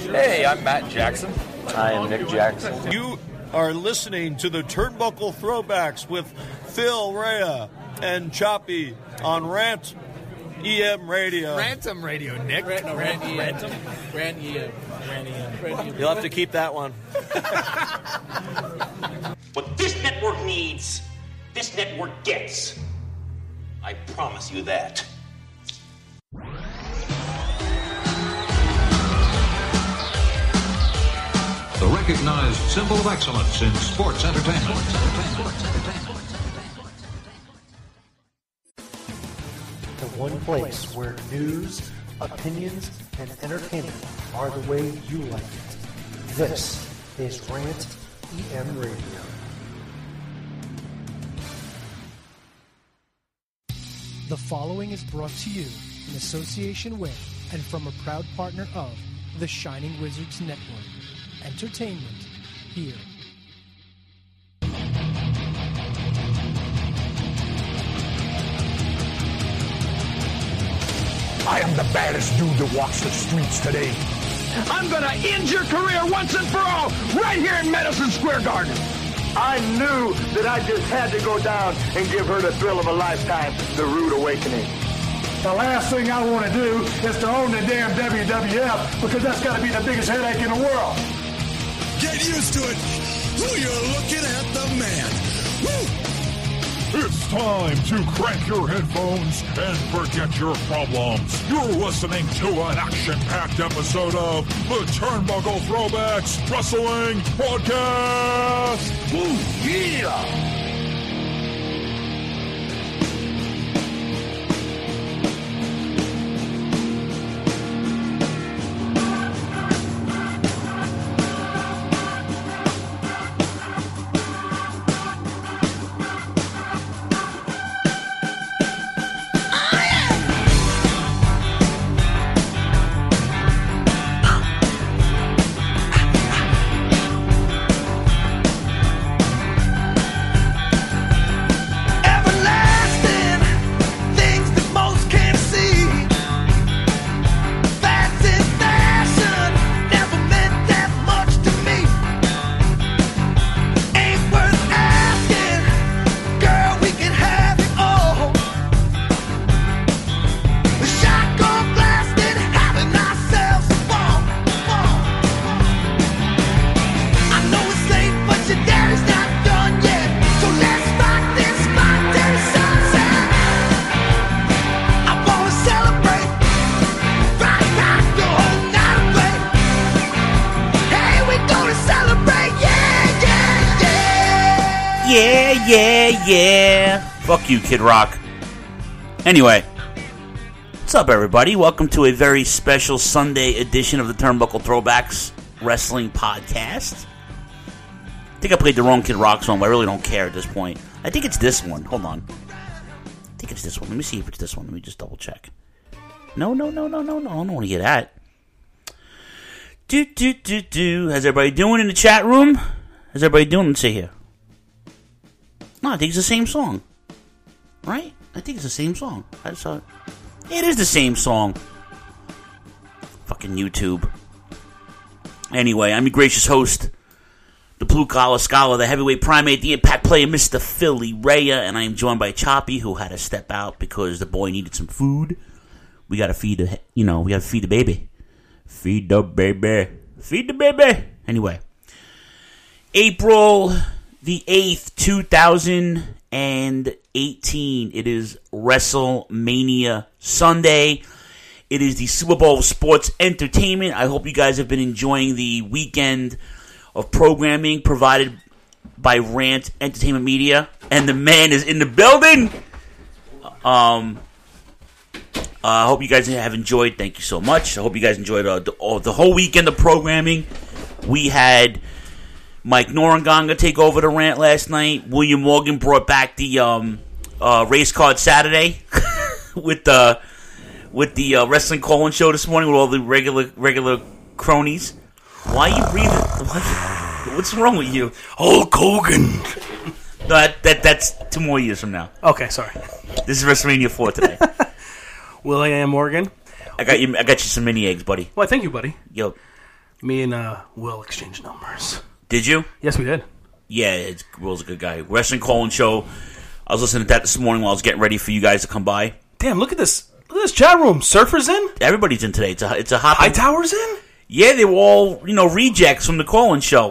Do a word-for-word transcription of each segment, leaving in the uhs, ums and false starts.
Hey, I'm Matt Jackson. I am Nick Jackson. You are listening to the Turnbuckle Throwbacks with Phil Rea and Choppy on Rant E M Radio. Rantum Radio, Nick. Rant, no, Rant E M. Rantum? Rant E M. Rant E M. You'll have to keep that one. What this network needs, this network gets. I promise you that. The recognized symbol of excellence in sports entertainment. The one place where news, opinions, and entertainment are the way you like it. This is Rant E M Radio. The following is brought to you in association with and from a proud partner of the Shining Wizards Network. Entertainment here. I am the baddest dude that walks the streets today. I'm gonna end your career once and for all, right here in Madison Square Garden. I knew that I just had to go down and give her the thrill of a lifetime, the rude awakening. The last thing I want to do is to own the damn W W F, because that's got to be the biggest headache in the world. Get used to it. Ooh, you're looking at the man. Woo! It's time to crank your headphones and forget your problems. You're listening to an action-packed episode of the Turnbuckle Throwbacks Wrestling Podcast. Ooh, yeah! Yeah, yeah. Fuck you, Kid Rock. Anyway, what's up, everybody? Welcome to a very special Sunday edition of the Turnbuckle Throwbacks Wrestling Podcast. I think I played the wrong Kid Rock song, but I really don't care at this point. I think it's this one. Hold on. I think it's this one. Let me see if it's this one. Let me just double check. No, no, no, no, no, no. I don't want to hear that. Do, do, do, do. How's everybody doing in the chat room? How's everybody doing? Let's see here. No, I think it's the same song. Right? I think it's the same song. I saw it. It is the same song. Fucking YouTube. Anyway, I'm your gracious host, the blue collar scholar, the heavyweight primate, the impact player, Mister Philly Rea, and I am joined by Choppy, who had to step out because the boy needed some food. We gotta feed the, you know, we gotta feed the baby. Feed the baby. Feed the baby. Anyway. April the eighth, two thousand eighteen. It is WrestleMania Sunday. It is the Super Bowl of sports entertainment. I hope you guys have been enjoying the weekend of programming provided by Rant Entertainment Media. And the man is in the building. Um, I uh, hope you guys have enjoyed. Thank you so much. I hope you guys enjoyed uh, the, uh, the whole weekend of programming. We had Mike Norangonga take over the Rant last night. William Morgan brought back the um, uh, race card Saturday with the with the uh, wrestling call-in show this morning with all the regular regular cronies. Why are you breathing? What? What's wrong with you? Hulk Hogan. No, that, that that's two more years from now. Okay, sorry. This is WrestleMania four today. William Morgan. I got you. I got you some mini eggs, buddy. Well, thank you, buddy. Yo. Me and uh, Will exchanged numbers. Did you? Yes, we did. Yeah, it's, Will's a good guy. Wrestling Call-In Show. I was listening to that this morning while I was getting ready for you guys to come by. Damn, look at this. Look at this chat room. Surfer's in? Everybody's in today. It's a, it's a hot... Hightower's in? Yeah, they were all, you know, rejects from the Call-In Show.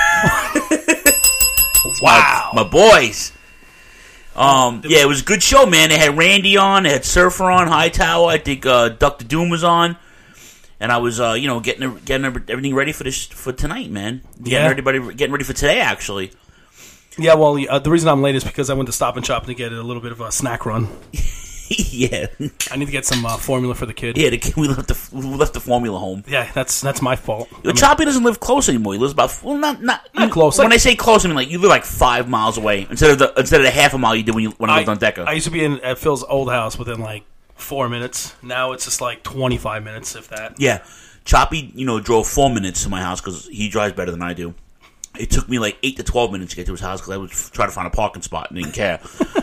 Wow. My, my boys. Um, yeah, it was a good show, man. They had Randy on. They had Surfer on. Hightower. I think uh, Doctor Doom was on. And I was, uh, you know, getting getting everything ready for this for tonight, man. Getting Yeah. everybody getting ready for today, actually. Yeah, well, uh, the reason I'm late is because I went to Stop and Shop to get a little bit of a snack run. Yeah, I need to get some uh, formula for the kid. Yeah, the kid, we left the we left the formula home. Yeah, that's that's my fault. Yo, Choppy doesn't live close anymore. He lives about well, not not, Not close. When Like- I say close, I mean like you live like five miles away instead of the instead of the half a mile you did when you when I, I, lived on Deca. I used to be in at Phil's old house within like four minutes. Now it's just like twenty-five minutes, if that. Yeah, Choppy, you know, drove four minutes to my house because he drives better than I do. It took me like eight to twelve minutes to get to his house because I would f- try to find a parking spot and didn't care.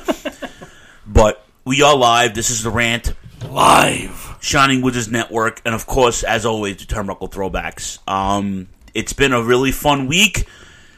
But we are live. This is the Rant. Live. Shining Wizards Network. And, of course, as always, the Turnbuckle Throwbacks. Um, it's been a really fun week.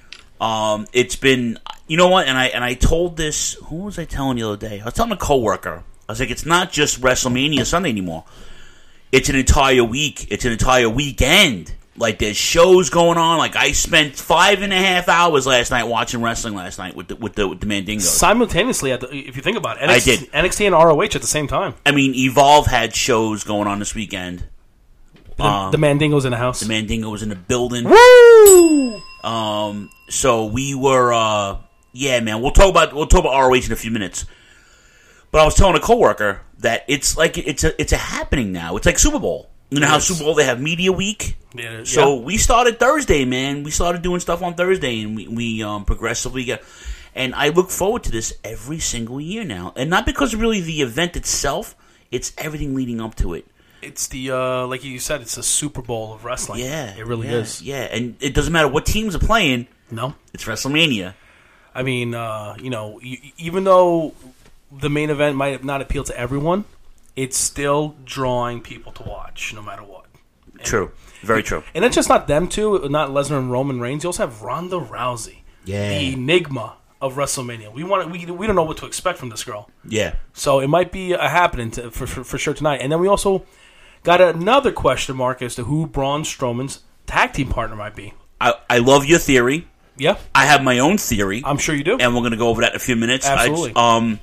Um, it's been, you know what? And I and I told this, who was I telling the other day? I was telling a coworker. I was like, it's not just WrestleMania Sunday anymore. It's an entire week. It's an entire weekend. Like, there's shows going on. Like, I spent five and a half hours last night watching wrestling last night with the, with the, with the Mandingos. Simultaneously, at the, if you think about it, N X T, I did. N X T and R O H at the same time. I mean, Evolve had shows going on this weekend. The, Um, the Mandingo's in the house. The Mandingo was in the building. Woo! Um, so we were, uh, yeah, man. We'll talk about we'll talk about R O H in a few minutes. But I was telling a coworker that it's like it's a it's a happening now. It's like Super Bowl. You know how Super Bowl they have Media Week. Yeah, So yeah. we started Thursday, man. We started doing stuff on Thursday, and we, we um, progressively get. And I look forward to this every single year now, and not because of really the event itself. It's everything leading up to it. It's the uh, like you said, it's a Super Bowl of wrestling. Yeah, it really yeah, is. Yeah, and it doesn't matter what teams are playing. No, it's WrestleMania. I mean, uh, you know, y- even though the main event might not appeal to everyone, it's still drawing people to watch, no matter what. And, True, very true. And it's just not them two, not Lesnar and Roman Reigns. You also have Ronda Rousey, Yeah. the enigma of WrestleMania. We want we we don't know what to expect from this girl. Yeah. So it might be a happening to, for, for for sure tonight. And then we also got another question mark as to who Braun Strowman's tag team partner might be. I, I love your theory. Yeah. I have my own theory. I'm sure you do. And we're going to go over that in a few minutes. Absolutely. I, um.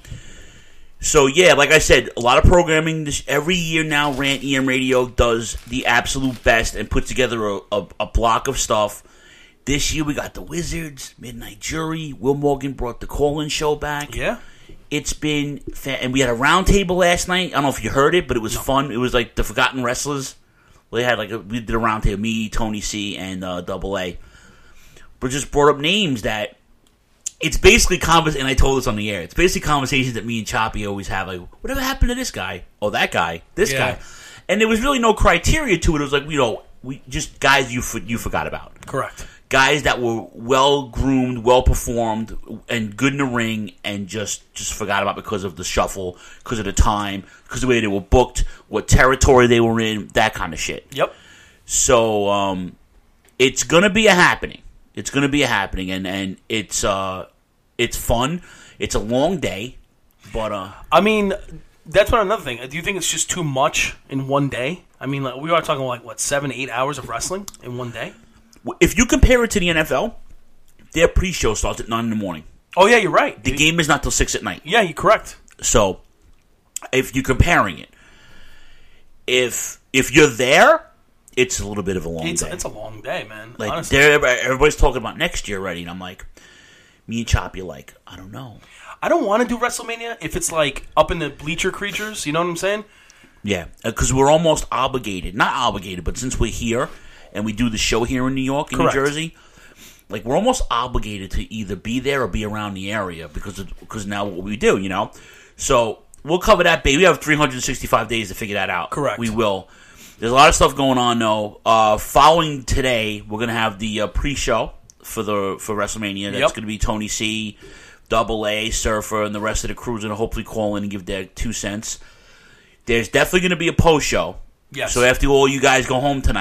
So, yeah, like I said, a lot of programming. This, every year now, Rant E M Radio does the absolute best and puts together a, a, a block of stuff. This year we got the Wizards, Midnight Jury. Will Morgan brought the call-in show back. Yeah. It's been... Fa- and we had a round table last night. I don't know if you heard it, but it was no. fun. It was like the Forgotten Wrestlers. We had like a, we did a round table. Me, Tony C, and uh, Double A. But just brought up names that... It's basically convers, and I told this on the air. It's basically conversations that me and Choppy always have. Like, whatever happened to this guy? Oh, that guy, this yeah. guy, and there was really no criteria to it. It was like, you know, we just guys you you forgot about. Correct. Guys that were well groomed, well performed, and good in the ring, and just just forgot about because of the shuffle, because of the time, because of the way they were booked, what territory they were in, that kind of shit. Yep. So um, it's gonna be a happening. It's going to be a happening, and, and it's uh, it's fun. It's a long day, but uh, I mean, that's one another thing. Do you think it's just too much in one day? I mean, like, we are talking like what seven, eight hours of wrestling in one day. If you compare it to the N F L, their pre-show starts at nine in the morning. Oh yeah, you're right. The game is not till six at night. Yeah, you're correct. So, if you're comparing it, if if you're there. It's a little bit of a long it's, day. It's a long day, man. Like honestly. Everybody's talking about next year already, and I'm like, me and Choppy are like, I don't know. I don't want to do WrestleMania if it's like up in the bleacher creatures. You know what I'm saying? Yeah, because we're almost obligated. Not obligated, but since we're here and we do the show here in New York and New Jersey, like we're almost obligated to either be there or be around the area because of, because now what we do, you know. So we'll cover that, baby. We have three hundred sixty-five days to figure that out. Correct. We will. There's a lot of stuff going on, though. Uh, following today, we're going to have the uh, pre-show for the for WrestleMania. That's yep. going to be Tony C, Double A, Surfer, and the rest of the crews, and hopefully call in and give their two cents. There's definitely going to be a post-show. Yes. So after all you guys go home tonight,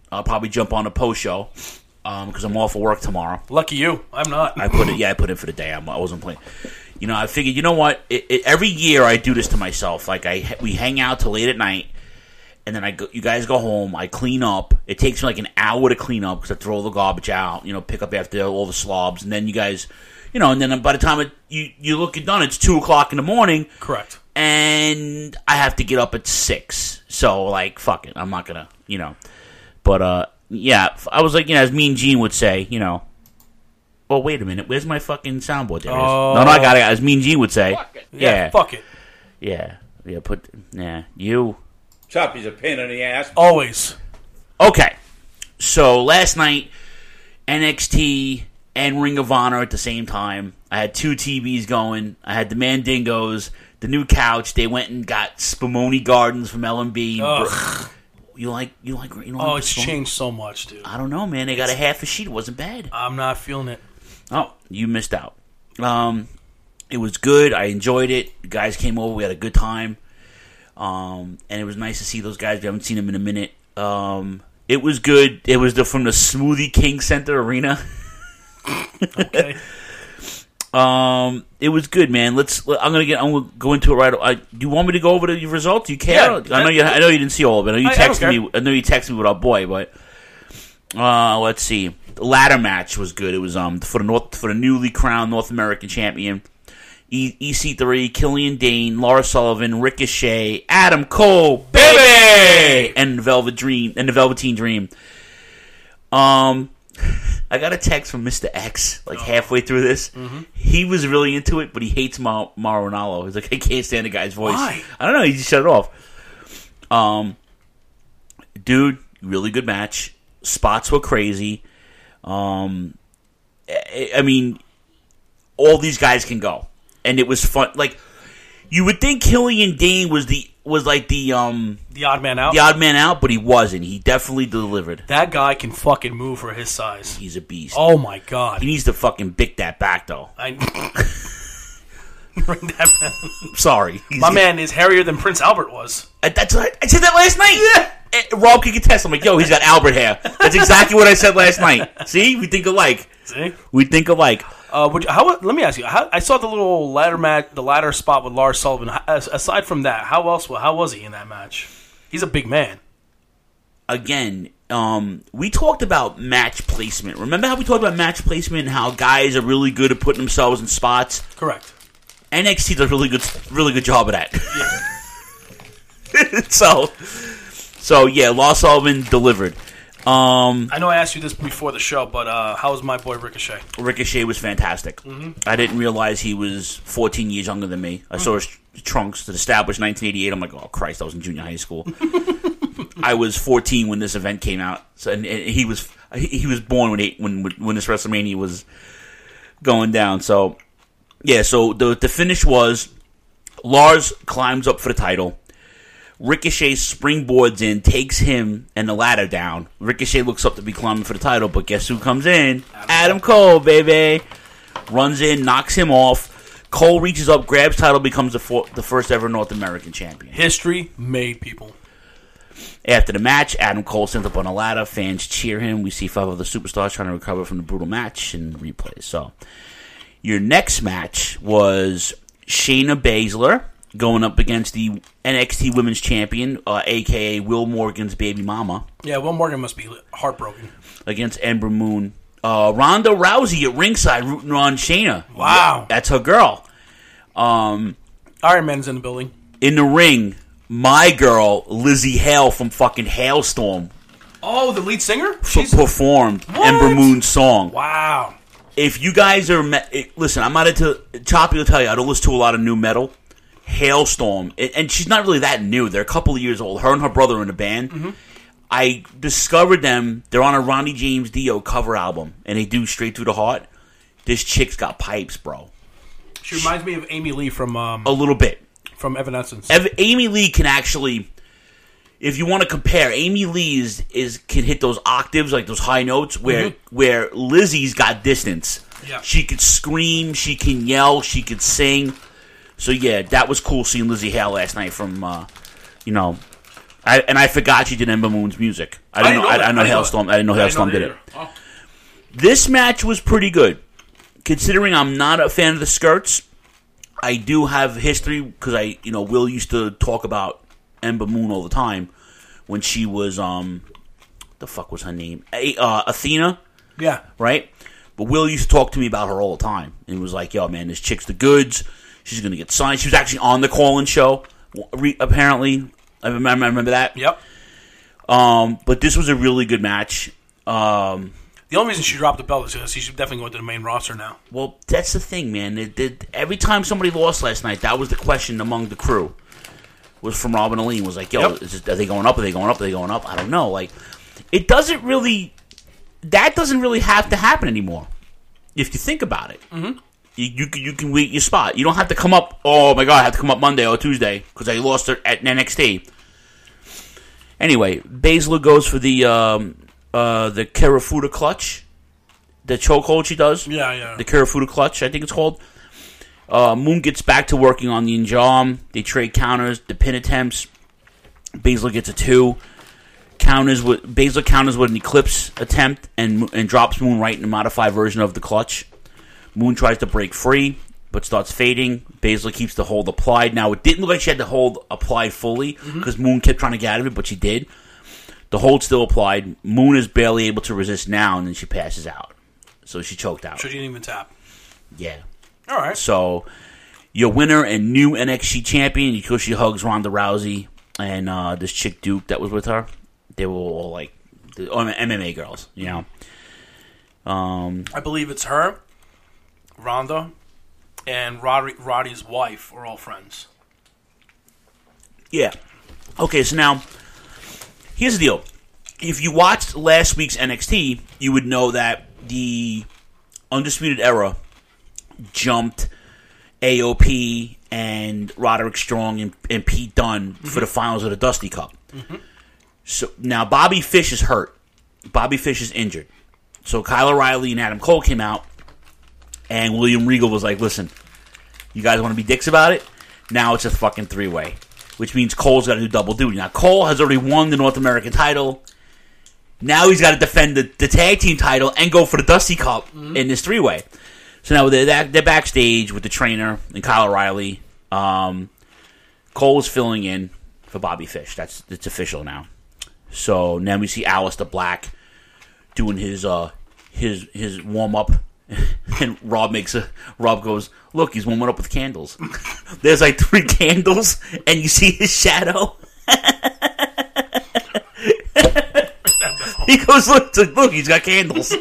I'll probably jump on a post show because um, I'm off for work tomorrow. Lucky you. I'm not. I put it. Yeah, I put it for the day. I'm, I wasn't playing. You know, I figured. You know what? It, it, every year I do this to myself. Like I, we hang out till late at night, and then I go, you guys go home. I clean up. It takes me like an hour to clean up because I throw the garbage out. You know, pick up after all the slobs, and then you guys, you know, and then by the time it, you you look it done, it's two o'clock in the morning. Correct. And I have to get up at six. So like, fuck it. I'm not gonna, you know. But uh, yeah, I was like, you know, as Mean Gene would say, you know. Well, wait a minute. Where's my fucking soundboard? There it is. Oh. No, no, I got it. As Mean Gene would say. Fuck it. Yeah, Yeah. fuck it. Yeah. Yeah, put, yeah, you. Choppy's a pain in the ass. Always. Okay. So, last night, N X T and Ring of Honor at the same time. I had two T Vs going. I had the Mandingos, the new couch. They went and got Spumoni Gardens from L and B. Ugh. You like, you like, you know. Oh, like it's Spumoni? changed so much, dude. I don't know, man. They got a half a sheet. It wasn't bad. I'm not feeling it. Oh, you missed out. Um, it was good. I enjoyed it. The guys came over. We had a good time. Um, and it was nice to see those guys. We haven't seen them in a minute. Um, it was good. It was the, from the Smoothie King Center Arena. Okay. Um, it was good, man. Let's. I'm gonna get. I'm gonna go into it right. I, do you want me to go over the results? Do you care? Yeah, I know you. I know you didn't see all of it. I know you I- I don't texted care. me. I know you texted me with our boy, but uh, let's see. The ladder match was good. It was um for the North for the newly crowned North American champion. E- E C three, Killian Dane, Laura Sullivan, Ricochet, Adam Cole, baby, and the Velvet Dream and the Velveteen Dream. Um, I got a text from Mister X like halfway through this. Mhm. He was really into it, but he hates Mar- Mauro Ranallo. He's like, I can't stand the guy's voice. Why? I don't know. He just shut it off. Um, dude, really good match. Spots were crazy. Um, I, I mean, all these guys can go, and it was fun. Like, you would think Killian Dane was the was like the um The odd man out. the odd man out, but he wasn't. He definitely delivered. That guy can fucking move for his size. He's a beast. Oh my god. He needs to fucking bick that back though. I bring that man. Sorry, My man is hairier than Prince Albert was. I, that's what I, I said that last night. Yeah. Rob can contest. I'm like, yo, he's got Albert hair. That's exactly what I said last night. See, we think alike. See, we think alike. Uh, would you, how? Let me ask you. How, I saw the little ladder match, the ladder spot with Lars Sullivan. How, aside from that, how else? How was he in that match? He's a big man. Again, um, we talked about match placement. Remember how we talked about match placement and how guys are really good at putting themselves in spots? Correct. N X T does a really good, really good job of that. Yeah. so, so yeah, Lars Sullivan delivered. Um, I know I asked you this before the show, but uh, how was my boy Ricochet? Ricochet was fantastic. Mhm. I didn't realize he was fourteen years younger than me. I Mm. saw his trunks that established nineteen eighty-eight. I'm like, oh Christ, I was in junior high school. I was fourteen when this event came out, so, and, and he was he was born when, eight, when when this WrestleMania was going down. So yeah, so the the finish was Lars climbs up for the title. Ricochet springboards in, takes him and the ladder down. Ricochet looks up to be climbing for the title, but guess who comes in? Adam Cole, baby. Runs in, knocks him off. Cole reaches up, grabs title, becomes the, for- the first ever North American champion. History made, people. After the match, Adam Cole stands up on a ladder. Fans cheer him. We see five other superstars trying to recover from the brutal match and replays. So, your next match was Shayna Baszler going up against the N X T Women's Champion, uh, a k a. Will Morgan's baby mama. Yeah, Will Morgan must be heartbroken. Against Ember Moon. Uh, Ronda Rousey at ringside rooting on Shayna. Wow. That's her girl. Um, Iron Man's in the building. In the ring, my girl, Lizzie Hale from fucking Hailstorm. Oh, the lead singer? F- performed What? Ember Moon's song. Wow. If you guys are... Me- it, listen, I'm not into... Choppy will tell you, I don't listen to a lot of new metal. Hailstorm. And, and she's not really that new. They're a couple of years old. Her and her brother are in a band. Mm-hmm. I discovered them. They're on a Ronnie James Dio cover album. And they do Straight Through the Heart. This chick's got pipes, bro. She reminds me of Amy Lee from... Um, A little bit. From Evanescence. Ev- Amy Lee can actually... If you want to compare, Amy Lee is, is can hit those octaves, like those high notes, where Mm-hmm. where Lizzie's got distance. Yeah. She could scream, she can yell, she could sing. So yeah, that was cool seeing Lizzie Hale last night from, uh, you know, I, and I forgot she did Ember Moon's music. I didn't, I didn't know. know I, I know Hailstorm. I didn't know Hailstorm did it. Oh. This match was pretty good, considering I'm not a fan of the skirts. I do have history because I, you know, Will used to talk about Ember Moon all the time when she was um, the fuck was her name? Uh, Athena. Yeah. Right. But Will used to talk to me about her all the time, and he was like, "Yo, man, this chick's the goods. She's gonna get signed." She was actually on the call-in show, apparently. I remember, I remember that. Yep. Um, but this was a really good match. Um, the only reason she dropped the belt is because she should definitely go into the main roster now. Well, that's the thing, man. It, it, every time somebody lost last night, that was the question among the crew. Was from Robin Aline. Was like, "Yo, yep. is it, are they going up? Are they going up? Are they going up?" I don't know. Like, it doesn't really. That doesn't really have to happen anymore. If you think about it, mm-hmm. you, you you can wait your spot. You don't have to come up. Oh my god, I have to come up Monday or Tuesday because I lost her at N X T. Anyway, Baszler goes for the um, uh, the Kirifuda clutch, the chokehold she does. Yeah, yeah. The Kirifuda clutch, I think it's called. Uh, Moon gets back to working on the Injom. They trade counters, the pin attempts. Baszler gets a two. Counters with Baszler counters with an Eclipse attempt and and drops Moon right in a modified version of the clutch. Moon tries to break free, but starts fading. Baszler keeps the hold applied. Now, it didn't look like she had the hold applied fully because mm-hmm. Moon kept trying to get out of it, but she did. The hold still applied. Moon is barely able to resist now, and then she passes out. So she choked out. So she didn't even tap. Yeah. All right. So your winner and new N X T champion, because she hugs Ronda Rousey and uh, this chick Duke that was with her. They were all like the M M A girls, you know. Um, I believe it's her, Ronda, and Roddy, Roddy's wife are all friends. Yeah. Okay, so now, here's the deal. If you watched last week's N X T, you would know that the Undisputed Era jumped A O P and Roderick Strong and, and Pete Dunne mm-hmm. for the finals of the Dusty Cup. Mm-hmm. So now Bobby Fish is hurt. Bobby Fish is injured. So Kyle O'Reilly and Adam Cole came out, and William Regal was like, "Listen, you guys want to be dicks about it? Now it's a fucking three-way," which means Cole's got to do double duty. Now Cole has already won the North American title. Now he's got to defend the, the tag team title and go for the Dusty Cup mm-hmm. in this three-way. So now they're, they're backstage with the trainer and Kyle O'Reilly. Um, Cole is filling in for Bobby Fish. That's it's official now. So now we see Aleister Black doing his uh, his his warm up, and Rob makes a Rob goes, "Look, he's warming up with candles." There's like three candles, and you see his shadow. He goes, "Look, look, he's got candles."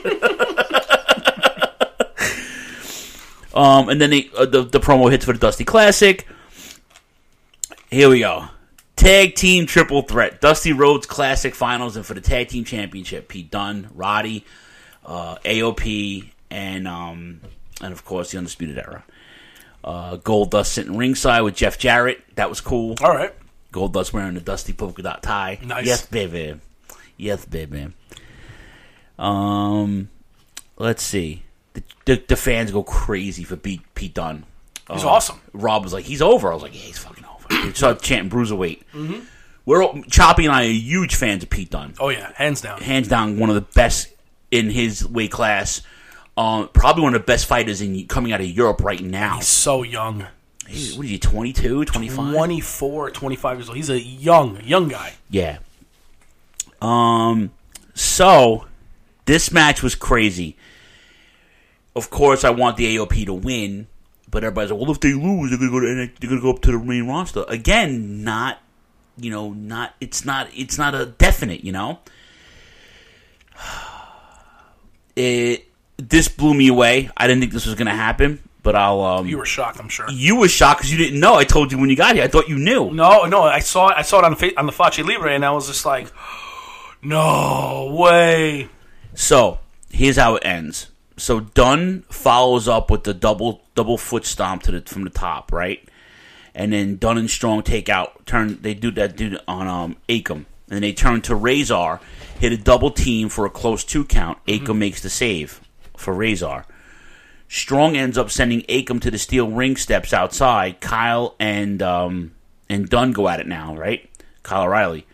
um, and then they, uh, the the promo hits for the Dusty Classic. Here we go. Tag Team Triple Threat. Dusty Rhodes Classic Finals, and for the Tag Team Championship, Pete Dunne, Roddy, uh, A O P, and um, and of course the Undisputed Era. Uh, Goldust sitting ringside with Jeff Jarrett. That was cool. All right. Goldust wearing the Dusty polka dot tie. Nice. Yes, baby. Yes, baby. Um, let's see. The, the, the fans go crazy for Pete, Pete Dunne. He's uh, awesome. Rob was like, "He's over." I was like, "Yeah, he's fucking over." We started chanting Bruiserweight. Mm-hmm. We're Choppy and I are huge fans of Pete Dunne. Oh yeah, hands down. Hands down, one of the best in his weight class. Um, probably one of the best fighters in coming out of Europe right now. He's so young. He's, what are you, twenty-two, twenty-five? twenty-four, twenty-five years old. He's a young, young guy. Yeah. Um. So, this match was crazy. Of course, I want the A O P to win. But everybody's like, well, if they lose, they're gonna go to they're gonna go up to the main roster again. Not, you know, not it's not it's not a definite. You know, it this blew me away. I didn't think this was gonna happen, but I'll. Um, you were shocked, I'm sure. You were shocked because you didn't know. I told you when you got here. I thought you knew. No, no, I saw it. I saw it on the on the Facce Libre, and I was just like, no way. So here's how it ends. So Dunne follows up with the double double foot stomp to the from the top, right? And then Dunne and Strong take out turn. They do that dude on um Akam, and they turn to Razor, hit a double team for a close two count. Akam mm-hmm. makes the save for Razor. Strong ends up sending Akam to the steel ring steps outside. Kyle and um and Dunne go at it now, right? Kyle O'Reilly.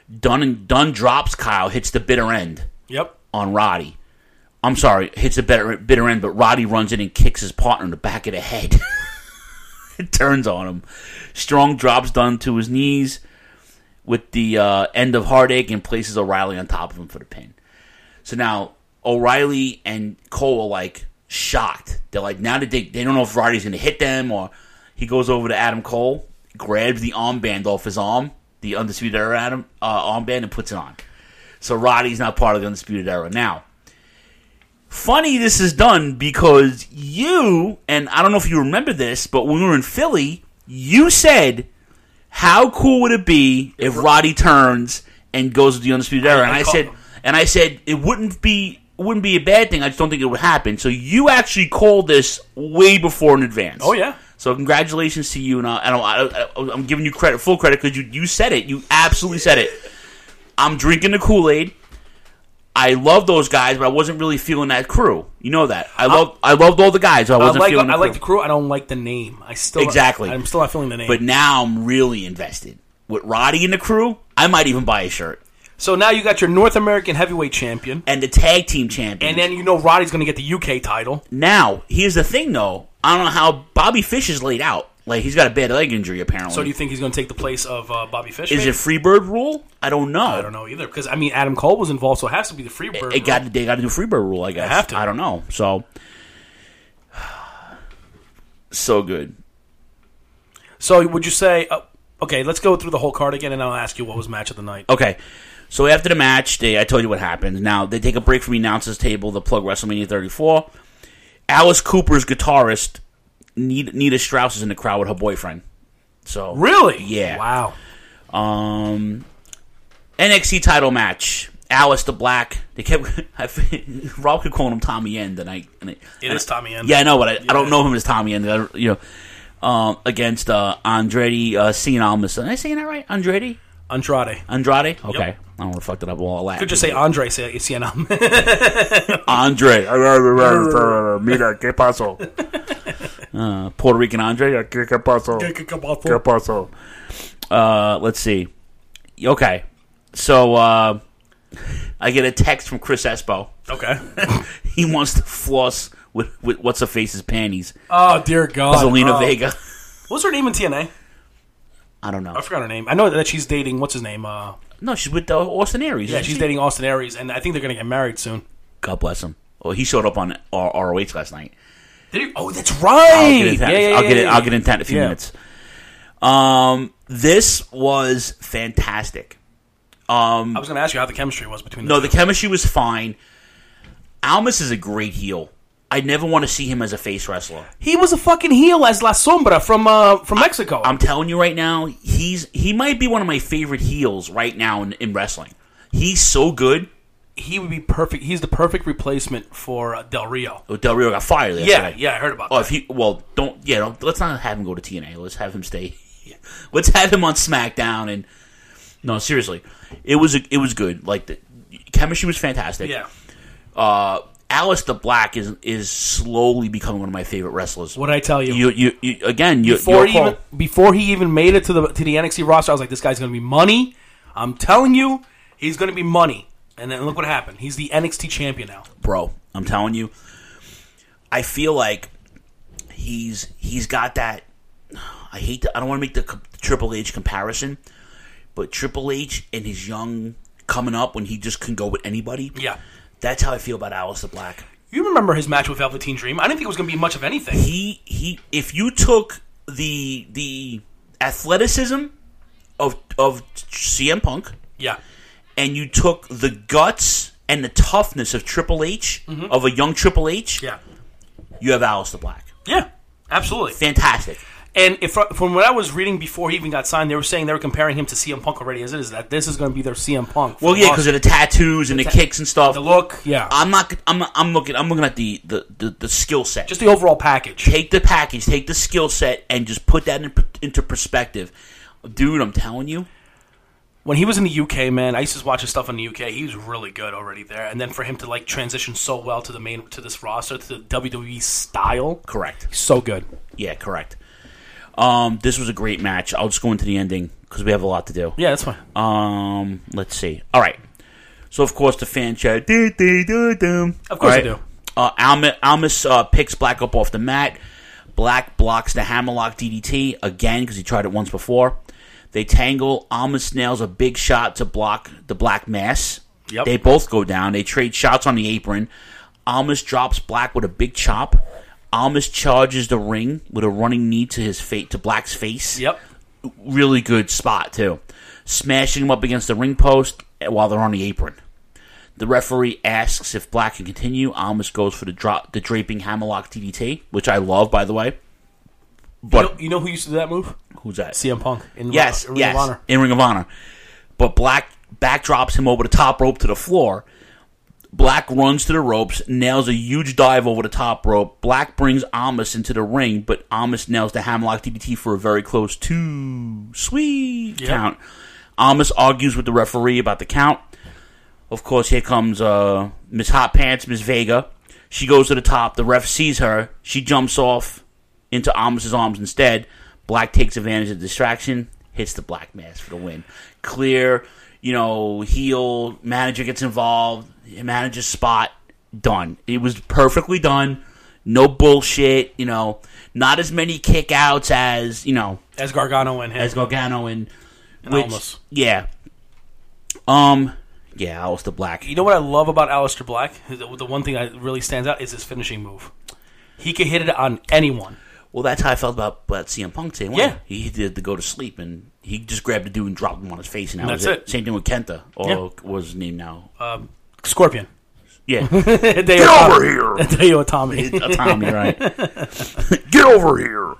Dunn and Dunn drops Kyle, hits the bitter end. Yep. On Roddy. I'm sorry, hits the bitter, bitter end, but Roddy runs in and kicks his partner in the back of the head. It turns on him. Strong drops Dunn to his knees with the uh, end of Heartache and places O'Reilly on top of him for the pin. So now O'Reilly and Cole are like shocked. They're like, now that they, they don't know if Roddy's going to hit them, or he goes over to Adam Cole, grabs the armband off his arm, the Undisputed Era Adam, uh, armband, and puts it on. So Roddy's not part of the Undisputed Era. Now, funny this is done because you, and I don't know if you remember this, but when we were in Philly, you said, how cool would it be if Roddy turns and goes to the Undisputed Era? And I said, and I said it wouldn't be it wouldn't be a bad thing. I just don't think it would happen. So you actually called this way before in advance. Oh yeah. So congratulations to you, and I, I, I, I'm giving you credit, full credit, because you you said it. You absolutely said it. I'm drinking the Kool-Aid. I love those guys, but I wasn't really feeling that crew. You know that. I love I loved all the guys, so I wasn't I like, feeling the I crew. like the crew. I don't like the name. I still Exactly. I'm still not feeling the name. But now I'm really invested. With Roddy and the crew, I might even buy a shirt. So now you got your North American Heavyweight Champion. And the Tag Team Champion. And then you know Roddy's going to get the U K title. Now, here's the thing, though. I don't know how Bobby Fish is laid out. Like, he's got a bad leg injury, apparently. So do you think he's going to take the place of uh, Bobby Fish? Is maybe? it Freebird rule? I don't know. I don't know either. Because, I mean, Adam Cole was involved, so it has to be the Freebird it, rule. it got, they got to do Freebird rule, I guess. They have to. I don't know. So, so good. So would you say... Uh, okay, let's go through the whole card again, and I'll ask you what was match of the night. Okay. So after the match, they, I told you what happened. Now, they take a break from the announcer's table to plug WrestleMania thirty-four. Alice Cooper's guitarist, Nita Strauss, is in the crowd with her boyfriend. So Really? Yeah. Wow. Um, N X T title match. Alice the Black. They kept Rob kept calling him Tommy End, and I. And I It and is I, Tommy End. Yeah, I know, but I, Yeah. I don't know him as Tommy End. I, you know, um, against uh, Andretti uh, Cien Almas. Am I saying that right? Andretti. Andrade. Andrade. Okay. Yep. I don't want to fuck it up all that. Could just say Andre Cien. Andre. Mira, ¿qué pasó? Uh, Puerto Rican Andre. ¿Qué pasó? ¿Qué pasó? Uh, let's see. Okay. So, uh, I get a text from Chris Espo. Okay. He wants to floss with, with What's-Her-Face's panties. Oh, dear God. Zelina oh. Vega. What's her name in T N A? I don't know. I forgot her name. I know that she's dating, what's his name? Uh, No, she's with uh, Austin Aries. yeah, isn't she's she? dating Austin Aries, and I think they're going to get married soon. God bless him. Well, he showed up on R- ROH last night. Did he? Oh, that's right. I'll get into that. Yeah, yeah, I'll yeah, get it. yeah, I'll get into that in a few yeah. minutes. Um, this was fantastic. Um, I was going to ask you how the chemistry was between the no, two. the chemistry was fine. Almas is a great heel. I never want to see him as a face wrestler. He was a fucking heel as La Sombra from uh, from Mexico. I'm telling you right now, he's he might be one of my favorite heels right now in, in wrestling. He's so good. He would be perfect. He's the perfect replacement for uh, Del Rio. Oh, Del Rio got fired Yeah, yesterday. yeah, I heard about oh, that. if he well, don't yeah, don't, let's not have him go to T N A. Let's have him stay. Let's have him on SmackDown. And no, seriously, it was a, it was good. Like the chemistry was fantastic. Yeah. Uh, Alice the Black is is slowly becoming one of my favorite wrestlers. What did I tell you? You you, you again you before he even before he even made it to the to the N X T roster, I was like, this guy's going to be money. I'm telling you, he's going to be money. And then look what happened. He's the N X T champion now. Bro, I'm telling you, I feel like he's he's got that. I hate to, I don't want to make the Triple H comparison, but Triple H and his young coming up when he just can go with anybody. Yeah. That's how I feel about Aleister Black. You remember his match with Velveteen Dream? I didn't think it was going to be much of anything. He he. If you took the the athleticism of of C M Punk, yeah, and you took the guts and the toughness of Triple H, Mhm. of a young Triple H, yeah, you have Aleister Black. Yeah, absolutely. Fantastic. And if from what I was reading before he even got signed, they were saying they were comparing him to C M Punk already as it is, that this is going to be their C M Punk. Well, yeah, because of the tattoos and the, ta- kicks and stuff. The look, yeah. I'm not. I'm. Not, I'm looking. I'm looking at the the, the, the skill set. Just the overall package. Take the package. Take the skill set and just put that in, into perspective, dude. I'm telling you. When he was in the U K, man, I used to watch his stuff in the U K. He was really good already there, and then for him to like transition so well to the main to this roster, to the W W E style, correct. So good. Yeah, correct. Um, this was a great match. I'll just go into the ending because we have a lot to do. Yeah, that's fine. Um, let's see. All right. So of course the fan chat. Doo, doo, doo, doo. Of course All I do. Uh, Almas, Almas uh, picks Black up off the mat. Black blocks the hammerlock D D T again because he tried it once before. They tangle. Almas nails a big shot to block the Black mass. Yep. They both go down. They trade shots on the apron. Almas drops Black with a big chop. Almas charges the ring with a running knee to his face, to Black's face. Yep. Really good spot too. Smashing him up against the ring post while they're on the apron. The referee asks if Black can continue. Almas goes for the drop, the draping hammerlock D D T, which I love, by the way. But you know, you know who used to do that move? Who's that? C M Punk. In yes, Ring yes, of Honor. in Ring of Honor. But Black backdrops him over the top rope to the floor. Black runs to the ropes, nails a huge dive over the top rope. Black brings Almas into the ring, but Almas nails the hammerlock D D T for a very close two. Sweet Yep. count. Almas argues with the referee about the count. Of course, here comes uh, Miss Hot Pants, Miss Vega. She goes to the top. The ref sees her. She jumps off into Almas' arms instead. Black takes advantage of the distraction, hits the Black mass for the win. Clear, you know, heel, manager gets involved, manager's spot, done. It was perfectly done. No bullshit, you know. Not as many kickouts as, you know. As Gargano and him. As Gargano and... and which, Almas. Yeah. Um... Yeah, Aleister Black. You know what I love about Aleister Black? The, the one thing that really stands out is his finishing move. He can hit it on anyone. Well, that's how I felt about, about C M Punk. Same way. Yeah. He did the go to sleep, and he just grabbed the dude and dropped him on his face, and that That's was it. it. Same thing with Kenta, or Yeah. what was his name now? Um, Scorpion. Yeah. Get over here! Hideo Itami. Itami, right. Get over here!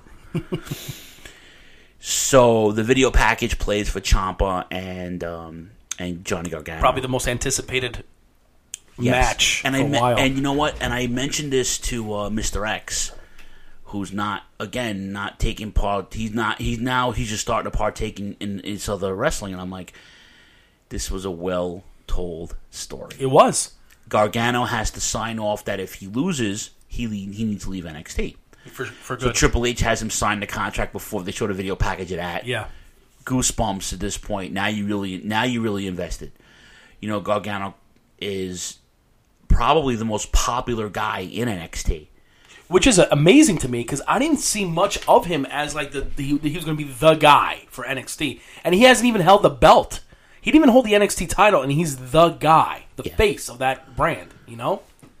So, the video package plays for Ciampa and... Um, and Johnny Gargano. Probably the most anticipated Yes. match and for I a me- while. And you know what? And I mentioned this to uh, Mister X, who's not, again, not taking part. He's not, he's now, he's just starting to partake in, in, in this other wrestling. And I'm like, this was a well-told story. It was. Gargano has to sign off that if he loses, he le- he needs to leave N X T. For, for So good. Triple H has him sign the contract before they show the video package of that. Yeah. Goosebumps at this point. Now you really, now you really invested. You know, Gargano is probably the most popular guy in N X T, Which is uh, amazing to me because I didn't see much of him as like the, the he, he was going to be the guy for N X T, and he hasn't even held the belt. He didn't even hold the N X T title, and he's the guy, the Yeah. face of that brand. You know.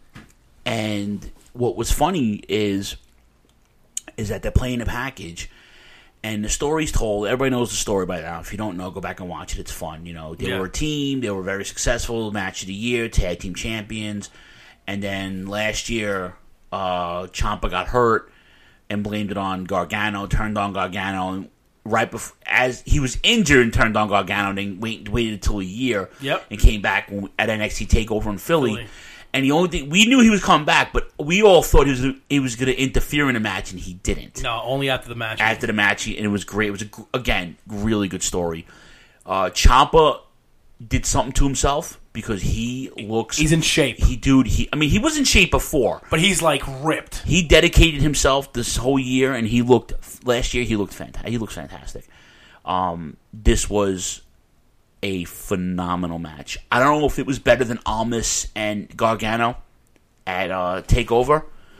And what was funny is, is that they're playing a package, and the story's told. Everybody knows the story by now. If you don't know, go back and watch it. It's fun. You know, they Yeah. were a team. They were very successful. Match of the year, tag team champions, and then last year, uh, Ciampa got hurt and blamed it on Gargano. Turned on Gargano, and right before, as he was injured, and turned on Gargano, and then wait, waited until a year, Yep. and came back at N X T Takeover in Philly. Philly. And the only thing we knew he was coming back, but we all thought he was he was going to interfere in the match, and he didn't. No, only after the match. After the match, he, and it was great. It was a, gr- again really good story. Uh, Ciampa did something to himself because he looks. He's in shape. He dude. He I mean he was in shape before, but he's like ripped. He dedicated himself this whole year, and he looked last year. He looked fantastic. He looks fantastic. Um, this was a phenomenal match. I don't know if it was better than Almas and Gargano at uh, Takeover,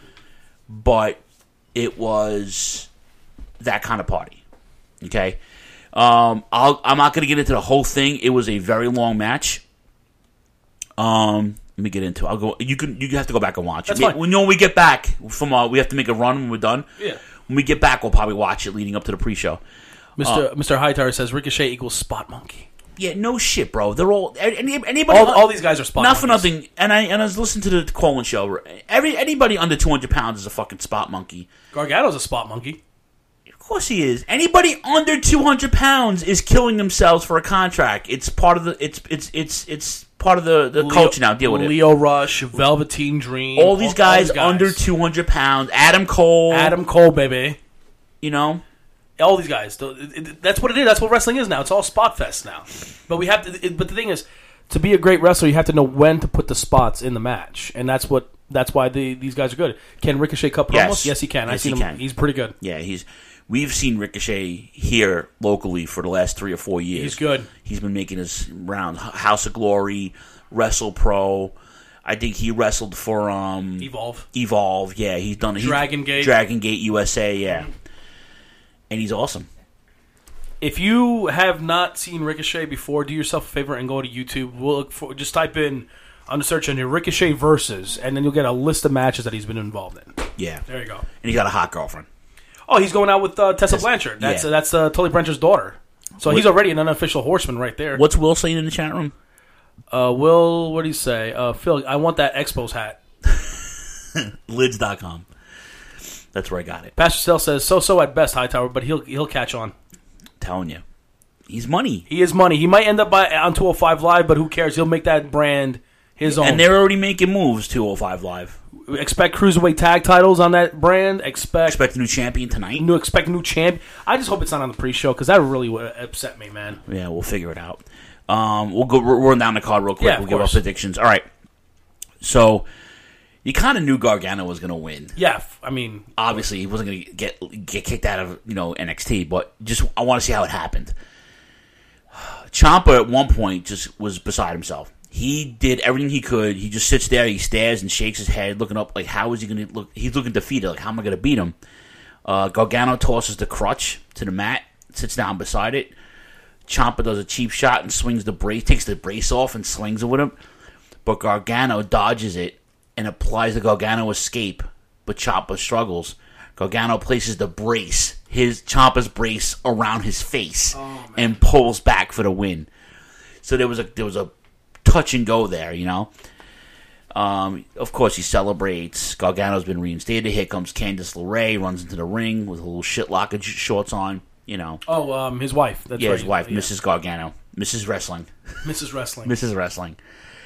but it was that kind of party. Okay, um, I'll, I'm not going to get into the whole thing. It was a very long match. Um, let me get into it. I'll go. You can. You have to go back and watch That's it. fine. When, you know, when we get back from, uh, we have to make a run when we're done. Yeah. When we get back, we'll probably watch it leading up to the pre-show. Mister Uh, Mister Hightower says Ricochet equals Spot Monkey. Yeah, no shit, bro. They're all any, anybody. All, all these guys are Spot Not for Monkeys. nothing. And I and I was listening to the Colin show. Every anybody under two hundred pounds is a fucking spot monkey. Gargano's a Spot Monkey. Of course he is. Anybody under two hundred pounds is killing themselves for a contract. It's part of the. It's it's it's it's part of the, the Leo- culture now. Deal with it. Leo Rush, Velveteen Dream. All these guys, these under two hundred pounds. Adam Cole. Adam Cole, baby. You know. All these guys. It- it- That's what it is. That's what wrestling is now. It's all spot fest now. But we have to. It, but the thing is, to be a great wrestler, you have to know when to put the spots in the match, and that's what. That's why the, these guys are good. Can Ricochet cut promos? Yes. Yes, he can. I've Yes, seen he him. can. He's pretty good. Yeah, he's we've seen Ricochet here locally for the last three or four years. He's good. He's been making his rounds. House of Glory, Wrestle Pro. I think he wrestled for um, Evolve. Evolve, yeah. He's done Dragon Gate. Dragon Gate U S A, yeah. Mm-hmm. And he's awesome. If you have not seen Ricochet before, do yourself a favor and go to YouTube. We'll look for just type in on the search engine Ricochet versus, and then you'll get a list of matches that he's been involved in. Yeah, there you go. And he's got a hot girlfriend. Oh, he's going out with uh, Tessa, Tessa Blanchard. That's yeah. uh, that's uh, Tully Blanchard's daughter. So what, he's already an unofficial horseman right there. What's Will saying in the chat room? Uh, Will, what do you say? Uh, Phil, I want that Expos hat. Lids dot com. That's where I got it. Pastor Sell says so-so at best, Hightower, but he'll he'll catch on. I'm telling you, he's money. He is money. He might end up by, on two oh five Live, but who cares? He'll make that brand his own. And they're already making moves. two oh five Live. Expect cruiserweight tag titles on that brand. Expect expect a new champion tonight. New expect a new champ. I just hope it's not on the pre-show because that really would upset me, man. Yeah, we'll figure it out. Um, we'll go we'll run down the card real quick. Yeah, we'll give our predictions. All right. So you kind of knew Gargano was going to win. Yeah, I mean, obviously he wasn't going to get get kicked out of you know N X T, but just I want to see how it happened. Ciampa at one point just was beside himself. He did everything he could. He just sits there, he stares and shakes his head, looking up like how is he going to look? He's looking defeated. Like how am I going to beat him? Uh, Gargano tosses the crutch to the mat, sits down beside it. Ciampa does a cheap shot and swings the brace, takes the brace off and slings it with him. But Gargano dodges it and applies the Gargano escape, but Ciampa struggles. Gargano places the brace, his Ciampa's brace, around his face oh, and pulls back for the win. So there was a there was a touch and go there, you know. Um, of course, he celebrates. Gargano's been reinstated. Here comes Candice LeRae, runs into the ring with a little shit locker shorts on. You know. Oh, um, his wife. That's yeah, right. his wife, yeah. Missus Gargano, Missus Wrestling, Missus Wrestling, Missus Wrestling.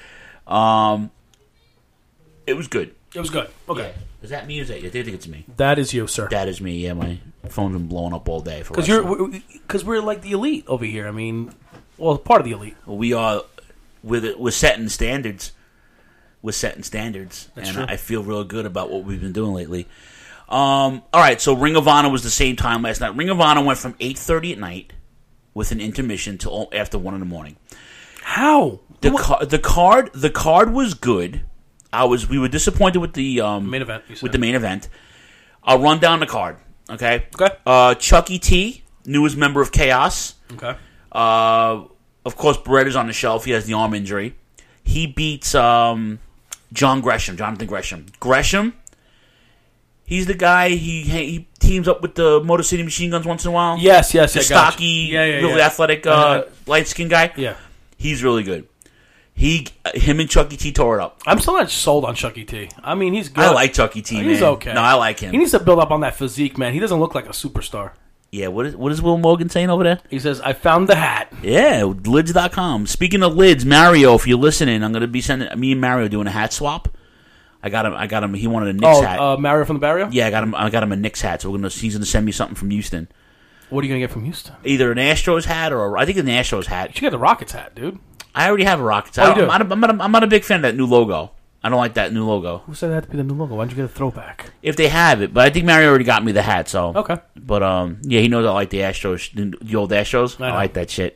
Um, it was good. It was good. Okay. Yeah. Is that me or is that you? I think it's me. That is you, sir. That is me. Yeah, my phone's been blowing up all day for because you're because we're like the elite over here. I mean, well, part of the elite. Well, we are. With we're setting standards. We're setting standards, That's and true. I feel real good about what we've been doing lately. Um, all right, so Ring of Honor was the same time last night. Ring of Honor went from eight thirty at night with an intermission till after one in the morning. How the car, the card the card was good. I was we were disappointed with the um, main event. You said. With the main event. I'll run down the card. Okay. Okay. Uh, Chucky T, newest member of Chaos. Okay. Uh, of course, Beretta's on the shelf. He has the arm injury. He beats um, John Gresham, Jonathan Gresham. Gresham. He's the guy. He he teams up with the Motor City Machine Guns once in a while. Yes, yes, the yeah, stocky, gotcha. yeah, yeah, really yeah. athletic, uh, uh, light skinned guy. Yeah, he's really good. He, him, and Chucky T tore it up. I'm still not sold on Chucky T. I mean, he's good. I like Chucky T. He's man. okay. No, I like him. He needs to build up on that physique, man. He doesn't look like a superstar. Yeah, what is what is Will Morgan saying over there? He says, "I found the hat." Yeah, lids dot com. Speaking of lids, Mario, if you're listening, I'm going to be sending me and Mario doing a hat swap. I got him. I got him. He wanted a Knicks oh, hat. Uh, Mario from the barrio. Yeah, I got him. I got him a Knicks hat. So we're gonna. He's going to send me something from Houston. What are you going to get from Houston? Either an Astros hat or a, I think an Astros hat. You should get the Rockets hat, dude. I already have a Rockets oh, hat. You do? I'm, I'm, not a, I'm not a big fan of that new logo. I don't like that new logo. Who said that had to be the new logo? Why don't you get a throwback? If they have it, but I think Mario already got me the hat. So okay. But um, yeah, he knows I like the Astros, the old Astros. I, I like that shit.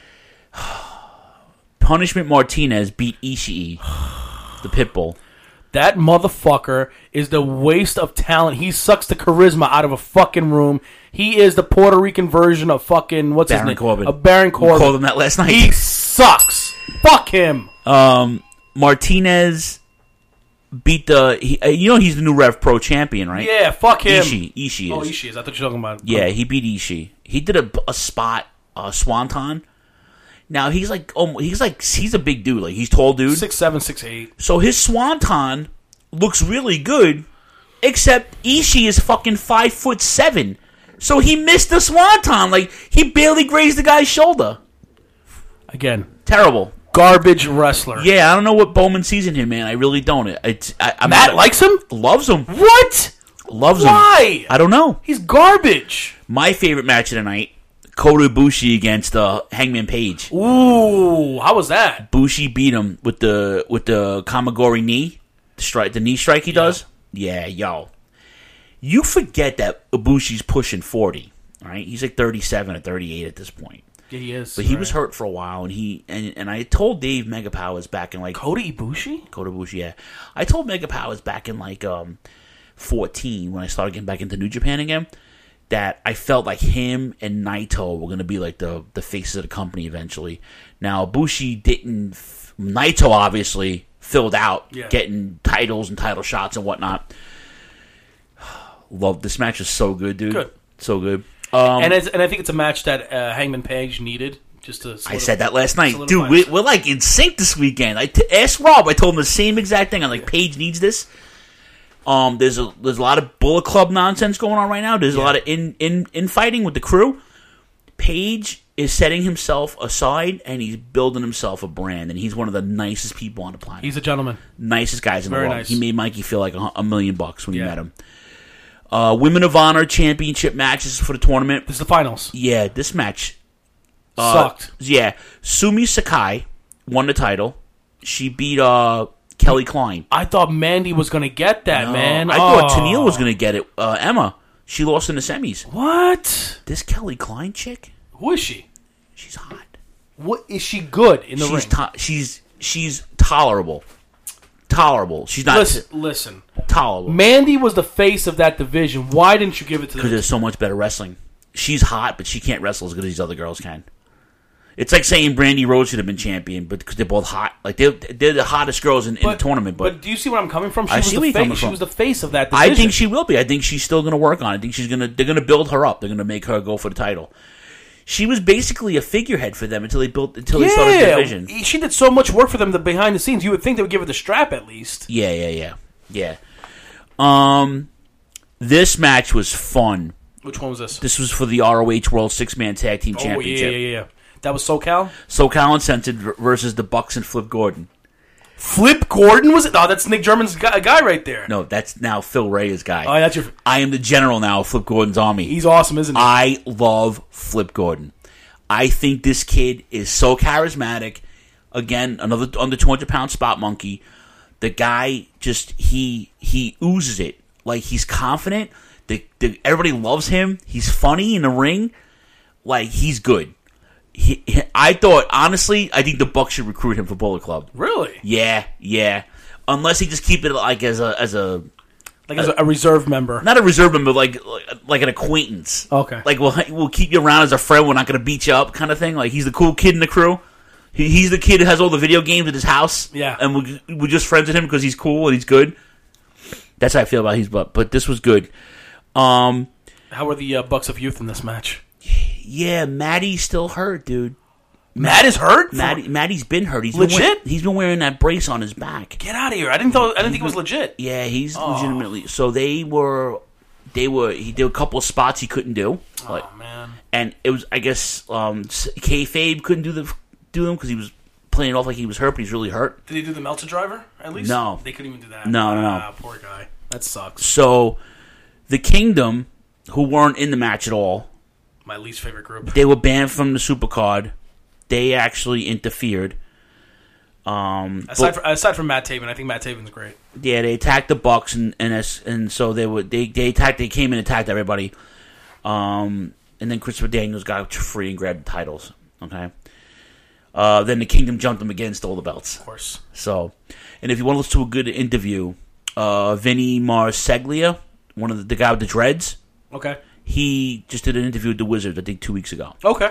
Punishment Martinez beat Ishii, the Pitbull. That motherfucker is the waste of talent. He sucks the charisma out of a fucking room. He is the Puerto Rican version of fucking what's Baron his name? Corbin. Of Baron Corbin. We called him that last night. He sucks. Fuck him. Um, Martinez beat the. He, uh, you know he's the new Rev Pro champion, right? Yeah, fuck him. Ishii. Ishii is. Oh, Ishii is. I thought you were talking about. Yeah, he beat Ishii. He did a, a spot, uh, Swanton. Now he's like, oh, he's like, he's a big dude. Like he's tall dude, six seven, six eight. So his Swanton looks really good, except Ishii is fucking five foot seven. So he missed the Swanton. Like he barely grazed the guy's shoulder. Again, terrible. Garbage wrestler. Yeah, I don't know what Bowman sees in him, man. I really don't. It's I, I'm Matt not, likes him. Loves him. What? Loves Why? him. Why? I don't know. He's garbage. My favorite match of the night: Kota Ibushi against uh, Hangman Page. Ooh, how was that? Bushi beat him with the with the Kamagori knee, the strike, the knee strike he yeah. does. Yeah, yo, you forget that Ibushi's pushing forty. All right, he's like thirty-seven or thirty-eight at this point. Yeah, he is. But he right. was hurt for a while, and he and, and I told Dave Mega Powers back in like Kota Ibushi. Kota Ibushi, yeah. I told Mega Powers back in like um, fourteen when I started getting back into New Japan again that I felt like him and Naito were going to be like the the faces of the company eventually. Now Ibushi didn't. Naito obviously filled out, yeah. getting titles and title shots and whatnot. Love this match is so good, dude. Good, so good. Um, and it's, and I think it's a match that uh, Hangman Page needed. Just to I said that last night, dude. We're, we're like in sync this weekend. I t- asked Rob. I told him the same exact thing. I'm like, Page needs this. Um, there's a there's a lot of Bullet Club nonsense going on right now. There's yeah. a lot of in in infighting with the crew. Page is setting himself aside and he's building himself a brand. And he's one of the nicest people on the planet. He's a gentleman, nicest guys in Very the world. Nice. He made Mikey feel like a, a million bucks when yeah. you met him. Uh, Women of Honor Championship matches for the tournament. This is the finals. Yeah, this match uh, sucked. Yeah, Sumi Sakai won the title. She beat uh, Kelly Klein. I thought Mandy was going to get that, no, man. I oh. thought Tennille was going to get it. Uh, Emma, she lost in the semis. What? This Kelly Klein chick? Who is she? She's hot. What is she good in the she's ring? To- she's she's tolerable. Tolerable. She's not. Listen, t- listen. Tolerable. Mandy was the face of that division. Why didn't you give it to? Because there's so much better wrestling. She's hot, but she can't wrestle as good as these other girls can. It's like saying Brandy Rose should have been champion, but because they're both hot, like they're they're the hottest girls in, in but, the tournament. But, but do you see where I'm coming from? She I was see the where you're face. coming She from. was the face of that division. I think she will be. I think she's still going to work on it. I think she's gonna they're going to build her up. They're going to make her go for the title. She was basically a figurehead for them until they built until yeah, they started the division. She did so much work for them the behind the scenes. You would think they would give her the strap at least. Yeah, yeah, yeah, yeah. Um, this match was fun. Which one was this? This was for the R O H World Six Man Tag Team oh, Championship. Yeah, yeah, yeah. That was SoCal. SoCal Uncensored versus the Bucks and Flip Gordon. Flip Gordon was it? Oh, that's Nick German's guy, guy right there. No, that's now Phil Reyes' guy. Oh, that's your. I am the general now of Flip Gordon's army. He's awesome, isn't he? I love Flip Gordon. I think this kid is so charismatic. Again, another under two hundred pound spot monkey. The guy just he he oozes it. Like he's confident. The, the everybody loves him. He's funny in the ring. Like he's good. He, he, I thought honestly, I think the Bucks should recruit him for Bullet Club. Really? Yeah, yeah. Unless he just keep it like as a as a like as a, a reserve member, not a reserve member, like like, like an acquaintance. Okay. Like we'll we'll keep you around as a friend. We're not going to beat you up, kind of thing. Like he's the cool kid in the crew. He, he's the kid who has all the video games at his house. Yeah. And we we're just friends with him because he's cool and he's good. That's how I feel about his butt. But this was good. Um, how were the uh, Bucks of Youth in this match? Yeah, Maddie's still hurt, dude. Matt is hurt. Maddie, Maddie's been hurt. He's legit. Been wearing, he's been wearing that brace on his back. Get out of here! I didn't thought. I didn't think it was legit. Yeah, he's oh. legitimately. So they were, they were. He did a couple of spots he couldn't do. Oh like, man! And it was, I guess, um, Kayfabe couldn't do the do them because he was playing off like he was hurt, but he's really hurt. Did he do the Meltzer driver at least? No, they couldn't even do that. No, no, no. Ah, poor guy. That sucks. So, the Kingdom, who weren't in the match at all. My least favorite group. They were banned from the Supercard. They actually interfered. Um, aside, but, from, aside from Matt Taven, I think Matt Taven's great. Yeah, they attacked the Bucks, and and, and so they were they they attacked. They came in and attacked everybody. Um, and then Christopher Daniels got free and grabbed the titles. Okay. Uh, then the Kingdom jumped them again, stole the belts. Of course. So, and if you want to listen to a good interview, uh, Vinny Marseglia, one of the, the guy with the dreads. Okay. He just did an interview with the Wizards, I think, two weeks ago. Okay.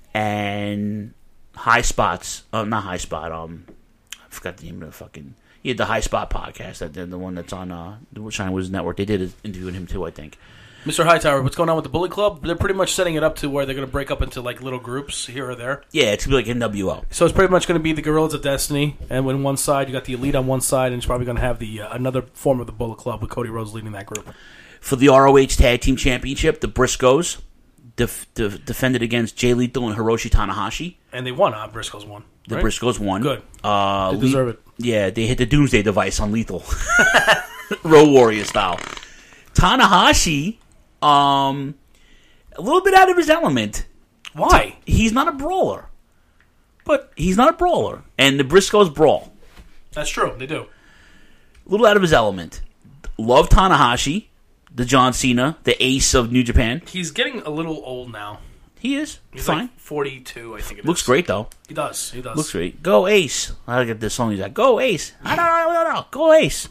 And High Spots, uh, not High Spot, um, I forgot the name of the fucking, he had the High Spot podcast, that the one that's on uh, the Shining Wizards Network. They did an interview with him too, I think. Mister Hightower, what's going on with the Bullet Club? They're pretty much setting it up to where they're going to break up into like little groups here or there. Yeah, it's going to be like N W O. So it's pretty much going to be the Guerrillas of Destiny, and when one side, you got the Elite on one side, and it's probably going to have the uh, another form of the Bullet Club with Cody Rhodes leading that group. For the R O H Tag Team Championship, the Briscoes def- def- defended against Jay Lethal and Hiroshi Tanahashi. And they won. Uh, Briscoes won. The right? Briscoes won. Good. Uh, they deserve Le- it. Yeah, they hit the Doomsday device on Lethal. Road Warrior style. Tanahashi, um, a little bit out of his element. Why? He's not a brawler. But he's not a brawler. And the Briscoes brawl. That's true. They do. A little out of his element. Love Tanahashi. the John Cena, the ace of New Japan. He's getting a little old now. He is. He's fine. like forty-two, I think it Looks is. great, though. He does. He does. Looks great. Go Ace. I get this song. He's like, go Ace. I don't know. I don't know. Go Ace.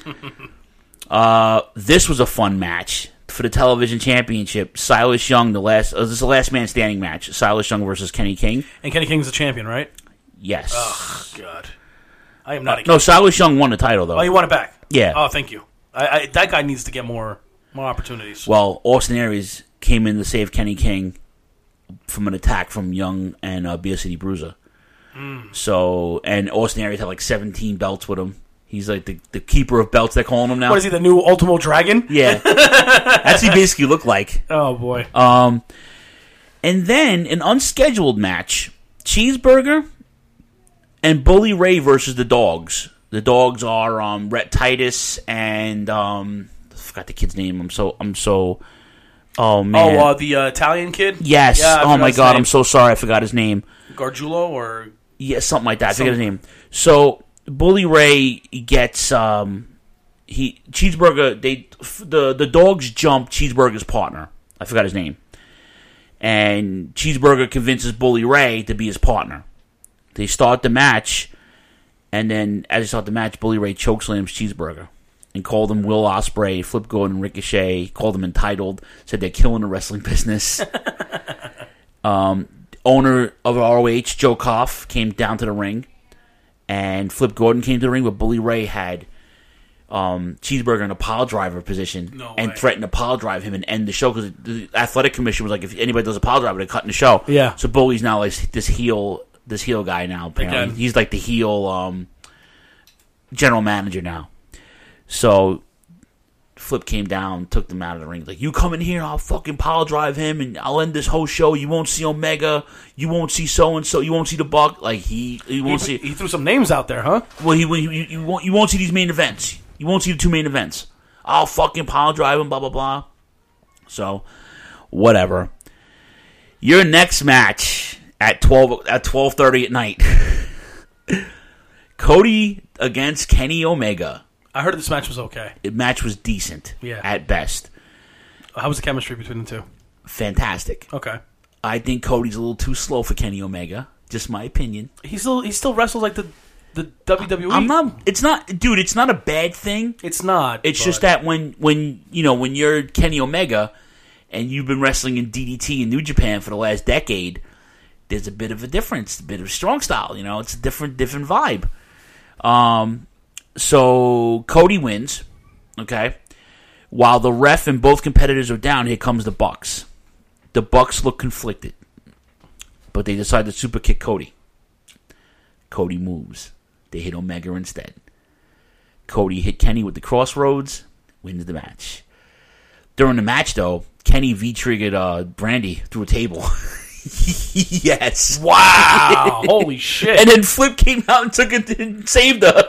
uh, this was a fun match for the television championship. Silas Young, the last. Uh, this is the last man standing match. Silas Young versus Kenny King. And Kenny King's the champion, right? Yes. Oh, God. I am not uh, a No, Silas Young won the title, though. Oh, you want it back? Yeah. Oh, thank you. I, I, that guy needs to get more more opportunities. Well, Austin Aries came in to save Kenny King from an attack from Young and uh, Beer City Bruiser. Mm. So, and Austin Aries had like seventeen belts with him. He's like the, the keeper of belts, they're calling him now. What is he, the new Ultimo Dragon? Yeah. That's what he basically looked like. Oh, boy. Um, and then an unscheduled match, Cheeseburger and Bully Ray versus the Dogs. The Dogs are um, Rhett Titus and um, I forgot the kid's name. I'm so I'm so oh man. Oh, uh, the uh, Italian kid? Yes. Yeah, I oh forgot my his god, name. I'm so sorry. I forgot his name. Gargiulo or Yeah, something like that. I Some- forget his name. So Bully Ray gets um, he Cheeseburger. They the the Dogs jump Cheeseburger's partner. I forgot his name. And Cheeseburger convinces Bully Ray to be his partner. They start the match, and then as they start the match, Bully Ray chokeslams Cheeseburger and called him Will Ospreay, Flip Gordon, Ricochet, called them entitled, said they're killing the wrestling business. um, owner of R O H, Joe Koff, came down to the ring, and Flip Gordon came to the ring, but Bully Ray had um, Cheeseburger in a pile driver position No and way. threatened to pile drive him and end the show because the athletic commission was like, if anybody does a pile driver, they're cutting the show. Yeah. So Bully's now like this heel, this heel guy now. Apparently, Again. he's like the heel um, general manager now. So Flip came down, took them out of the ring. Like, you come in here, I'll fucking pile drive him, and I'll end this whole show. You won't see Omega. You won't see so and so. You won't see the Buck. Like he, he won't he, see. he threw some names out there, huh? Well, he, you, you, you won't. You won't see these main events. You won't see the two main events. I'll fucking pile drive him. Blah blah blah. So, whatever. Your next match at twelve at twelve thirty at night. Cody against Kenny Omega. I heard this match was okay. The match was decent. Yeah. At best. How was the chemistry between the two? Fantastic. Okay. I think Cody's a little too slow for Kenny Omega. Just my opinion. He still he still wrestles like the the W W E. I'm not. It's not, dude. It's not a bad thing. It's not. It's but- just that when when you know when you're Kenny Omega and you've been wrestling in D D T in New Japan for the last decade, there's a bit of a difference, a bit of strong style. You know, it's a different different vibe. Um, so Cody wins. Okay, while the ref and both competitors are down, here comes the Bucks. The Bucks look conflicted, but they decide to super kick Cody. Cody moves. They hit Omega instead. Cody hit Kenny with the crossroads, wins the match. During the match, though, Kenny V-triggered uh, Brandy through a table. Yes. Wow. Holy shit. And then Flip came out and took it and saved her.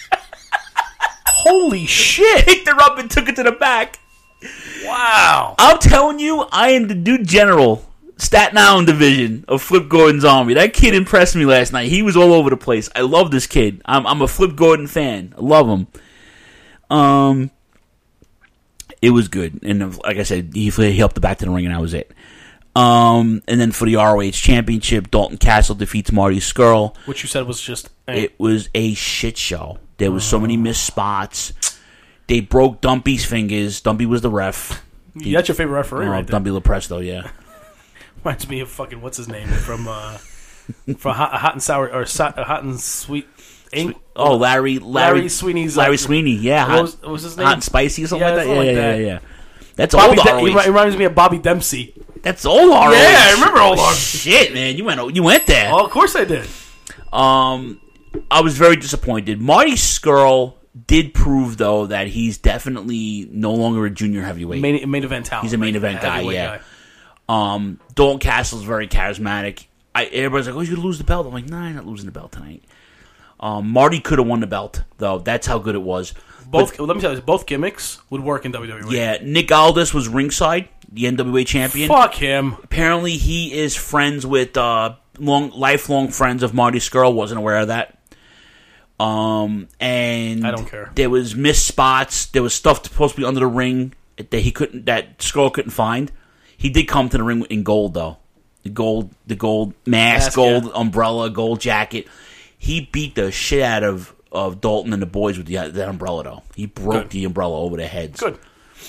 Holy shit. Picked her up and took it to the back. Wow. I'm telling you, I am the dude general, Staten Island division of Flip Gordon's Army. That kid impressed me last night. He was all over the place. I love this kid. I'm, I'm a Flip Gordon fan. I love him. Um, it was good, and like I said, he, he helped the back to the ring, and that was it. Um, and then for the R O H Championship, Dalton Castle defeats Marty Scurll. Which you said was just... Hey. It was a shit show. There was so many missed spots. They broke Dumpy's fingers. Dumpy was the ref. He, That's your favorite referee, oh, right there. Dumpy LaPresto, yeah. Reminds me of fucking, what's his name, from uh, from hot, hot and Sour, or so, Hot and Sweet... Ain't, Oh, Larry, Larry, Larry Sweeney's... Larry uh, Sweeney, yeah. What Hot, was, what was his name? Hot and Spicy or something Yeah, like that? something Yeah, like yeah, that. yeah, yeah. That's Bobby old De- R O H. he, he reminds me of Bobby Dempsey. That's old R O H. Yeah, I remember old R O H. Shit, man, you went you went there. Oh, of course I did. Um, I was very disappointed. Marty Scurll did prove, though, that he's definitely no longer a junior heavyweight. Main, main event talent. He's a main right? event guy, Heavyweight yeah. guy. Um, Dalton Castle's very charismatic. I, everybody's like, oh, he's going to lose the belt. I'm like, nah, I'm not losing the belt tonight. Um, Marty could have won the belt, though. That's how good it was. Both. But, let me tell you, both gimmicks would work in W W E. yeah, Nick Aldis was ringside, the N W A champion. Fuck him. Apparently, he is friends with uh, long, lifelong friends of Marty Scurll. Wasn't aware of that. Um, and I don't care. There was missed spots. There was stuff supposed to be under the ring that he couldn't, that Skull couldn't find. He did come to the ring in gold though, the gold, the gold mask, mask gold yeah. umbrella, gold jacket. He beat the shit out of, of Dalton and the boys with the, that umbrella though. He broke good. the umbrella over their heads. Good.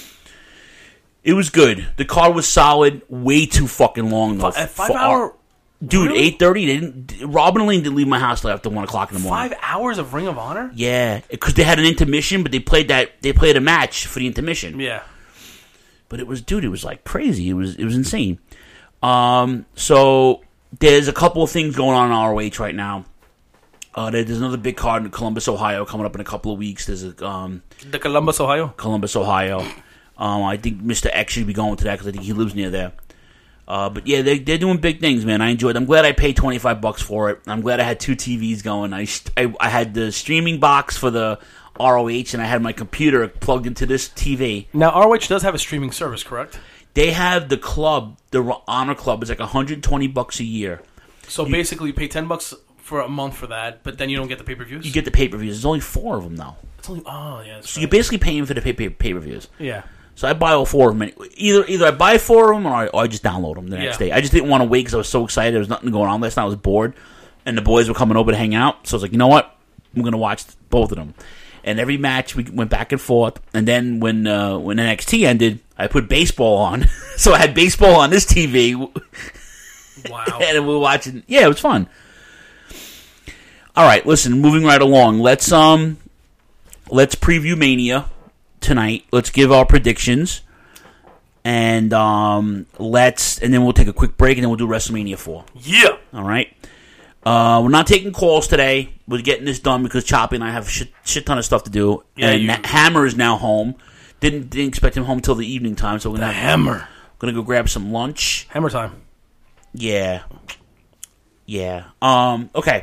It was good. The card was solid. Way too fucking long though. Five, five hour. Our, Dude, really? eight thirty. They didn't. Robin and Lane didn't leave my house till after one o'clock in the morning. Five hours of Ring of Honor? Yeah, because they had an intermission, but they played that. They played a match for the intermission. Yeah, but it was, dude, it was like crazy. It was, it was insane. Um, so there's a couple of things going on in R O H right now. Uh, there's another big card in Columbus, Ohio, coming up in a couple of weeks. There's a um, the Columbus, Ohio. Columbus, Ohio. Um, I think Mister X should be going to that because I think he lives near there. Uh, but yeah, they, they're doing big things, man. I enjoyed it. I'm glad I paid twenty-five bucks for it. I'm glad I had two T Vs going. I, I, I had the streaming box for the R O H, and I had my computer plugged into this T V. Now, R O H does have a streaming service, correct? They have the club, the Honor Club. It's like one hundred twenty bucks a year. So you, basically, you pay ten bucks for a month for that, but then you don't get the pay-per-views? You get the pay-per-views. There's only four of them, though. It's only, oh, yeah. So right. you're basically paying for the pay, pay, pay-per-views. Yeah. So I buy all four of them. Either either I buy four of them or I, or I just download them the next yeah. day. I just didn't want to wait because I was so excited. There was nothing going on last night. I was bored. And the boys were coming over to hang out. So I was like, you know what? I'm going to watch both of them. And every match, we went back and forth. And then when uh, when N X T ended, I put baseball on. So I had baseball on this T V. Wow. And we were watching. Yeah, it was fun. All right, listen, moving right along. Let's um, let's preview Mania tonight. Let's give our predictions, and um, let's and then we'll take a quick break, and then we'll do WrestleMania four. Yeah. All right. Uh, we're not taking calls today. We're getting this done because Choppy and I have a shit, shit ton of stuff to do. Yeah, and you... Hammer is now home. Didn't didn't expect him home till the evening time, so we're gonna the have, Hammer. Gonna go grab some lunch. Hammer time. Yeah. Yeah. Um. Okay.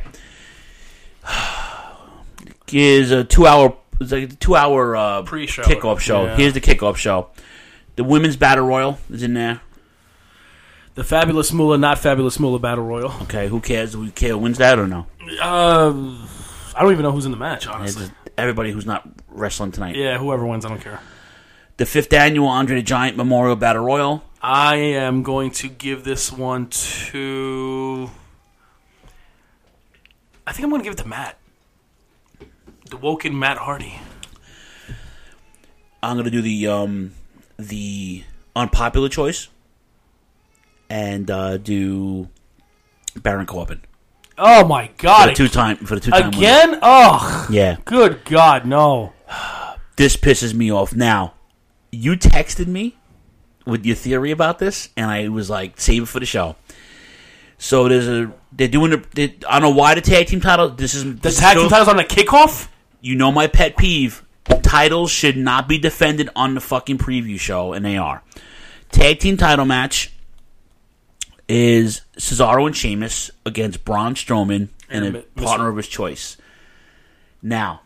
Here's a two-hour, it's like a two-hour uh, pre-show kickoff show. Yeah. Here's the kickoff show. The women's battle royal is in there. The Fabulous Moolah, not Fabulous Moolah battle royal. Okay, who cares? Do we care who wins that or no? Uh, I don't even know who's in the match. Honestly, everybody who's not wrestling tonight. Yeah, whoever wins, I don't care. The fifth annual Andre the Giant Memorial Battle Royal. I am going to give this one to. I think I'm going to give it to Matt. The Woken Matt Hardy. I'm going to do the um, the unpopular choice and uh, do Baron Corbin. Oh my God! For the two time for the two time again. Winner. Oh yeah. Good God, no! This pisses me off. Now, you texted me with your theory about this, and I was like, save it for the show. So there's a they're doing a they, I don't know why the tag team title. This is the this tag is team title's on the kickoff. You know my pet peeve: titles should not be defended on the fucking preview show, and they are. Tag team title match is Cesaro and Sheamus against Braun Strowman and, and a Mister partner of his choice. Now,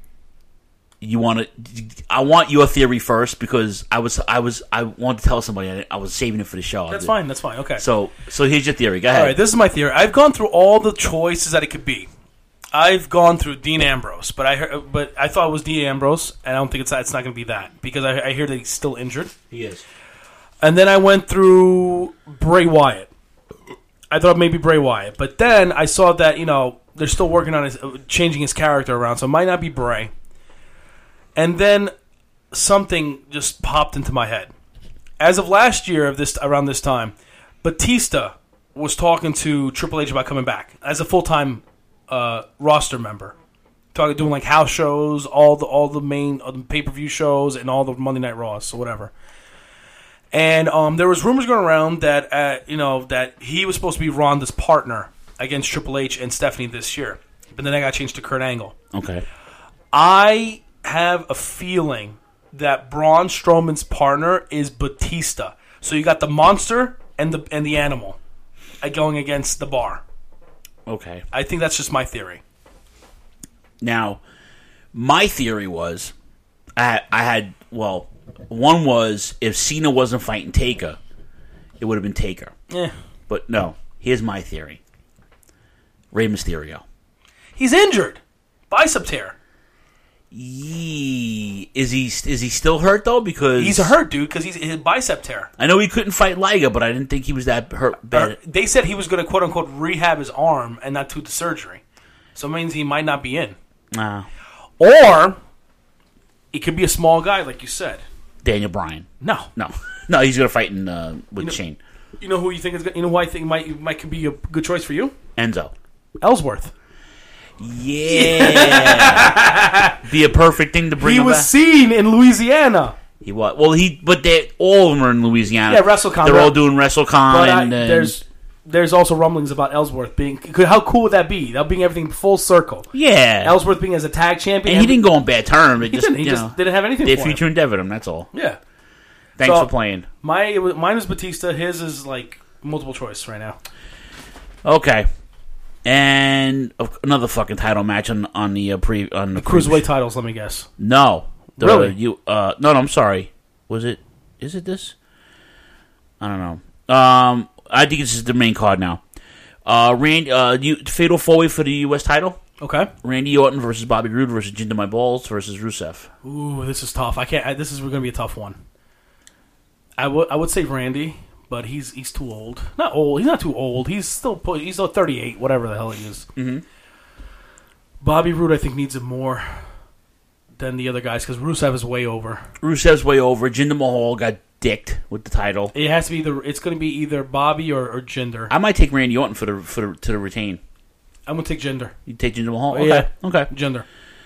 you want to? I want your theory first because I was, I was, I wanted to tell somebody. I, I was saving it for the show. That's fine. That's fine. Okay. So, so here's your theory. Go ahead. All right. This is my theory. I've gone through all the choices that it could be. I've gone through Dean Ambrose, but I heard, but I thought it was Dean Ambrose, and I don't think it's it's not going to be that because I, I hear that he's still injured. He is. And then I went through Bray Wyatt. I thought maybe Bray Wyatt, but then I saw that you know they're still working on his changing his character around, so it might not be Bray. And then something just popped into my head. As of last year, of this around this time, Batista was talking to Triple H about coming back as a full time uh, roster member, talking doing like house shows, all the all the main uh, pay per view shows, and all the Monday Night Raws, or whatever. And um, there was rumors going around that uh, you know that he was supposed to be Ronda's partner against Triple H and Stephanie this year, but then that got changed to Kurt Angle. Okay, I have a feeling that Braun Strowman's partner is Batista. So you got the monster and the and the animal going against the bar. Okay, I think that's just my theory. Now, my theory was, I had, I had well. One was, if Cena wasn't fighting Taker, it would have been Taker. Yeah. But no, here's my theory. Rey Mysterio. He's injured. Bicep tear. Yee. Is he is he still hurt though? Because he's hurt, dude. Because he's his bicep tear. I know he couldn't fight Liger, but I didn't think he was that hurt. Bad. Uh, they said he was going to quote unquote rehab his arm and not do the surgery. So it means he might not be in. Nah. Or it could be a small guy, like you said. Daniel Bryan. No, no, no. He's going to fight in uh, with you know, Shane. You know who you think is? You know who I think might might could be a good choice for you? Enzo Ellsworth. Yeah, be a perfect thing to bring. He him was back. seen in Louisiana. He was well. He but they all of them are in Louisiana. Yeah, WrestleCon. They're all doing WrestleCon. But I, and, and there's there's also rumblings about Ellsworth being. Could, how cool would that be? That would bring everything full circle. Yeah, Ellsworth being as a tag champion, and he didn't go on bad terms. It He just didn't. He you just know, didn't have anything They for future him. endeavored him. That's all. Yeah. Thanks So, for playing. My it was, mine was Batista. His is like multiple choice right now. Okay. And another fucking title match on on the uh, pre on the, The cruiserweight titles. Let me guess. No, the, Really? You uh no, no, I'm sorry. Was it? Is it this? I don't know. Um, I think this is the main card now. Uh, Randy, uh, you, fatal four way for the U S title. Okay. Randy Orton versus Bobby Roode versus Jinder My Balls versus Rusev. Ooh, this is tough. I can't. I, this is going to be a tough one. I would I would say Randy, but he's he's too old. Not old. He's not too old. He's still he's still thirty-eight, whatever the hell he is. Mm-hmm. Bobby Roode, I think, needs it more than the other guys because Rusev is way over. Rusev's way over. Jinder Mahal got dicked with the title. It has to be either. It's going to be either Bobby or, or Jinder. I might take Randy Orton for the for the, to the retain. I'm going to take Jinder. You take Jinder Mahal? Oh, Okay. yeah. Okay. Jinder.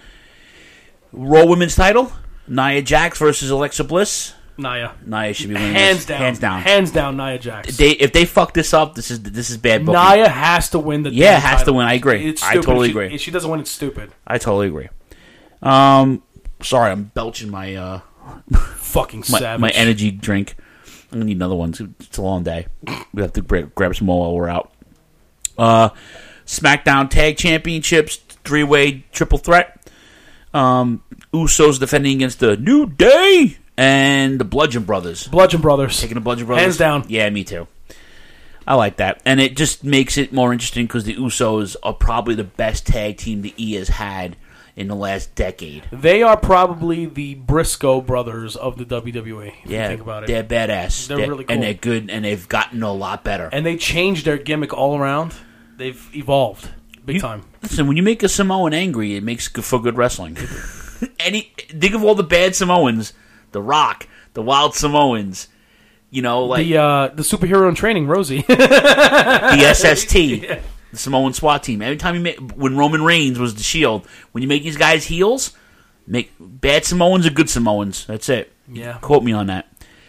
Raw Women's title. Nia Jax versus Alexa Bliss. Nia. Nia should be winning. Hands this. down. Hands down. Hands down. Nia Jax. They if they fuck this up, this is this is bad booking. Nia has to win the. Yeah, damn has to title. win. I agree. It's I stupid. totally If she, agree. If she doesn't win, it's stupid. I totally agree. Um, sorry, I'm belching my uh, fucking my, savage. my energy drink. I'm gonna need another one. It's a long day. We have to grab, grab some more while we're out. Uh, SmackDown Tag Championships three way triple threat. Um, Usos defending against the New Day and the Bludgeon Brothers. Bludgeon Brothers. Taking the Bludgeon Brothers. Hands down. Yeah, me too. I like that. And it just makes it more interesting because the Usos are probably the best tag team the E has had in the last decade. They are probably the Briscoe brothers of the W W E. If Yeah, you think about it. they're badass. They're, They're- really cool. And they're good, and they've gotten a lot better. And they changed their gimmick all around. They've evolved big time. Listen, when you make a Samoan angry, it makes good for good wrestling. Any think of all the bad Samoans, The Rock, the Wild Samoans, you know, like the uh, the superhero in training, Rosie. the S S T, Yeah. the Samoan SWAT team. Every time you make, when Roman Reigns was the Shield, when you make these guys heels, make bad Samoans or good Samoans. That's it. Yeah. Quote me on that.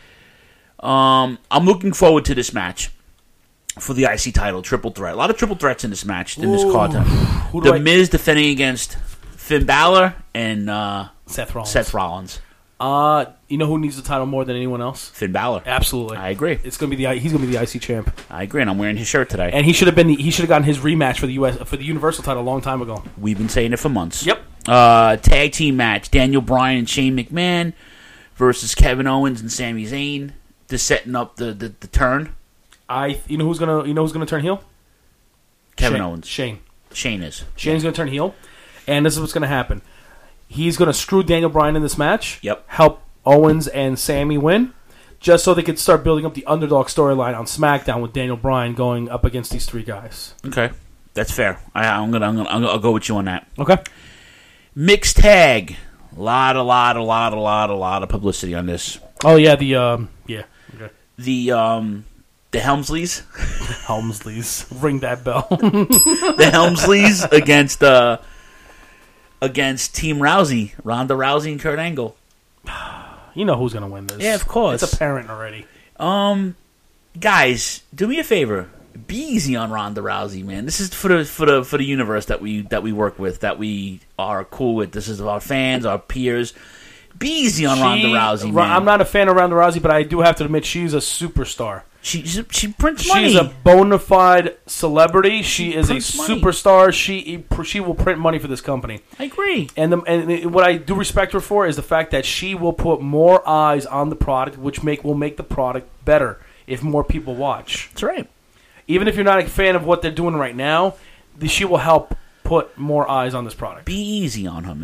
Um, I'm looking forward to this match for the I C title, triple threat. A lot of triple threats in this match, in this Ooh. card. Who do The I- Miz defending against Finn Balor and uh, Seth Rollins. Seth Rollins. Uh, you know who needs the title more than anyone else? Finn Balor. Absolutely. I agree. It's gonna be the he's gonna be the I C champ, I agree, and I'm wearing his shirt today. and he should have been the, he should have gotten his rematch for the U S for the Universal title a long time ago. We've been saying it for months. Yep. Uh, tag team match: Daniel Bryan and Shane McMahon versus Kevin Owens and Sami Zayn. Just setting up the, the, the turn. I you know who's gonna you know who's gonna turn heel? Kevin Shane. Owens. Shane. Shane is. Shane's gonna turn heel, and this is what's gonna happen. He's gonna screw Daniel Bryan in this match. Yep. Help Owens and Sammy win, just so they could start building up the underdog storyline on SmackDown with Daniel Bryan going up against these three guys. Okay, that's fair. I, I'm gonna, I'm gonna, I'm gonna, I'll go with you on that. Okay. Mixed tag. A lot, a lot, a lot, a lot, a lot of publicity on this. Oh yeah, the um, yeah. Okay. The um, the Helmsleys. Helmsleys, ring that bell. The Helmsleys against uh, against Team Rousey, Ronda Rousey and Kurt Angle. You know who's gonna win this? Yeah, of course. It's apparent already. Um, guys, do me a favor. Be easy on Ronda Rousey, man. This is for the for the for the universe that we that we work with, that we are cool with. This is our fans, our peers. Be easy on She- Ronda Rousey, man. I'm not a fan of Ronda Rousey, but I do have to admit she's a superstar. She she, she prints money. She's a bona fide celebrity. She is a prints money. superstar. She she will print money for this company. I agree. And the, and what I do respect her for is the fact that she will put more eyes on the product, which make will make the product better if more people watch. That's right. Even if you're not a fan of what they're doing right now, the, she will help put more eyes on this product. Be easy on her, man.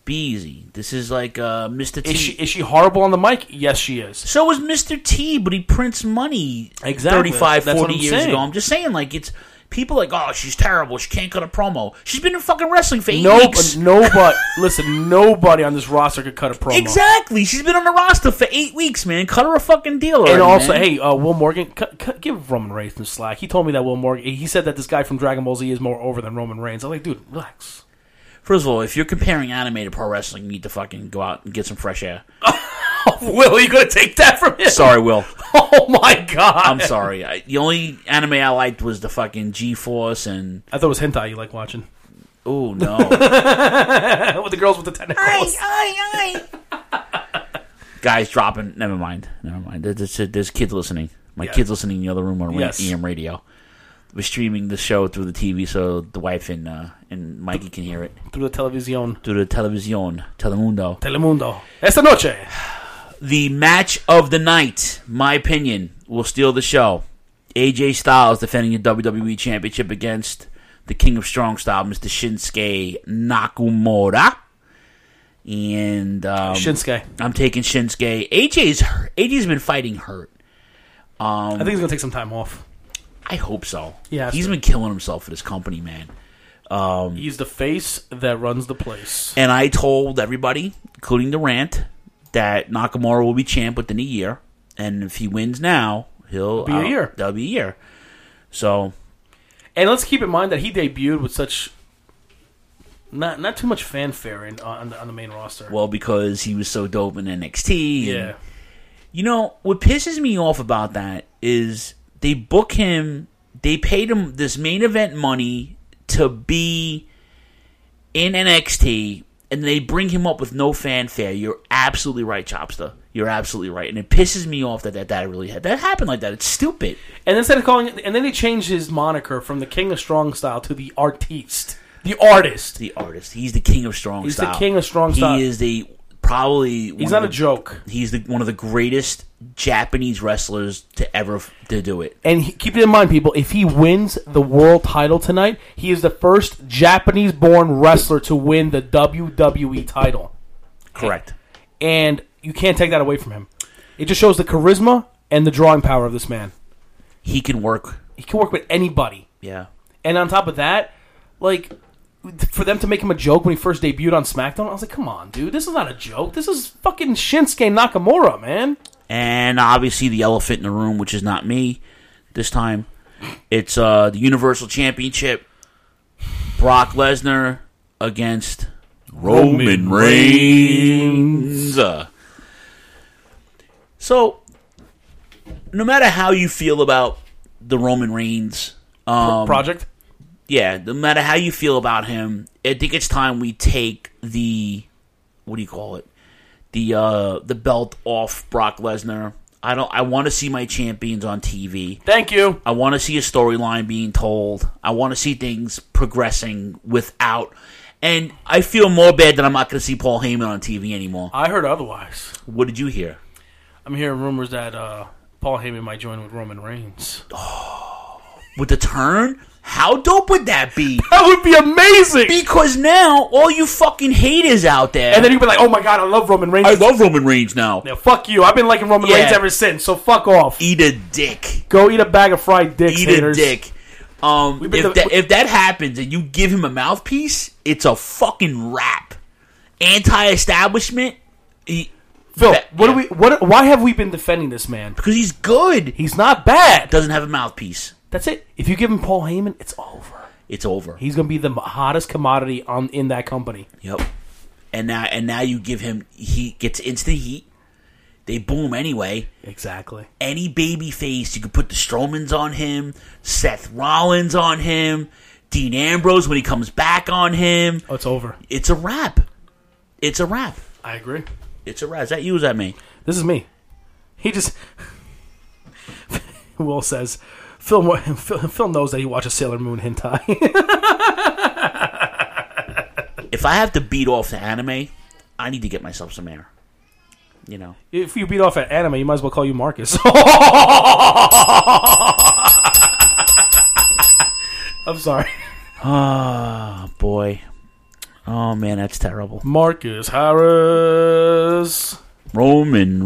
Be easy. This is like uh, Mister T. Is she, is she horrible on the mic? Yes, she is. So is Mister T, but he prints money Exactly. thirty-five, That's what forty I'm years saying. ago. I'm just saying, like, it's people like, oh, she's terrible. She can't cut a promo. She's been in fucking wrestling for eight No, weeks. nobody. Listen, nobody on this roster could cut a promo. Exactly. She's been on the roster for eight weeks, man. Cut her a fucking deal already, And also, man. hey, uh, Will Morgan, cut, cut, give Roman Reigns some slack. He told me that Will Morgan. He said that this guy from Dragon Ball Z is more over than Roman Reigns. I'm like, dude, relax. First of all, if you're comparing anime to pro wrestling, you need to fucking go out and get some fresh air. Will, you gonna take that from him? Sorry, Will. Oh my god. I'm sorry. I, the only anime I liked was the fucking G-Force and... I thought it was hentai you like watching. Oh, no. With the girls with the tentacles. Aye, aye, aye. Guys dropping... Never mind. Never mind. There's, there's kids listening. My Yeah. kid's listening in the other room on Yes. E M radio. We're streaming the show through the T V so the wife and uh, and Mikey can hear it. Through the television. Through the television. Telemundo. Telemundo. Esta noche. The match of the night, my opinion, will steal the show. A J Styles defending the W W E Championship against the King of Strong Style, Mister Shinsuke Nakamura. And um, Shinsuke. I'm taking Shinsuke. A J's hurt. A J's been fighting hurt. Um, I think he's gonna take some time off. I hope so. Yeah, he's been killing himself for this company, man. Um, He's the face that runs the place. and I told everybody, including the rant, that Nakamura will be champ within a year, and if he wins now, he'll It'll be a uh, year. That'll be a year. So, And let's keep in mind that he debuted with such not not too much fanfare in, on, the, on the main roster. well, because he was so dope in N X T. and- yeah. You know, what pisses me off about that is they book him, they paid him this main event money to be in N X T, and they bring him up with no fanfare. You're absolutely right, Chopster. You're absolutely right. And it pisses me off that that, that really had that happened like that. It's stupid. And instead of calling it, and then they changed his moniker from the King of Strong Style to the Artiste, the artist. The artist. He's the king of strong He's style. the king of strong style. He is the probably one He's of not the- a joke. He's the one of the greatest Japanese wrestlers to ever f- to do it. And he, keep it in mind, people, if he wins the world title tonight, he is the first Japanese-born wrestler to win the W W E title. Correct. And you can't take that away from him. It just shows the charisma and the drawing power of this man. He can work. He can work with anybody. Yeah. And on top of that, like, for them to make him a joke when he first debuted on SmackDown, I was like, come on, dude. This is not a joke. This is fucking Shinsuke Nakamura, man. And obviously the elephant in the room, which is not me this time. It's uh, the Universal Championship. Brock Lesnar against Roman Reigns. Uh, So, no matter how you feel about the Roman Reigns um, project, yeah, no matter how you feel about him, I think it's time we take the what do you call it, the uh, the belt off Brock Lesnar. I don't. I want to see my champions on T V. Thank you. I want to see a storyline being told. I want to see things progressing without. And I feel more bad that I'm not going to see Paul Heyman on T V anymore. I heard otherwise. What did you hear? I'm hearing rumors that uh, Paul Heyman might join with Roman Reigns. With the turn? How dope would that be? That would be amazing! Because now, all you fucking haters out there... And then you'd be like, oh my god, I love Roman Reigns. I love Roman Reigns now. Yeah, fuck you. I've been liking Roman Yeah. Reigns ever since, so fuck off. Eat a dick. Go eat a bag of fried dicks, Eat haters. a dick. Um, We've been if, the- that, if that happens and you give him a mouthpiece, it's a fucking rap. Anti-establishment... He, Phil, that- what yeah. do we? What? Why have we been defending this man? Because he's good. He's not bad. Doesn't have a mouthpiece. That's it. If you give him Paul Heyman, it's over. It's over. He's gonna be the hottest commodity on in that company. Yep. And now, and now you give him... He gets instant heat. They boom anyway. Exactly. Any baby face, you could put the Strowmans on him, Seth Rollins on him, Dean Ambrose when he comes back on him. Oh, it's over. It's a wrap. It's a wrap. I agree. It's a wrap. Is that you or is that me? This is me. He just... Will says, Phil, Phil, Phil knows that he watches Sailor Moon hentai. If I have to beat off the anime, I need to get myself some air. You know. If you beat off at anime, you might as well call you Marcus. I'm sorry. Ah, boy. Oh, man, that's terrible. Marcus Harris. Roman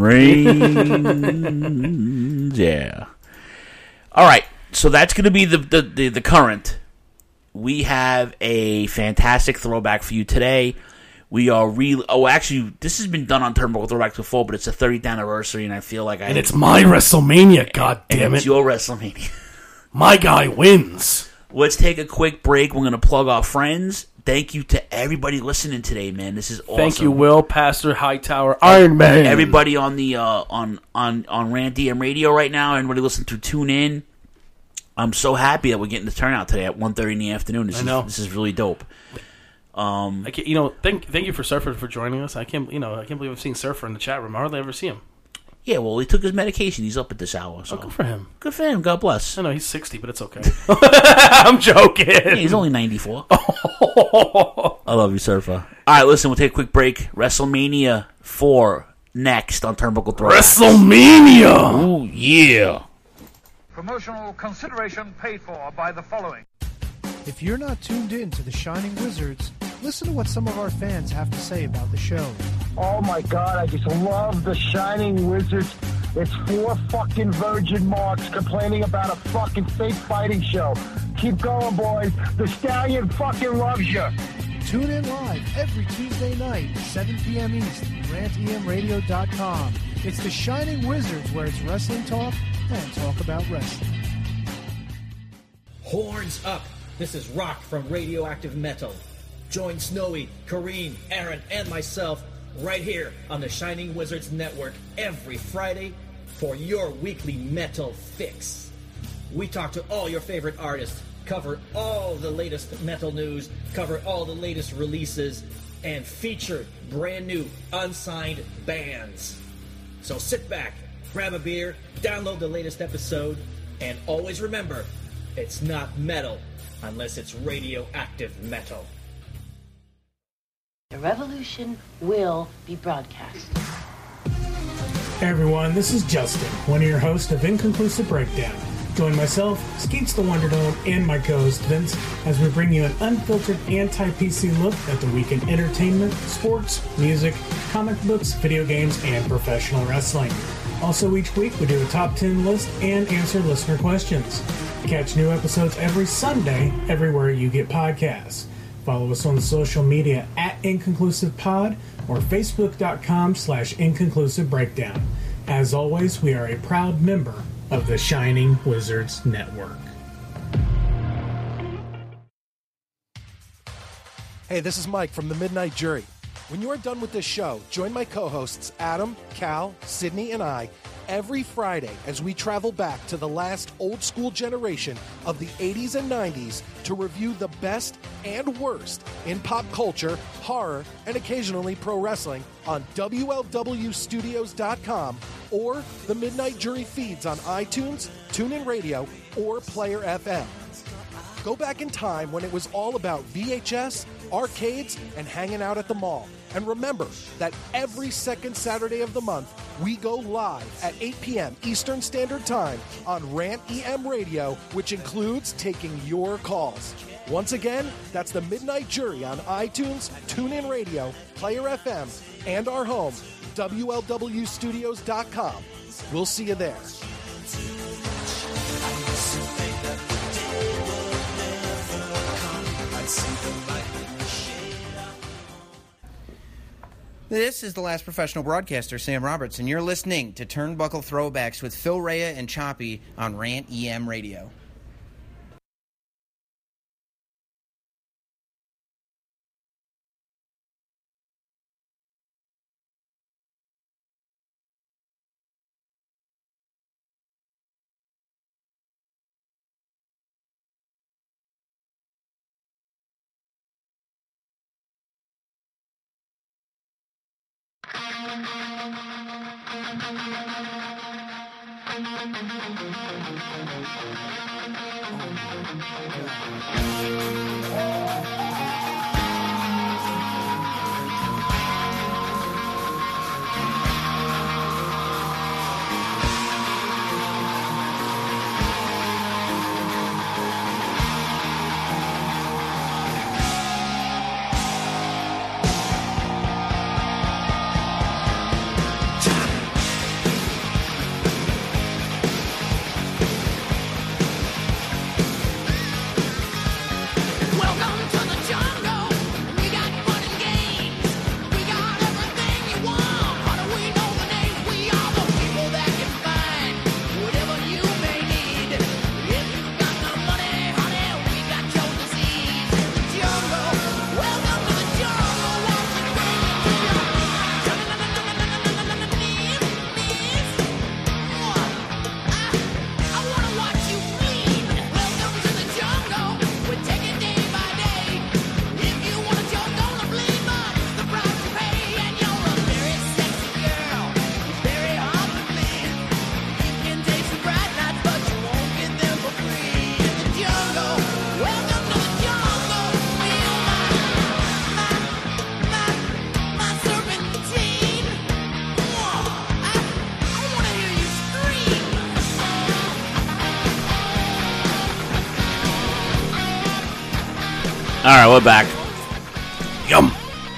Reigns. Yeah. All right. So that's going to be the, the, the, the current. We have a fantastic throwback for you today. We are really... Oh, actually, this has been done on Turnbuckle Throwbacks before, but it's the thirtieth anniversary, and I feel like I... And it's my WrestleMania, God damn it. It's your WrestleMania. My guy wins. Let's take a quick break. We're going to plug our friends. Thank you to everybody listening today, man. This is awesome. Thank you, Will, Pastor Hightower, Iron Man. Everybody on the uh, on on on Rant D M Radio right now. Everybody listen to Tune In. I'm so happy that we're getting the turnout today at one thirty in the afternoon. This I is, know. This is really dope. Um, I can't, you know, thank thank you for Surfer for joining us. I can't, you know, I can't believe I've seen Surfer in the chat room. I hardly ever see him. Yeah, well, he took his medication. He's up at this hour. So. Oh, good for him. Good for him. God bless. I know he's sixty, but it's okay. I'm joking. Yeah, he's only ninety-four. I love you, Surfer. All right, listen, we'll take a quick break. WrestleMania four next on Turnbuckle Throwbacks. WrestleMania. Oh yeah. Promotional consideration paid for by the following. If you're not tuned in to the Shining Wizards, listen to what some of our fans have to say about the show. Oh my God, I just love the Shining Wizards. It's four fucking virgin marks complaining about a fucking fake fighting show. Keep going, boys. The Stallion fucking loves you. Tune in live every Tuesday night, seven p.m. East, rant e m radio dot com. It's the Shining Wizards, where it's wrestling talk and talk about wrestling. Horns up. This is Rock from Radioactive Metal. Join Snowy, Kareem, Aaron, and myself right here on the Shining Wizards Network every Friday for your weekly metal fix. We talk to all your favorite artists, cover all the latest metal news, cover all the latest releases, and feature brand new unsigned bands. So sit back, grab a beer, download the latest episode, and always remember, it's not metal unless it's radioactive metal. The revolution will be broadcast. Hey everyone, this is Justin, one of your hosts of Inconclusive Breakdown. Join myself, Skeets the Wonder Dome, and my co-host Vince as we bring you an unfiltered anti-P C look at the week in entertainment, sports, music, comic books, video games, and professional wrestling. Also, each week we do a top ten list and answer listener questions. Catch new episodes every Sunday everywhere you get podcasts. Follow us on the social media at InconclusivePod or Facebook.com slash Inconclusive Breakdown. As always, we are a proud member of the Shining Wizards Network. Hey, this is Mike from the Midnight Jury. When you are done with this show, join my co-hosts Adam, Cal, Sydney, and I every Friday as we travel back to the last old-school generation of the eighties and nineties to review the best and worst in pop culture, horror, and occasionally pro wrestling on W L W Studios dot com or the Midnight Jury feeds on iTunes, TuneIn Radio, or Player F M. Go back in time when it was all about V H S, arcades, and hanging out at the mall. And remember that every second Saturday of the month, we go live at eight p.m. Eastern Standard Time on Rant E M Radio, which includes taking your calls. Once again, that's the Midnight Jury on iTunes, TuneIn Radio, Player F M, and our home, W L W Studios dot com. We'll see you there. This is the last professional broadcaster, Sam Roberts, and you're listening to Turnbuckle Throwbacks with Phil Rea and Choppy on Rant E M Radio. right, we're back. Yum.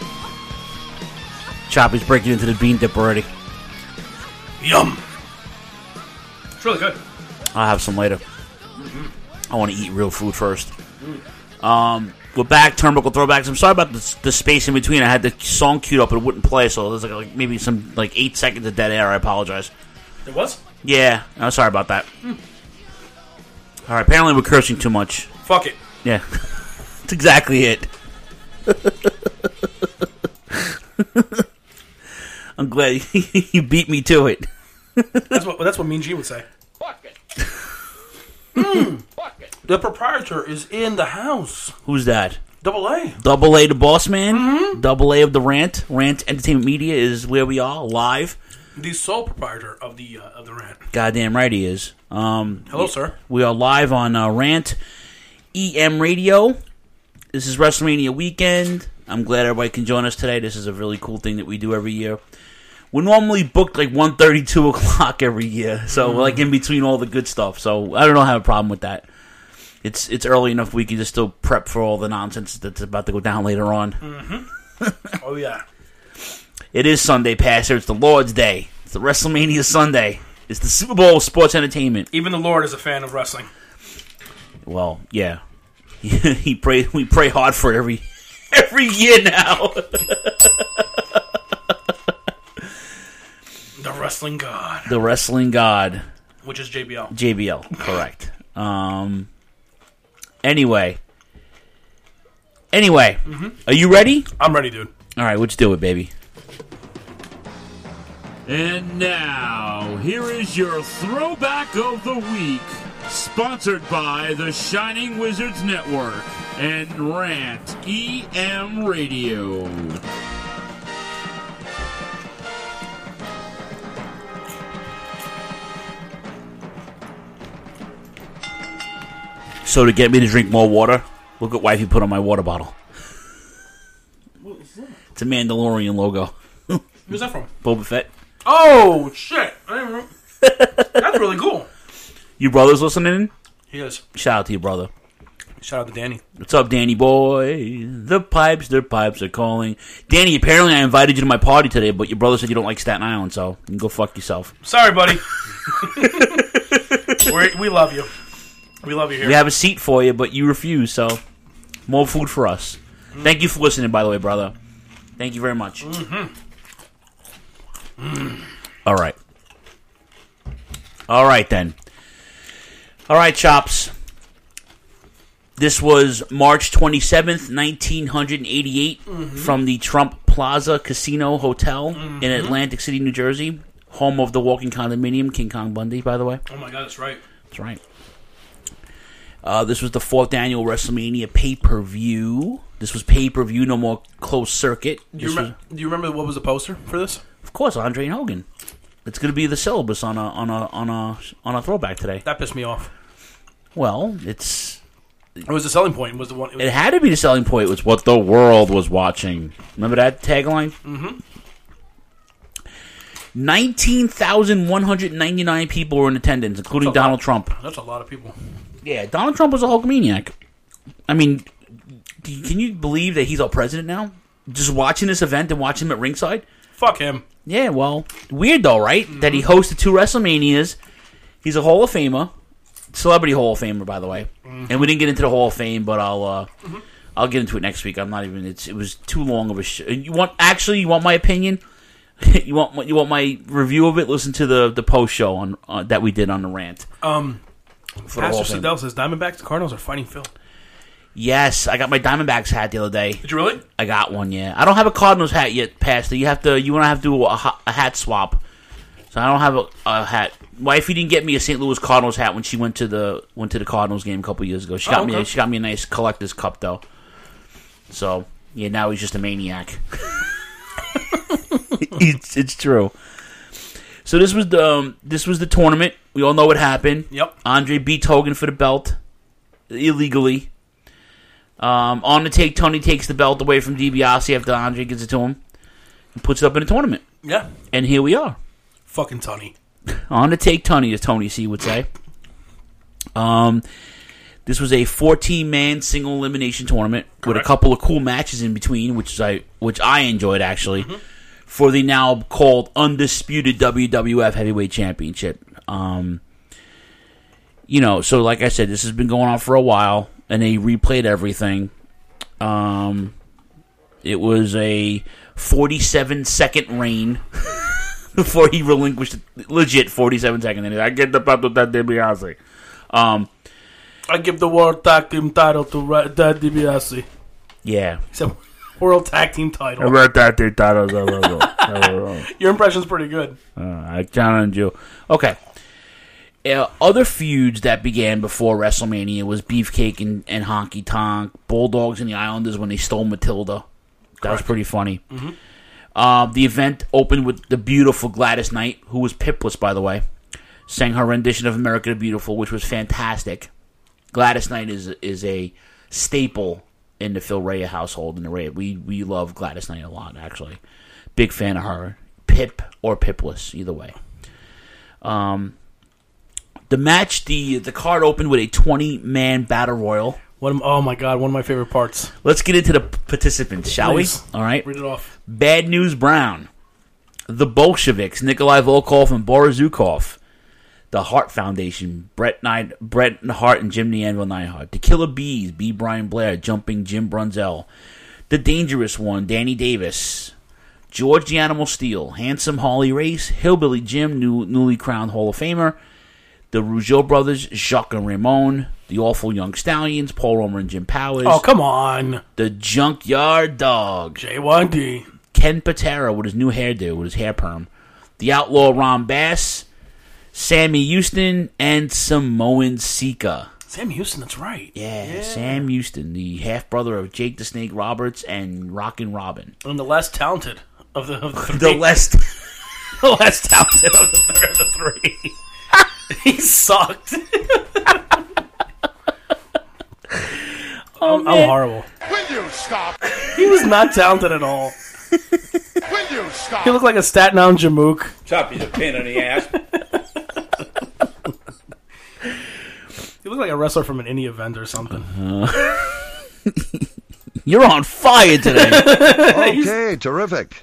Choppy's breaking into the bean dip already. Yum. It's really good. I'll have some later. Mm-hmm. I want to eat real food first. Um, we're back. Turnbuckle Throwbacks. I'm sorry about the, the space in between. I had the song queued up and it wouldn't play, so there's like, like maybe some like eight seconds of dead air. I apologize. It was? Yeah, I'm sorry about that. Mm. All right, apparently we're cursing too much. Fuck it. Yeah, that's exactly it. I'm glad you beat me to it. That's what that's what Mean Gene would say. Fuck it. Mm. Fuck it. The proprietor is in the house. Who's that? Double A. Double A, the boss man. Mm-hmm. Double A of the Rant. Rant Entertainment Media is where we are, live. The sole proprietor of the uh, of the Rant. Goddamn right he is. Um, Hello, sir. We are live on uh, Rant E M Radio. This is WrestleMania weekend. I'm glad everybody can join us today. This is a really cool thing that we do every year. We're normally booked like one thirty, two o'clock every year, so we're like in between all the good stuff. So I don't have a problem with that. It's it's early enough we can just still prep for all the nonsense that's about to go down later on. Mm-hmm. Oh yeah. It is Sunday, Pastor. It's the Lord's Day. It's the WrestleMania Sunday. It's the Super Bowl of sports entertainment. Even the Lord is a fan of wrestling. Well, yeah. he pray. We pray hard for it every every year now. The wrestling god. The wrestling god. Which is J B L. J B L, correct. Um. Anyway. Anyway. Mm-hmm. Are you ready? I'm ready, dude. All right, let's do it, baby. And now, here is your Throwback of the Week, sponsored by the Shining Wizards Network and Rant E M Radio. So to get me to drink more water, look what wifey put on my water bottle. What is that? It's a Mandalorian logo. Who's that from? Boba Fett. Oh, shit. I didn't remember. That's really cool. Your brother's listening? He is. Shout out to your brother. Shout out to Danny. What's up, Danny boy? The pipes, their pipes are calling. Danny, apparently I invited you to my party today, but your brother said you don't like Staten Island, so you can go fuck yourself. Sorry, buddy. We're, we love you. We love you here. We have a seat for you, but you refuse, so more food for us. Mm. Thank you for listening, by the way, brother. Thank you very much. Mm-hmm. Mm. All right. All right, then. All right, Chops. This was March twenty-seventh, nineteen eighty-eight, mm-hmm. from the Trump Plaza Casino Hotel mm-hmm. in Atlantic City, New Jersey, home of the walking condominium, King Kong Bundy, by the way. Oh, my God, that's right. That's right. Uh, this was the fourth annual WrestleMania pay-per-view. This was pay-per-view, no more closed circuit. Do you, rem- was- do you remember what was the poster for this? Of course, Andre and Hogan. It's going to be the syllabus on a on a on a on a throwback today. That pissed me off. Well, it's it was the selling point. Was the one? It, was, it had to be the selling point. It was what the world was watching. Remember that tagline? Mm-hmm. Nineteen thousand one hundred ninety nine people were in attendance, including Donald lot. Trump. That's a lot of people. Yeah, Donald Trump was a Hulkamaniac. I mean, can you believe that he's our president now? Just watching this event and watching him at ringside? Fuck him. Yeah, well, weird though, right? Mm-hmm. That he hosted two WrestleManias. He's a Hall of Famer, celebrity Hall of Famer, by the way. Mm-hmm. And we didn't get into the Hall of Fame, but I'll uh, mm-hmm. I'll get into it next week. I'm not even. It's it was too long of a show. You want actually? You want my opinion? you want you want my review of it? Listen to the the post show on uh, that we did on the Rant. Um, Pastor Sidell says Diamondbacks and Cardinals are fighting Phil. Yes, I got my Diamondbacks hat the other day. Did you really? I got one, yeah. I don't have a Cardinals hat yet, Pastor. You have to. You want to have to do a, a hat swap. So I don't have a, a hat. Wifey didn't get me a Saint Louis Cardinals hat when she went to the went to the Cardinals game a couple years ago. She got oh, okay. me. A, she got me a nice collector's cup though. So yeah, now he's just a maniac. it's, it's true. So this was the um, this was the tournament. We all know what happened. Yep. Andre beats Hogan for the belt illegally. Um, on the take, Tony takes the belt away from DiBiase after Andre gives it to him and puts it up in a tournament. Yeah. And here we are. Fucking Tony. On the take, Tony, as Tony C would say. Um, This was a fourteen-man single elimination tournament Correct. with a couple of cool matches in between, which is I which I enjoyed actually, Mm-hmm. for the now called undisputed W W F Heavyweight Championship. Um, you know, so like I said, this has been going on for a while, and they replayed everything. Um, it was a forty-seven second reign before he relinquished legit forty-seven seconds. And I get the battle that DiBiase. Um, I give the World Tag Team title to Ra- Ted DiBiase. Yeah. So, World Tag Team title. World Tag Team title. Your impression's pretty good. Uh, I challenge you. Okay. Uh, other feuds that began before WrestleMania was Beefcake and, and Honky Tonk, Bulldogs and the Islanders when they stole Matilda. That Correct. was pretty funny. Mm-hmm. Uh, the event opened with the beautiful Gladys Knight, who was pipless, by the way, sang her rendition of America the Beautiful, which was fantastic. Gladys Knight is is a staple in the Phil Rea household. In the Rea, we we love Gladys Knight a lot, actually. Big fan of her. Pip or pipless, either way. Um, the match, the the card opened with a twenty-man battle royal. One of, oh my god, one of my favorite parts. Let's get into the participants, shall Please. we? All right. Read it off. Bad News Brown, the Bolsheviks, Nikolai Volkov and Boris Zukov. The Hart Foundation, Bret Knight, Bret Hart and Jim the Anvil Neidhart. The Killer Bees, B. Brian Blair, Jumping Jim Brunzell. The Dangerous One, Danny Davis. George the Animal Steel, Handsome Harley Race, Hillbilly Jim, new, newly crowned Hall of Famer. The Rougeau Brothers, Jacques and Ramon. The Awful Young Stallions, Paul Romer and Jim Powers. Oh, come on. The Junkyard Dog. J Y D. Ken Patera with his new hairdo, with his hair perm. The Outlaw Ron Bass. Sammy Houston and Samoan Sika. Sam Houston, that's right. Yeah, yeah. Sam Houston, the half-brother of Jake the Snake Roberts and Rockin' Robin. And the less talented of the, of the three. The less... the less talented of the, th- of the three. He sucked. Oh, I'm, I'm horrible. Will you stop? He was not talented at all. Will you stop? He looked like a Staten Island Jamook. Choppy's a pain in the ass. He looked like a wrestler from an indie event or something. Uh, you're on fire today. Okay, terrific.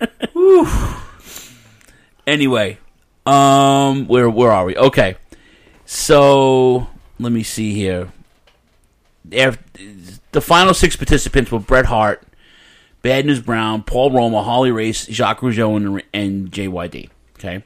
Anyway, um, where where are we? Okay, so let me see here. After, the final six participants were Bret Hart, Bad News Brown, Paul Roma, Harley Race, Jacques Rougeau, and, and J Y D. Okay.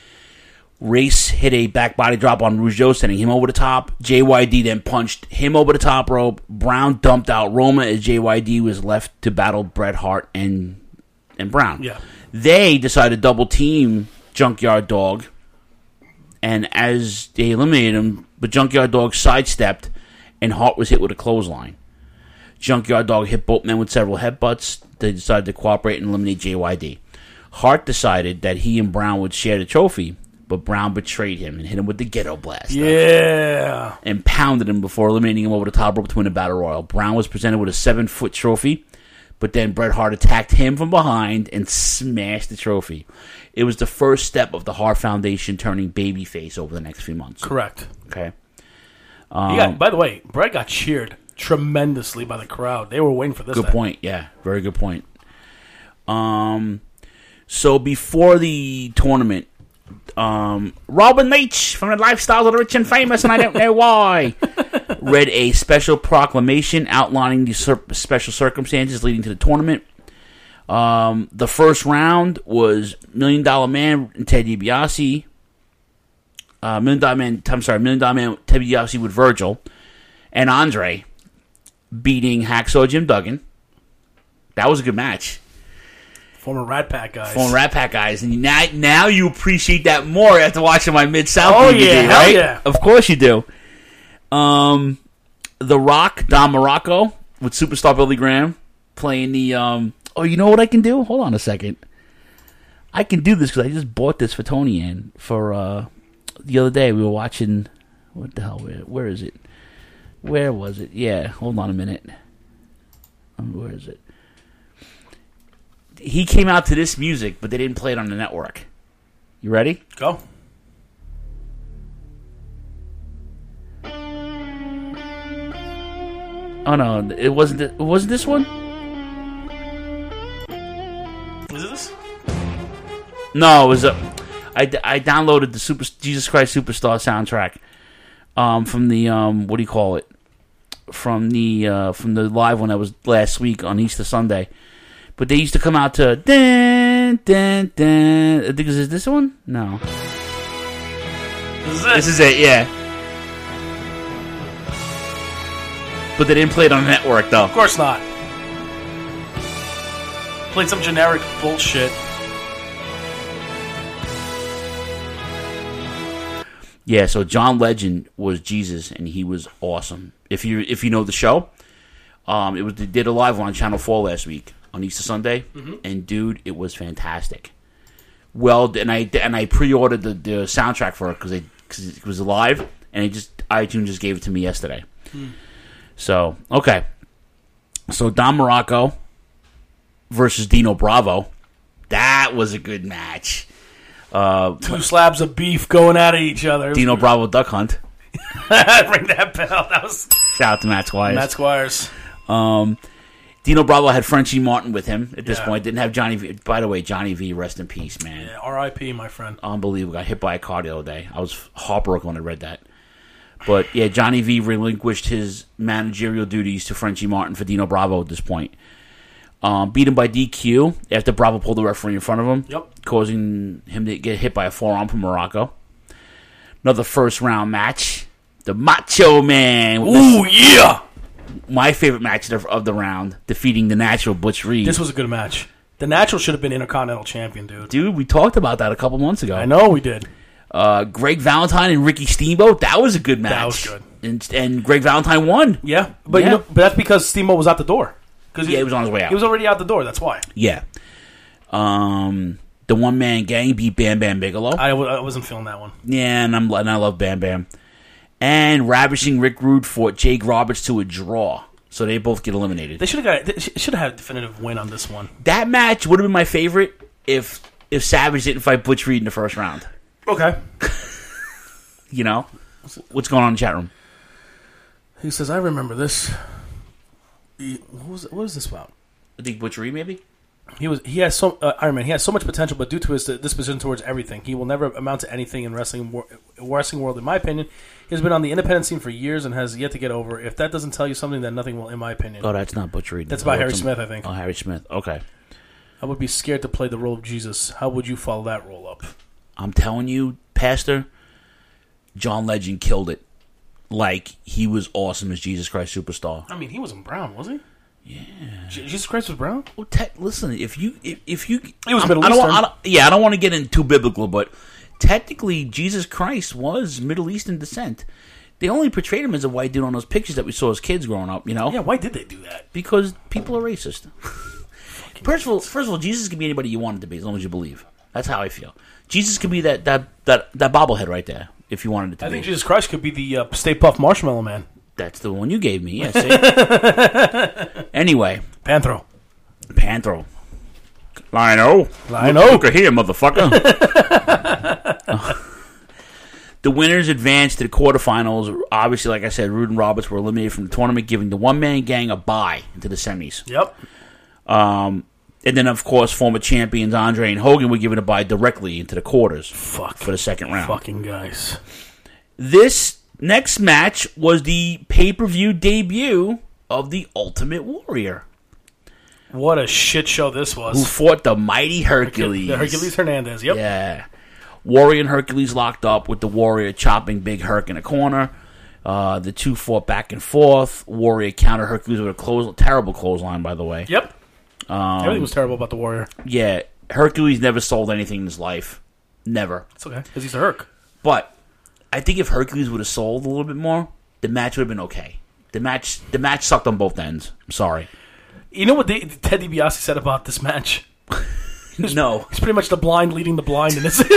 Race hit a back body drop on Rougeau, sending him over the top. J Y D then punched him over the top rope. Brown dumped out Roma as J Y D was left to battle Bret Hart and and Brown. Yeah. They decided to double team Junkyard Dog, and as they eliminated him, but Junkyard Dog sidestepped, and Hart was hit with a clothesline. Junkyard Dog hit both men with several headbutts. They decided to cooperate and eliminate J Y D. Hart decided that he and Brown would share the trophy, but Brown betrayed him and hit him with the Ghetto Blaster. Yeah. And pounded him before eliminating him over the top rope to win the Battle Royal. Brown was presented with a seven-foot trophy, but then Bret Hart attacked him from behind and smashed the trophy. It was the first step of the Hart Foundation turning babyface over the next few months. Correct. Okay. Um, he got, by the way, Bret got cheered tremendously by the crowd. They were waiting for this. Good thing. point. Yeah, very good point. Um, so before the tournament, um, Robin Leach from the Lifestyles of the Rich and Famous, and I don't know why, read a special proclamation outlining the sur- special circumstances leading to the tournament. Um, the first round was Million Dollar Man and Ted DiBiase. Uh, Million Dollar Man, I'm sorry, Million Dollar Man Ted DiBiase with Virgil and Andre beating Hacksaw Jim Duggan. That was a good match. Former Rat Pack guys. Former Rat Pack guys. And now, now you appreciate that more after watching my Mid-South Oh, D V D, yeah, hell right? yeah. Of course you do. Um, The Rock, Don Morocco, with Superstar Billy Graham, playing the... Um, oh, you know what I can do? Hold on a second. I can do this because I just bought this for Tony Ann for... Uh, the other day we were watching... What the hell? Where, where is it? Where was it? Yeah, hold on a minute. Um, where is it? He came out to this music, but they didn't play it on the network. You ready? Go. Oh no, it wasn't. It wasn't this one. Was it this? No, it was a. I, I downloaded the Super Jesus Christ Superstar soundtrack, um, from the um, what do you call it? From the uh, from the live one that was last week on Easter Sunday, but they used to come out to dun, dun, dun. I think is this one? No. This is it. This is it. Yeah. But they didn't play it on the network though. Of course not. Played some generic bullshit. Yeah, so John Legend was Jesus, and he was awesome. If you if you know the show, um, it was they did a live one on Channel Four last week on Easter Sunday, mm-hmm. and dude, it was fantastic. Well, and I and I pre-ordered the, the soundtrack for it because it was live, and it just iTunes just gave it to me yesterday. Mm. So okay, so Don Morocco versus Dino Bravo, that was a good match. Uh, Two slabs of beef going at each other. Dino Bravo Duck Hunt. Ring that bell. That was shout out to Matt Squires. Matt Squires. Um, Dino Bravo had Frenchie Martin with him at this Yeah. point. Didn't have Johnny V. By the way, Johnny V, rest in peace, man. Yeah, R I P, my friend. Unbelievable. Got hit by a car the other day. I was heartbroken when I read that. But yeah, Johnny V relinquished his managerial duties to Frenchie Martin for Dino Bravo at this point. Um, beat him by D Q after Bravo pulled the referee in front of him, yep. causing him to get hit by a forearm from Morocco. Another first round match. The Macho Man. Ooh, yeah! My favorite match of, of the round, defeating the Natural Butch Reed. This was a good match. The Natural should have been Intercontinental Champion, dude. Dude, we talked about that a couple months ago. I know we did. Uh, Greg Valentine and Ricky Steamboat, that was a good match. That was good. And, and Greg Valentine won. Yeah, but yeah. you know, but that's because Steamboat was out the door. Yeah, he, he was on his way out. He was already out the door, that's why. Yeah. Um, the One Man Gang beat Bam Bam Bigelow. I, w- I wasn't feeling that one. Yeah, and, I'm, and I love Bam Bam. And Ravishing Rick Rude fought Jake Roberts to a draw. So they both get eliminated. They should have got. They should have had a definitive win on this one. That match would have been my favorite if if Savage didn't fight Butch Reed in the first round. Okay. You know, what's going on in the chat room? He says, "I remember this." He, what was what was this about? I think Butch Reed, maybe. He was. He has so uh, Iron Man. He has so much potential, but due to his disposition towards everything, he will never amount to anything in wrestling. Wrestling world, in my opinion, he has been on the independent scene for years and has yet to get over. If that doesn't tell you something, then nothing will, in my opinion. Oh, that's not Butch Reed. That's Oh, by Harry some- Smith, I think. Oh, Harry Smith. Okay. I would be scared to play the role of Jesus. How would you follow that role up? I'm telling you, Pastor, John Legend killed it. Like, he was awesome as Jesus Christ Superstar. I mean, he wasn't brown, was he? Yeah. Je- Jesus Christ was brown? Well, te- listen, if you, if, if you, It was I'm- Middle I don't, Eastern. want- I don't, yeah, I don't want to get into too biblical, but technically, Jesus Christ was Middle Eastern descent. They only portrayed him as a white dude on those pictures that we saw as kids growing up. You know? Yeah. Why did they do that? Because people are racist. First of all, first of all, Jesus can be anybody you want him to be, as long as you believe. That's how I feel. Jesus could be that that that, that bobblehead right there, if you wanted it to I be. think Jesus Christ could be the uh, Stay Puft Marshmallow Man. That's the one you gave me. Yeah. See? Anyway, Panthro. Panthro. Lino. Lino. Look, look here, motherfucker. Uh, the winners advanced to the quarterfinals. Obviously, like I said, Rude and Roberts were eliminated from the tournament, giving the one-man gang a bye into the semis. Yep. Um, and then, of course, former champions Andre and Hogan were given a bye directly into the quarters. Fuck. For the second round. Fucking guys. This next match was the pay-per-view debut of the Ultimate Warrior. What a shit show this Who was. fought the mighty Hercules. The Hercules Hernandez, yep. Yeah. Warrior and Hercules locked up with the Warrior chopping Big Herc in a corner. Uh, the two fought back and forth. Warrior countered Hercules with a close, terrible clothesline, by the way. Yep. Um, Everything was terrible about the Warrior. Yeah. Hercules never sold anything in his life. Never. It's okay, because he's a Herc. But I think if Hercules would have sold a little bit more, the match would have been okay. The match, the match sucked on both ends. I'm sorry. You know what they, Ted DiBiase said about this match? No. He's pretty much the blind leading the blind in this.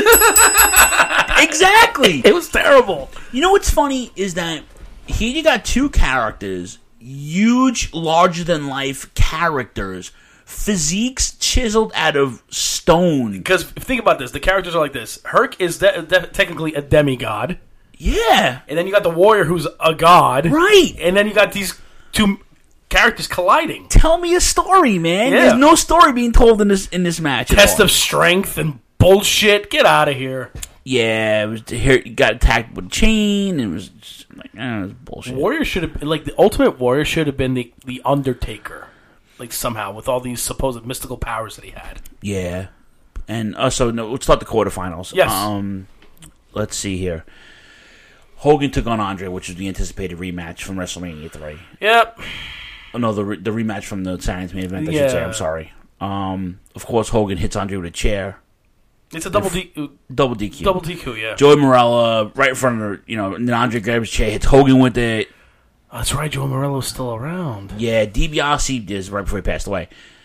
Exactly. It was terrible. You know what's funny is that here you got two characters, huge, larger-than-life characters, physiques chiseled out of stone. Because think about this. The characters are like this. Herc is de- de- technically a demigod. Yeah. And then you got the Warrior who's a god. Right. And then you got these two characters colliding. Tell me a story, man. Yeah. There's no story being told in this in this match. Test at all. of strength and bullshit. Get out of here. Yeah, it was here. You got attacked with a chain. It was just like, eh, it was bullshit. Warrior should have like the Ultimate Warrior should have been the the Undertaker, like somehow with all these supposed mystical powers that he had. Yeah, and uh, so no, let's start the quarterfinals. Yes. Um, let's see here. Hogan took on Andre, which was the anticipated rematch from WrestleMania three. Yep. Oh, no, the re- the rematch from the Saturday's main event. I Yeah. should say. I'm sorry. Um, of course, Hogan hits Andre with a chair. It's a double D, double D Q. double D Q, yeah. Joey Morella right in front of her, you know, and then Andre grabs his chair, hits Hogan with it. Oh, that's right, Joey Morello's still around. Yeah, DiBiase is right before he passed away.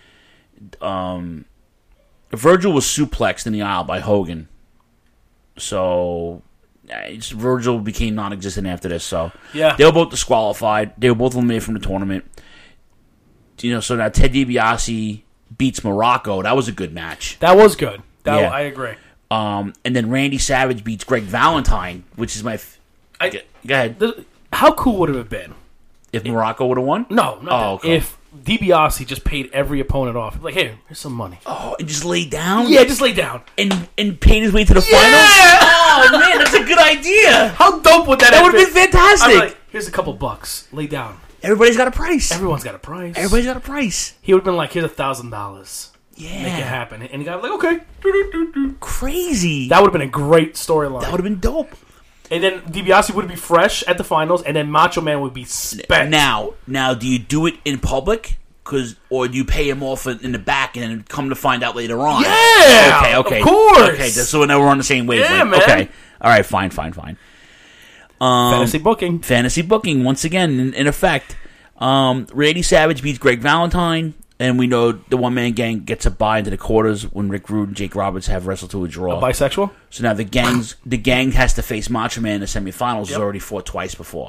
Um, Virgil was suplexed in the aisle by Hogan. So, it's, Virgil became non-existent after this. So, yeah. They were both disqualified. They were both eliminated from the tournament. You know, so now Ted DiBiase beats Morocco. That was a good match. That was good. That Yeah. I agree. Um, and then Randy Savage beats Greg Valentine, which is my. F- I, go ahead. The, how cool would it have been if Morocco would have won? No, not Oh, that. okay. If DiBiase just paid every opponent off, like, hey, here's some money. Oh, and just lay down. Yeah, just lay down and and paid his way to the Yeah! finals. Oh man, that's a good idea. How dope would that? That have would have been fantastic. I'm like, here's a couple bucks. Lay down. Everybody's got a price. Everyone's got a price. Everybody's got a price. He would have been like, here's a thousand dollars. Yeah, make it happen. And the guy was like, okay, Do-do-do-do. crazy. That would have been a great storyline. That would have been dope. And then DiBiase would be fresh at the finals, and then Macho Man would be spent. Now, now, do you do it in public? Cause, or do you pay him off in the back and then come to find out later on? Yeah, okay, okay, of course. Okay, so now we're on the same wavelength. Yeah, man. Okay, all right, fine, fine, fine. Um, Fantasy booking, fantasy booking. Once again, in, in effect, um, Randy Savage beats Greg Valentine, and we know the one man gang gets a bye into the quarters when Rick Rude and Jake Roberts have wrestled to a draw. A bisexual. So now the gangs, the gang has to face Macho Man in the semifinals. Yep. He's already fought twice before.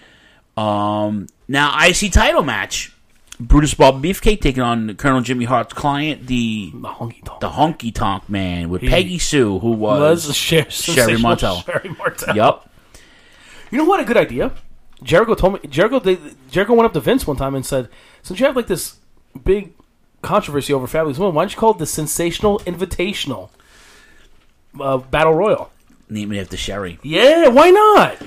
Um, now I C title match. Brutus Bob Beefcake taking on Colonel Jimmy Hart's client, the the honky tonk, the honky tonk man with He Peggy Sue, who was, was Sher- Sherry Martel. Sherry Martel. Yep. You know what? A good idea. Jericho told me. Jericho. They, Jericho went up to Vince one time and said, "Since you have like this big controversy over Fabulous Woman, why don't you call it the Sensational Invitational uh, Battle Royal?" Name it after Sherry. Yeah, why not?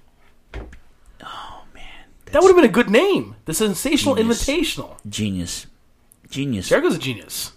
That would have been a good name. The Sensational Genius. Invitational. Genius. Genius. Jericho's a genius.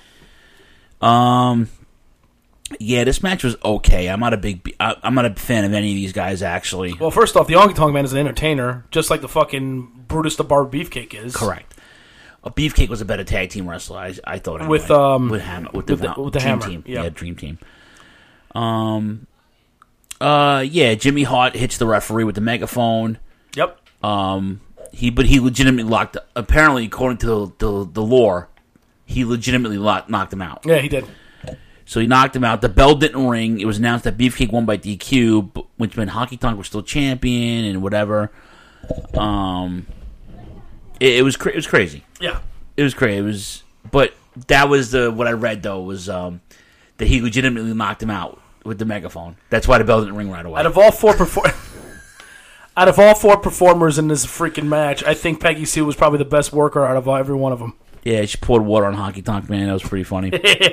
Um, yeah, this match was okay. I'm not a big, I, I'm not a fan of any of these guys actually. Well, first off, the Honky Tonk Man is an entertainer, just like the fucking Brutus the Barber Beefcake is. Correct. A Beefcake was a better tag team wrestler. I, I thought anyway. With, um, with Hammer, with the, with the- Val- with the Dream Hammer, Team, yeah. yeah, Dream Team. Um, uh, yeah, Jimmy Hart hits the referee with the megaphone. Yep. Um, he but he legitimately locked. Apparently, according to the the, the lore, he legitimately locked, knocked him out. Yeah, he did. So he knocked him out. The bell didn't ring. It was announced that Beefcake won by D Q, but- which meant Honky Tonk was still champion and whatever. Um, it, it was cra- it was crazy. Yeah, it was crazy. It was, but that was the what I read though was um, that he legitimately knocked him out with the megaphone. That's why the bell didn't ring right away. Out of all four perform- out of all four performers in this freaking match, I think Peggy Sue was probably the best worker out of every one of them. Yeah, she poured water on Honky Tonk Man. That was pretty funny.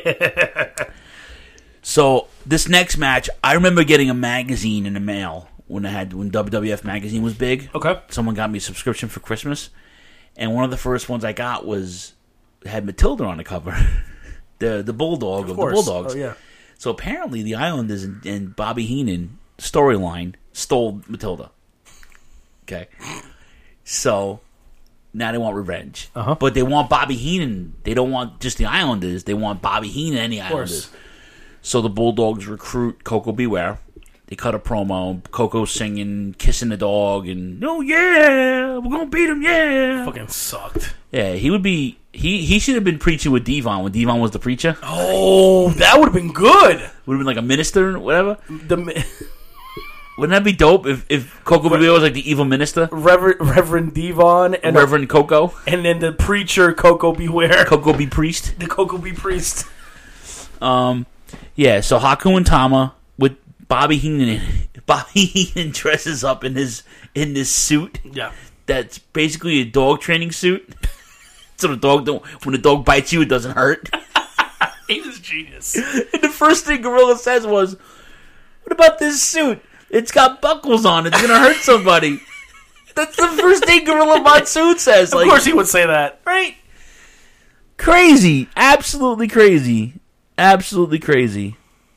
So this next match, I remember getting a magazine in the mail when I had when W W F magazine was big. Okay, someone got me a subscription for Christmas, and one of the first ones I got was had Matilda on the cover, the the bulldog of, Of the course. Bulldogs. Oh, yeah. So apparently the Islanders and, and Bobby Heenan storyline stole Matilda. Okay, so now they want revenge, uh-huh. but they want Bobby Heenan. They don't want just the Islanders. They want Bobby Heenan and the Of course. Islanders. So the Bulldogs recruit Coco Beware. They cut a promo. Coco singing, kissing the dog, and oh yeah, we're gonna beat him. Yeah, fucking sucked. Yeah, he would be. He he should have been preaching with Devon when Devon was the preacher. Oh, that would have been good. Would have been like a minister or whatever. The mi- Wouldn't that be dope if if Coco Beware was like the evil minister? Reverend Reverend Devon and Reverend Coco, and then the preacher Coco Beware. Coco be priest. The Coco be priest. Um, yeah. So Haku and Tama with Bobby Heenan. Bobby Heenan dresses up in his in this suit. Yeah. that's basically a dog training suit. So the dog don't, when the dog bites you, it doesn't hurt. He was genius. And the first thing Gorilla says was, "What about this suit? It's got buckles on. It's gonna hurt somebody." That's the first thing Gorilla Monsoon says. Of like, course, he would say that, right? Crazy, absolutely crazy, absolutely crazy.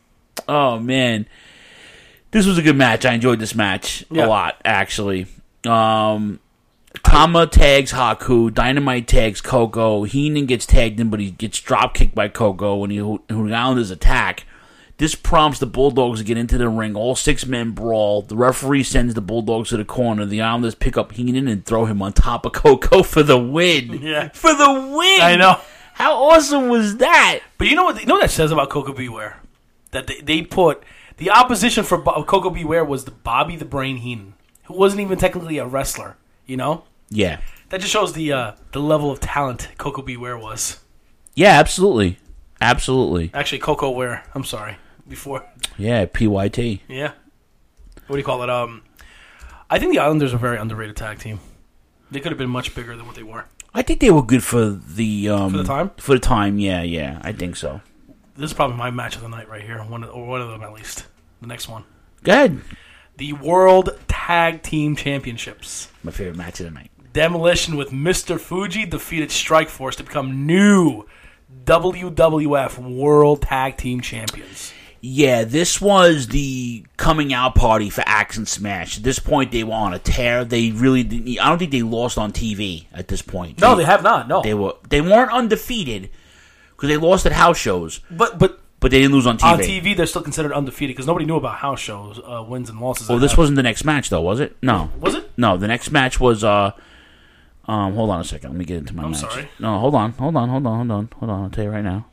Oh man, this was a good match. I enjoyed this match Yeah. a lot, actually. Um, Tama tags Haku, Dynamite tags Coco. Heenan gets tagged in, but he gets drop kicked by Coco when he when the Islanders attack. This prompts the Bulldogs to get into the ring. All six men brawl. The referee sends the Bulldogs to the corner. The Islanders pick up Heenan and throw him on top of Coco for the win. Yeah. For the win! I know. How awesome was that? But you know what? You know what that says about Coco Beware? That they, they put the opposition for Bo- Coco Beware was the Bobby the Brain Heenan, who wasn't even technically a wrestler. You know? Yeah. That just shows the uh, the level of talent Coco Beware was. Yeah, absolutely. Absolutely. Actually, Coco Ware. I'm sorry. Before. Yeah, P Y T. Yeah. What do you call it? Um, I think the Islanders are a very underrated tag team. They could have been much bigger than what they were. I think they were good for the... Um, For the time? For the time, yeah, yeah. I think so. This is probably my match of the night right here. One of, or one of them, at least. The next one. Go ahead. The World Tag Team Championships. My favorite match of the night. Demolition with Mister Fuji defeated Strikeforce to become new W W F World Tag Team Champions. Yeah, this was the coming out party for Axe and Smash. At this point, they were on a tear. They really didn't... I don't think they lost on T V at this point. No, they, they have not, no. They, were, they weren't undefeated because they lost at house shows. But... but But they didn't lose on T V. On T V, they're still considered undefeated because nobody knew about house shows, uh, wins and losses. Well, this have. wasn't the next match, though, was it? No. Was it? No, the next match was... Uh, um, hold on a second. Let me get into my I'm match. sorry. No, hold on. Hold on, hold on, hold on. Hold on, I'll tell you right now.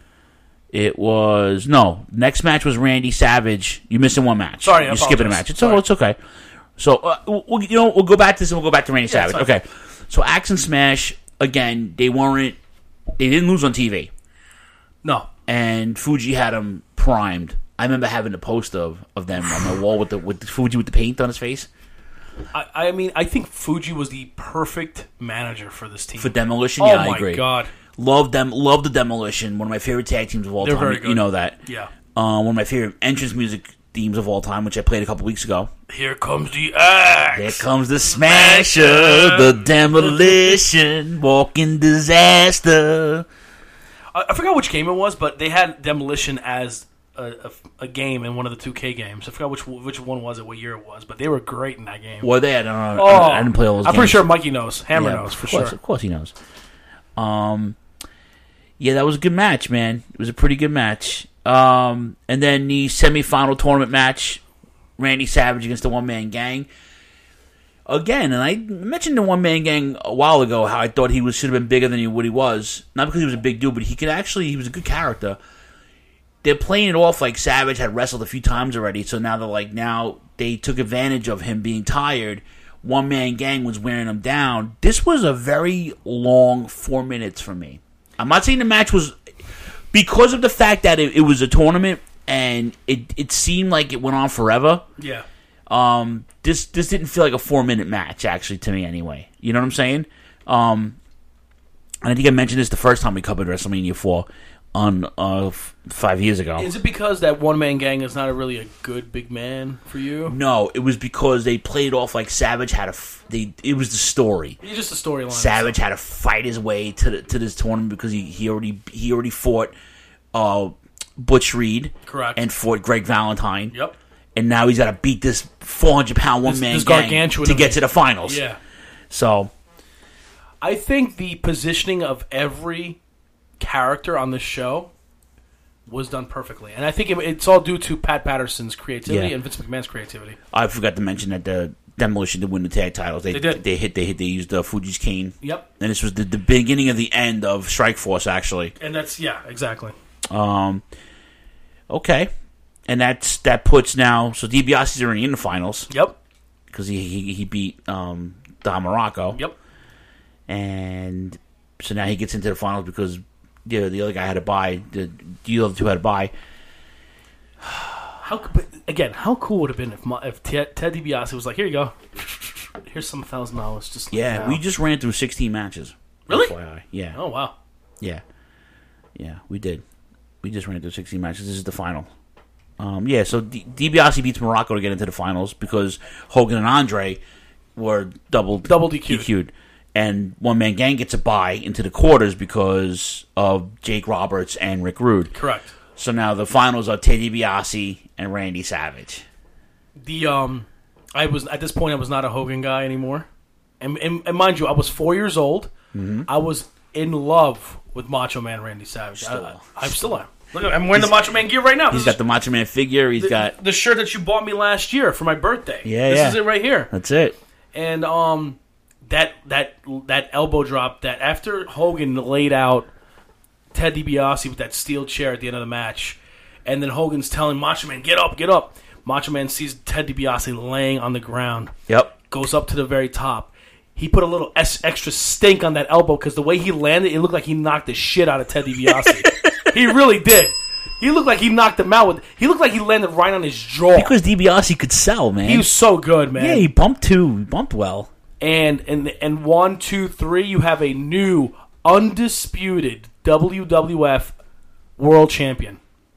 It was... No, next match was Randy Savage. You're missing one match. Sorry, I You're skipping a apologize. match. It's, Sorry. oh, it's okay. So, uh, we'll, you know, we'll go back to this and we'll go back to Randy Yeah, Savage. it's fine. Okay. So, Axe and Smash, again, they weren't... They didn't lose on T V. No. And Fuji had them primed. I remember having a poster of, of them on my wall with the with the Fuji with the paint on his face. I, I mean, I think Fuji was the perfect manager for this team. For Demolition, oh yeah, I my agree. God. Love them. Love the Demolition. One of my favorite tag teams of all They're time. very You good. know that. Yeah. Uh, one of my favorite entrance music themes of all time, which I played a couple weeks ago. Here comes the axe. Here comes the Smasher, the Demolition, walking disaster. I, I forgot which game it was, but they had Demolition as a, a, a game in one of the two K games. I forgot which which one was it, what year it was, but they were great in that game. Well, they had. I, don't know, Oh, I didn't play all those I'm games. pretty sure Mikey knows. Hammer Yeah, knows for of course, sure. Of course, he knows. Um, yeah, that was a good match, man. It was a pretty good match. Um, and then the semifinal tournament match, Randy Savage against the One Man Gang. Again, and I mentioned the One Man Gang a while ago, how I thought he was should have been bigger than he, what he was. Not because he was a big dude, but he could actually, he was a good character. They're playing it off like Savage had wrestled a few times already, so now they're like, now they took advantage of him being tired. One Man Gang was wearing him down. This was a very long four minutes for me. I'm not saying the match was, because of the fact that it, it was a tournament and it, it seemed like it went on forever. Yeah. Um, this this didn't feel like a four minute match, actually, to me anyway. You know what I'm saying? Um, and I think I mentioned this the first time we covered WrestleMania four on uh, f- five years ago. Is it because that One Man Gang is not a really a good big man for you? No, it was because they played off like Savage had a. F- they it was the story. It's just a storyline. Savage had to fight his way to the, to this tournament because he, he already he already fought uh, Butch Reed, Correct. and fought Greg Valentine. Yep. And now he's got to beat this four hundred pound one man this gang gargantuan to of get a- to the finals. Yeah. So I think the positioning of every character on this show was done perfectly, and I think it, it's all due to Pat Patterson's creativity Yeah. and Vince McMahon's creativity. I forgot to mention that the Demolition did win the tag titles. They, They did. They hit. They hit. They used uh, Fuji's cane. Yep. And this was the, the beginning of the end of Strikeforce, actually. And that's yeah, exactly. Um. Okay. And that's that puts now. So DiBiase's already in the finals. Yep. Because he, he he beat um, Don Morocco. Yep. And so now he gets into the finals because the the other guy had to buy. The, the other two had to buy. How but again? How cool would it have been if my, if Ted, Ted DiBiase was like, "Here you go, Here's some thousand dollars. Just Yeah, now. we just ran through sixteen matches. Really? F Y I. Yeah. Oh wow. Yeah. Yeah, we did. We just ran through sixteen matches. This is the final. Um, yeah, so D- DiBiase beats Morocco to get into the finals because Hogan and Andre were double double D Q'd. D Q'd. And One Man Gang gets a bye into the quarters because of Jake Roberts and Rick Rude. Correct. So now the finals are Ted DiBiase and Randy Savage. The um, I was at this point I was not a Hogan guy anymore, and and, and mind you, I was four years old. Mm-hmm. I was in love with Macho Man Randy Savage. Still. I, I, I'm still am. Look, I'm wearing the Macho Man gear right now. He's This got the Macho Man figure. He's the, got the shirt that you bought me last year for my birthday. Yeah, this yeah. is it right here. That's it. And um, that that that elbow drop that after Hogan laid out Ted DiBiase with that steel chair at the end of the match, and then Hogan's telling Macho Man, "Get up, get up." Macho Man sees Ted DiBiase laying on the ground. Yep. Goes up to the very top. He put a little s- extra stink on that elbow because the way he landed, it looked like he knocked the shit out of Ted DiBiase. He really did. He looked like he knocked him out. With, he looked like he landed right on his jaw. Because DiBiase could sell, man. He was so good, man. Yeah, he bumped too. He bumped well. And and and one, two, three, you have a new undisputed W W F World Champion.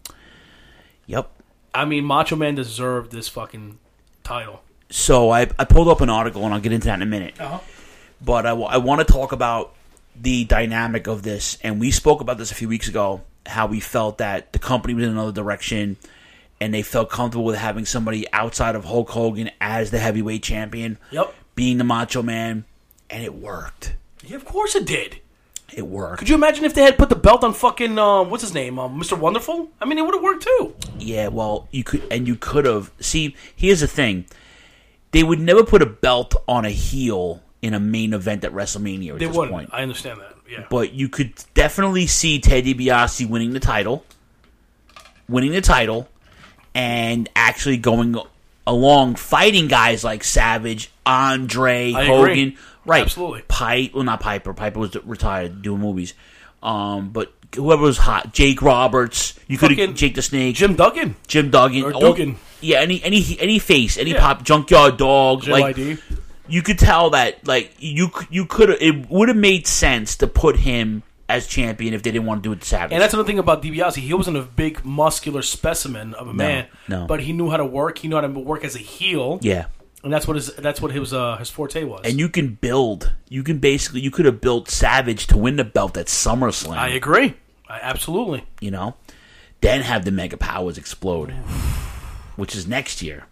Yep. I mean, Macho Man deserved this fucking title. So I I pulled up an article, and I'll get into that in a minute. Uh-huh. But I, w- I want to talk about the dynamic of this, and we spoke about this a few weeks ago, how we felt that the company was in another direction, and they felt comfortable with having somebody outside of Hulk Hogan as the heavyweight champion, Yep. being the Macho Man, and it worked. Yeah, of course it did. It worked. Could you imagine if they had put the belt on fucking, uh, what's his name, um, Mister Wonderful? I mean, it would have worked too. Yeah, well, you could, and you could have. See, here's the thing: they would never put a belt on a heel in a main event at WrestleMania at They this wouldn't. point. I understand that, yeah. But you could definitely see Ted DiBiase winning the title, winning the title, and actually going along fighting guys like Savage, Andre, I Hogan. agree. Right. Absolutely. Pipe, well, not Piper. Piper was retired doing movies. Um, but whoever was hot, Jake Roberts. You could Fucking have Jake the Snake, Jim Duggan. Jim Duggan, Or all- Duggan. yeah, any any any face, any Yeah. pop, Junkyard Dog, J Y like D. you could tell that like you c- you could it would have made sense to put him as champion if they didn't want to do it to Savage. And that's another thing about DiBiase. He wasn't a big, muscular specimen of a No, man, no. but he knew how to work. He knew how to work as a heel. Yeah. And that's what his that's what his uh, his forte was. And you can build. You can basically you could have built Savage to win the belt at SummerSlam. I agree. I, absolutely. You know, then have the Mega Powers explode, which is next year.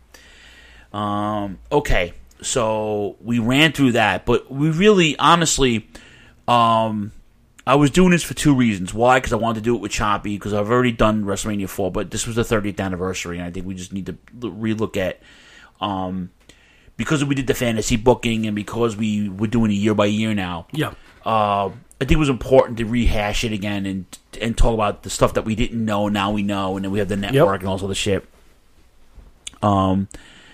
Um. Okay, so we ran through that, but we really, honestly, um, I was doing this for two reasons. Why? Because I wanted to do it with Choppy, because I've already done WrestleMania four, but this was the thirtieth anniversary, and I think we just need to relook at, um, because we did the fantasy booking, and because we were doing it year by year now. Yeah. Uh, I think it was important to rehash it again and and talk about the stuff that we didn't know. Now we know, and then we have the network and all this other shit. Um.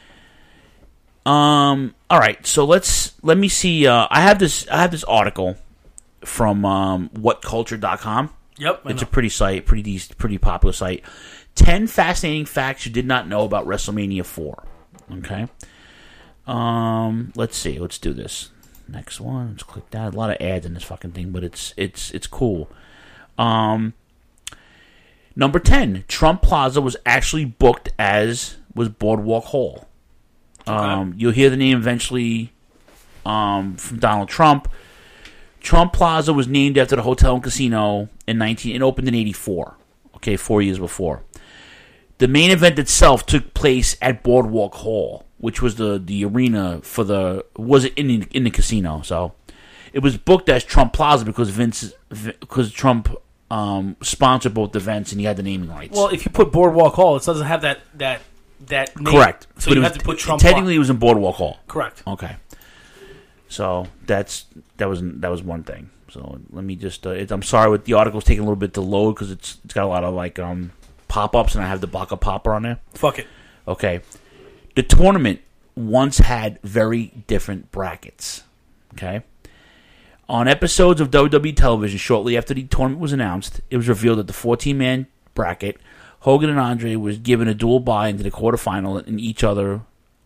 Um. All right. So let's let me see. Uh, I have this. I have this article from um, what culture dot com. Yep. I It's know. a pretty site, pretty decent, pretty popular site. Ten fascinating facts you did not know about WrestleMania four. Okay. Um. Let's see. Let's do this. Next one. Let's click that. A lot of ads in this fucking thing, but it's it's it's cool. Um. Number ten. Trump Plaza was actually booked as was Boardwalk Hall. Um, you'll hear the name eventually um, from Donald Trump. Trump Plaza was named after the hotel and casino in nineteen. It opened in eighty-four. Okay, four years before. The main event itself took place at Boardwalk Hall, which was the, the arena for the was in the, in the casino. So it was booked as Trump Plaza because Vince because Trump um, sponsored both events and he had the naming rights. Well, if you put Boardwalk Hall, it doesn't have that that that name. Correct. So But you it have was- to put Trump. Technically, it was in Boardwalk Hall. Correct. Okay. So that's that was that was one thing. So let me just. Uh, it, I'm sorry, with the article's taking a little bit to load because it's it's got a lot of like um pop ups and I have the Baka Popper on there. Fuck it. Okay. The tournament once had very different brackets. Okay. On episodes of W W E television, shortly after the tournament was announced, it was revealed that the fourteen man bracket, Hogan and Andre was given a dual bye into the quarterfinal in each other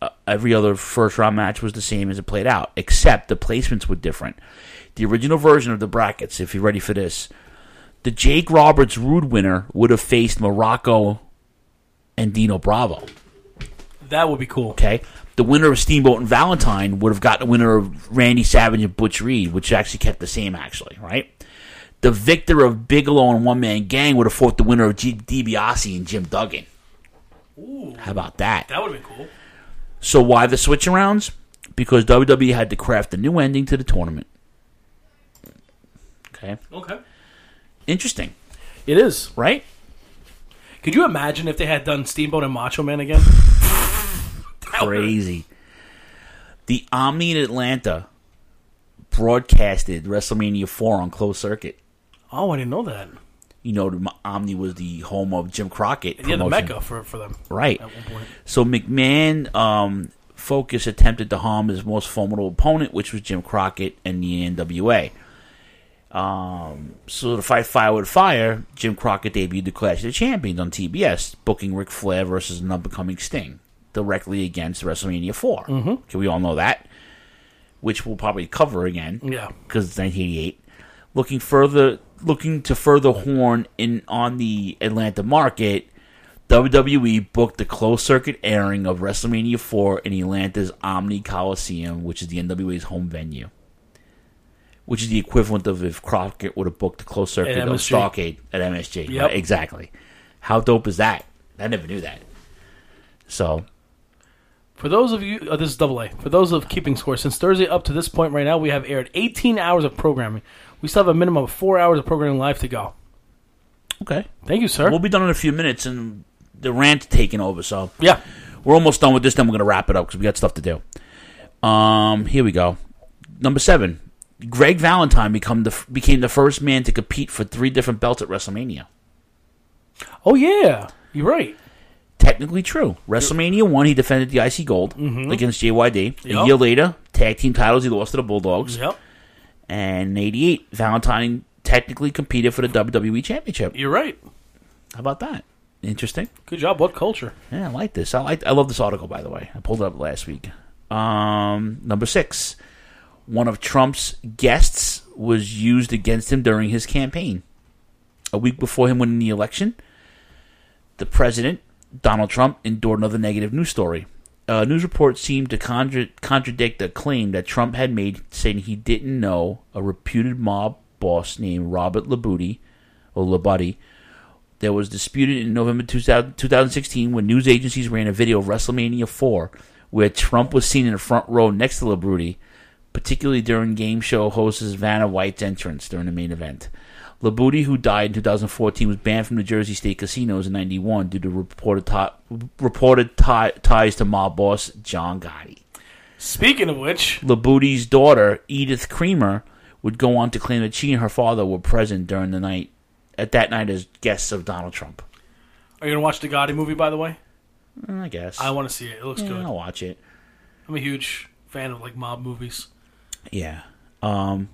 uh, every other first round match was the same as it played out, except the placements were different. The original version of the brackets, if you're ready for this, the Jake Roberts Rude winner would have faced Morocco and Dino Bravo. That would be cool. Okay. The winner of Steamboat and Valentine would have got the winner of Randy Savage and Butch Reed, which actually kept the same, actually, right? The victor of Bigelow and One Man Gang would have fought the winner of G- DiBiase and Jim Duggan. Ooh, how about that? That would have been cool. So why the switch arounds? Because W W E had to craft a new ending to the tournament. Okay. Okay. Interesting. It is. Right? Could you imagine if they had done Steamboat and Macho Man again? Crazy. The Omni in Atlanta broadcasted WrestleMania four on closed circuit. Oh, I didn't know that. You know, the Omni was the home of Jim Crockett. Yeah, the promotion. mecca for, for them. Right. At one point. So McMahon um, Focus attempted to harm his most formidable opponent, which was Jim Crockett and the N W A. Um, so to fight fire with fire, Jim Crockett debuted the Clash of the Champions on T B S, booking Ric Flair versus an up-and-coming Sting, directly against WrestleMania four. Mm-hmm. Okay, we all know that, which we'll probably cover again. Yeah, because it's nineteen eighty-eight. Looking further, looking to further horn in on the Atlanta market, W W E booked the closed-circuit airing of WrestleMania four in Atlanta's Omni Coliseum, which is the N W A's home venue. Which is the equivalent of if Crockett would have booked the closed circuit of Starrcade at M S G. Yep. Right? Exactly. How dope is that? I never knew that. So, for those of you, oh, this is double A. For those of keeping score, since Thursday up to this point right now, we have aired eighteen hours of programming. We still have a minimum of four hours of programming live to go. Okay. Thank you, sir. We'll be done in a few minutes, and the rant's taking over. So, yeah, we're almost done with this. Then we're going to wrap it up because we got stuff to do. Um, here we go. Number seven. Greg Valentine become the, became the first man to compete for three different belts at WrestleMania. Oh, yeah. You're right. Technically true. WrestleMania one, he defended the I C Gold Mhm. against J Y D. Yep. A year later, tag team titles, he lost to the Bulldogs. Yep. And in eighty-eight, Valentine technically competed for the W W E Championship. You're right. How about that? Interesting. Good job. What culture? Yeah, I like this. I like. I love this article, by the way. I pulled it up last week. Um, number six. One of Trump's guests was used against him during his campaign. A week before him winning the election, the president, Donald Trump, endured another negative news story. A news report seemed to contra- contradict a claim that Trump had made, saying he didn't know a reputed mob boss named Robert Labuddy, or Labuddy, that was disputed in November two thousand sixteen when news agencies ran a video of WrestleMania four where Trump was seen in the front row next to Labuddy, particularly during game show host Vanna White's entrance during the main event. Labuddy, who died in two thousand fourteen, was banned from the Jersey State casinos in ninety-one due to reported, t- reported t- ties to mob boss John Gotti. Speaking of which, Labuddy's daughter, Edith Creamer, would go on to claim that she and her father were present during the night, at that night as guests of Donald Trump. Are you going to watch the Gotti movie, by the way? I guess. I want to see it. It looks yeah, good. I'll watch it. I'm a huge fan of like mob movies. Yeah. Um,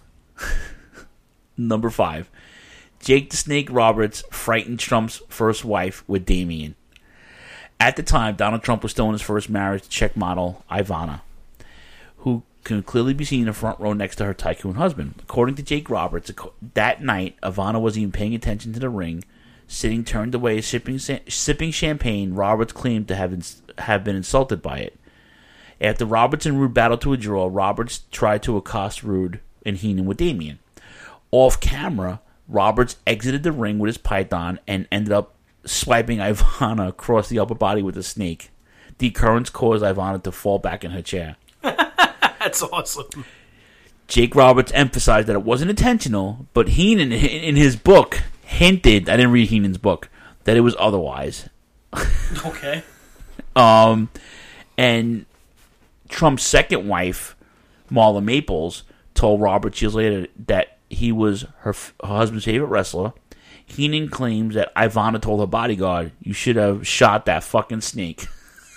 number five. Jake the Snake Roberts frightened Trump's first wife with Damien. At the time, Donald Trump was still in his first marriage to Czech model Ivana, who can clearly be seen in the front row next to her tycoon husband. According to Jake Roberts, that night, Ivana wasn't even paying attention to the ring. Sitting turned away, sipping, sipping champagne, Roberts claimed to have, ins- have been insulted by it. After Roberts and Rude battled to a draw, Roberts tried to accost Rude and Heenan with Damien. Off camera, Roberts exited the ring with his python and ended up swiping Ivana across the upper body with a snake. The occurrence caused Ivana to fall back in her chair. That's awesome. Jake Roberts emphasized that it wasn't intentional, but Heenan, in his book, hinted, I didn't read Heenan's book, that it was otherwise. Okay. um, and Trump's second wife, Marla Maples, told Roberts years later that he was her, her husband's favorite wrestler. Heenan claims that Ivana told her bodyguard, "You should have shot that fucking snake."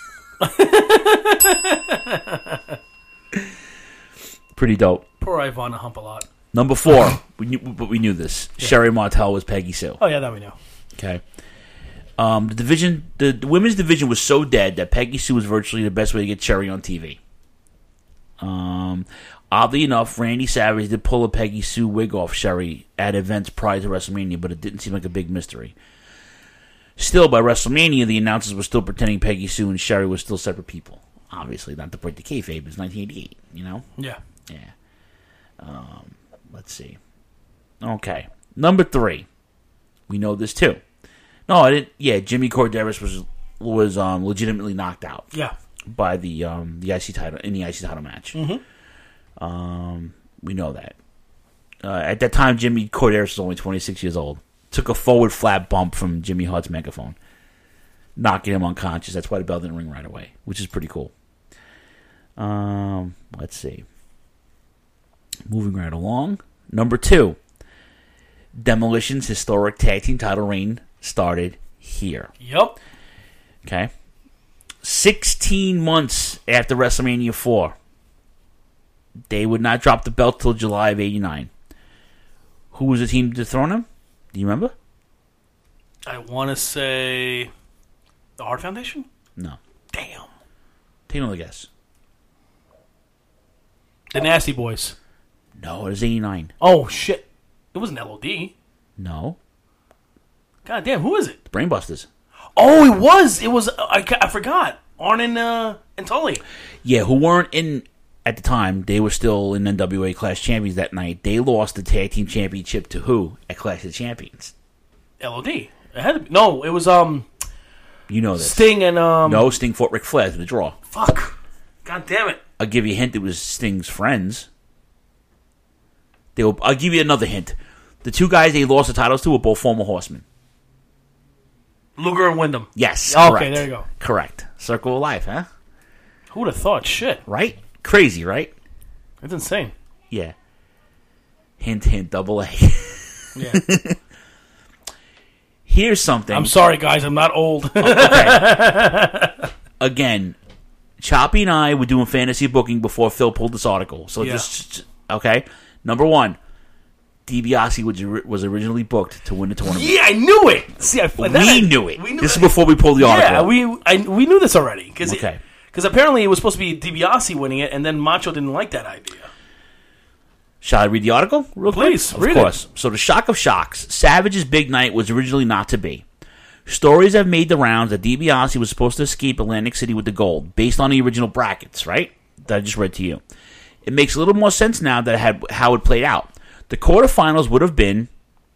Pretty dope. Poor Ivana hump a lot. Number four, we knew, but we knew this. Yeah. Sherry Martel was Peggy Sue. Oh yeah, that we know. Okay. Um, the division, the, the women's division was so dead that Peggy Sue was virtually the best way to get Cherry on T V. Um, oddly enough, Randy Savage did pull a Peggy Sue wig off Sherry at events prior to WrestleMania, but it didn't seem like a big mystery. Still, by WrestleMania, the announcers were still pretending Peggy Sue and Sherry were still separate people. Obviously, not to break the kayfabe, it's nineteen eighty-eight, you know? Yeah. Yeah. Um, let's see. Okay. Number three. We know this, too. No, I didn't. Yeah, Jimmy Corderas was was um, legitimately knocked out. Yeah. By the um, the I C title in the I C title match. Mm-hmm. Um, we know that. Uh, at that time, Jimmy Corderas was only twenty-six years old. Took a forward flat bump from Jimmy Hart's megaphone, knocking him unconscious. That's why the bell didn't ring right away, which is pretty cool. Um, let's see. Moving right along. Number two. Demolition's historic tag team title reign started here. Yep. Okay. sixteen months after WrestleMania four. They would not drop the belt till July of eighty-nine. Who was the team to dethrone him? Do you remember? I want to say the Hart Foundation? No. Damn. Take another guess. The Nasty Boys. No, it was eighty-nine. Oh, shit. It wasn't L O D. No. God damn, who is it? The Brainbusters. Oh, it was. It was. I, I forgot. Arn and, uh, and Tully. Yeah, who weren't in at the time. They were still in N W A Clash Champions that night. They lost the Tag Team Championship to who at Clash of Champions? L O D. It had to be. No, it was, um... You know this. Sting and, um... No, Sting fought Ric Flair to the draw. Fuck. God damn it. I'll give you a hint. It was Sting's friends. They were, I'll give you another hint. The two guys they lost the titles to were both former Horsemen. Luger and Wyndham. Yes, Okay, correct. there you go. Correct. Circle of Life, huh? Who would have thought? Shit. Right? Crazy, right? That's insane. Yeah. Hint, hint, double A. Yeah. Here's something. I'm sorry, guys. I'm not old. Oh, okay. Again, Choppy and I were doing fantasy booking before Phil pulled this article. So Yeah. just, okay. Number one, DiBiase was, was originally booked to win the tournament. Yeah, I knew it. See, I, we that, knew it. We knew this it. is before we pulled the article. Yeah, we I, we knew this already. Cause okay. Because apparently it was supposed to be DiBiase winning it, and then Macho didn't like that idea. Shall I read the article real Please, quick? read Of course. It. So the shock of shocks, Savage's big night was originally not to be. Stories have made the rounds that DiBiase was supposed to escape Atlantic City with the gold, based on the original brackets, right? That I just read to you. It makes a little more sense now that it had how it played out. The quarterfinals would have been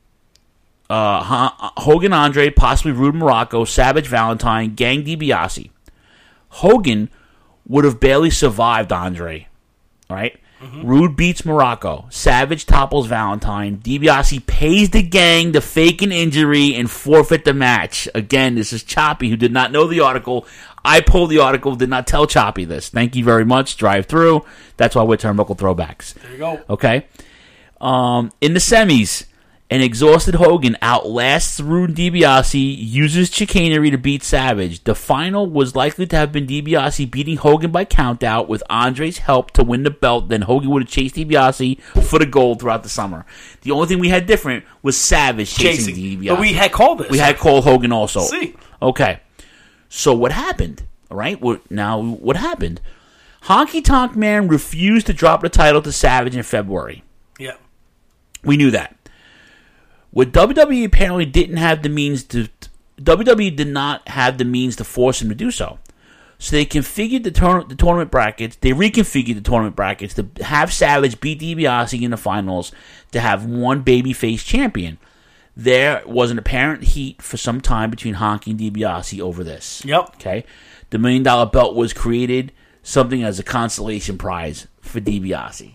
uh, Hogan Andre, possibly Rude Morocco, Savage Valentine, Gang DiBiase. Hogan would have barely survived Andre, right? Mm-hmm. Rude beats Morocco. Savage topples Valentine. DiBiase pays the Gang to fake an injury and forfeit the match. Again, this is Choppy, who did not know the article. I pulled the article, did not tell Choppy this. Thank you very much. Drive through. That's why we're Turnbuckle Throwbacks. There you go. Okay. Um, in the semis, an exhausted Hogan outlasts Rude DiBiase, uses chicanery to beat Savage. The final was likely to have been DiBiase beating Hogan by countout with Andre's help to win the belt. Then Hogan would have chased DiBiase for the gold throughout the summer. The only thing we had different was Savage chasing, chasing. DiBiase. But we had called this. We had called Hogan also. See. Okay. So what happened? All right. What, now, what happened? Honky Tonk Man refused to drop the title to Savage in February. Yeah. We knew that. What W W E apparently didn't have the means to... W W E did not have the means to force him to do so. So they configured the, tour, the tournament brackets. They reconfigured the tournament brackets to have Savage beat DiBiase in the finals to have one babyface champion. There was an apparent heat for some time between Honky and DiBiase over this. Yep. Okay. The Million Dollar Belt was created, something as a consolation prize for DiBiase.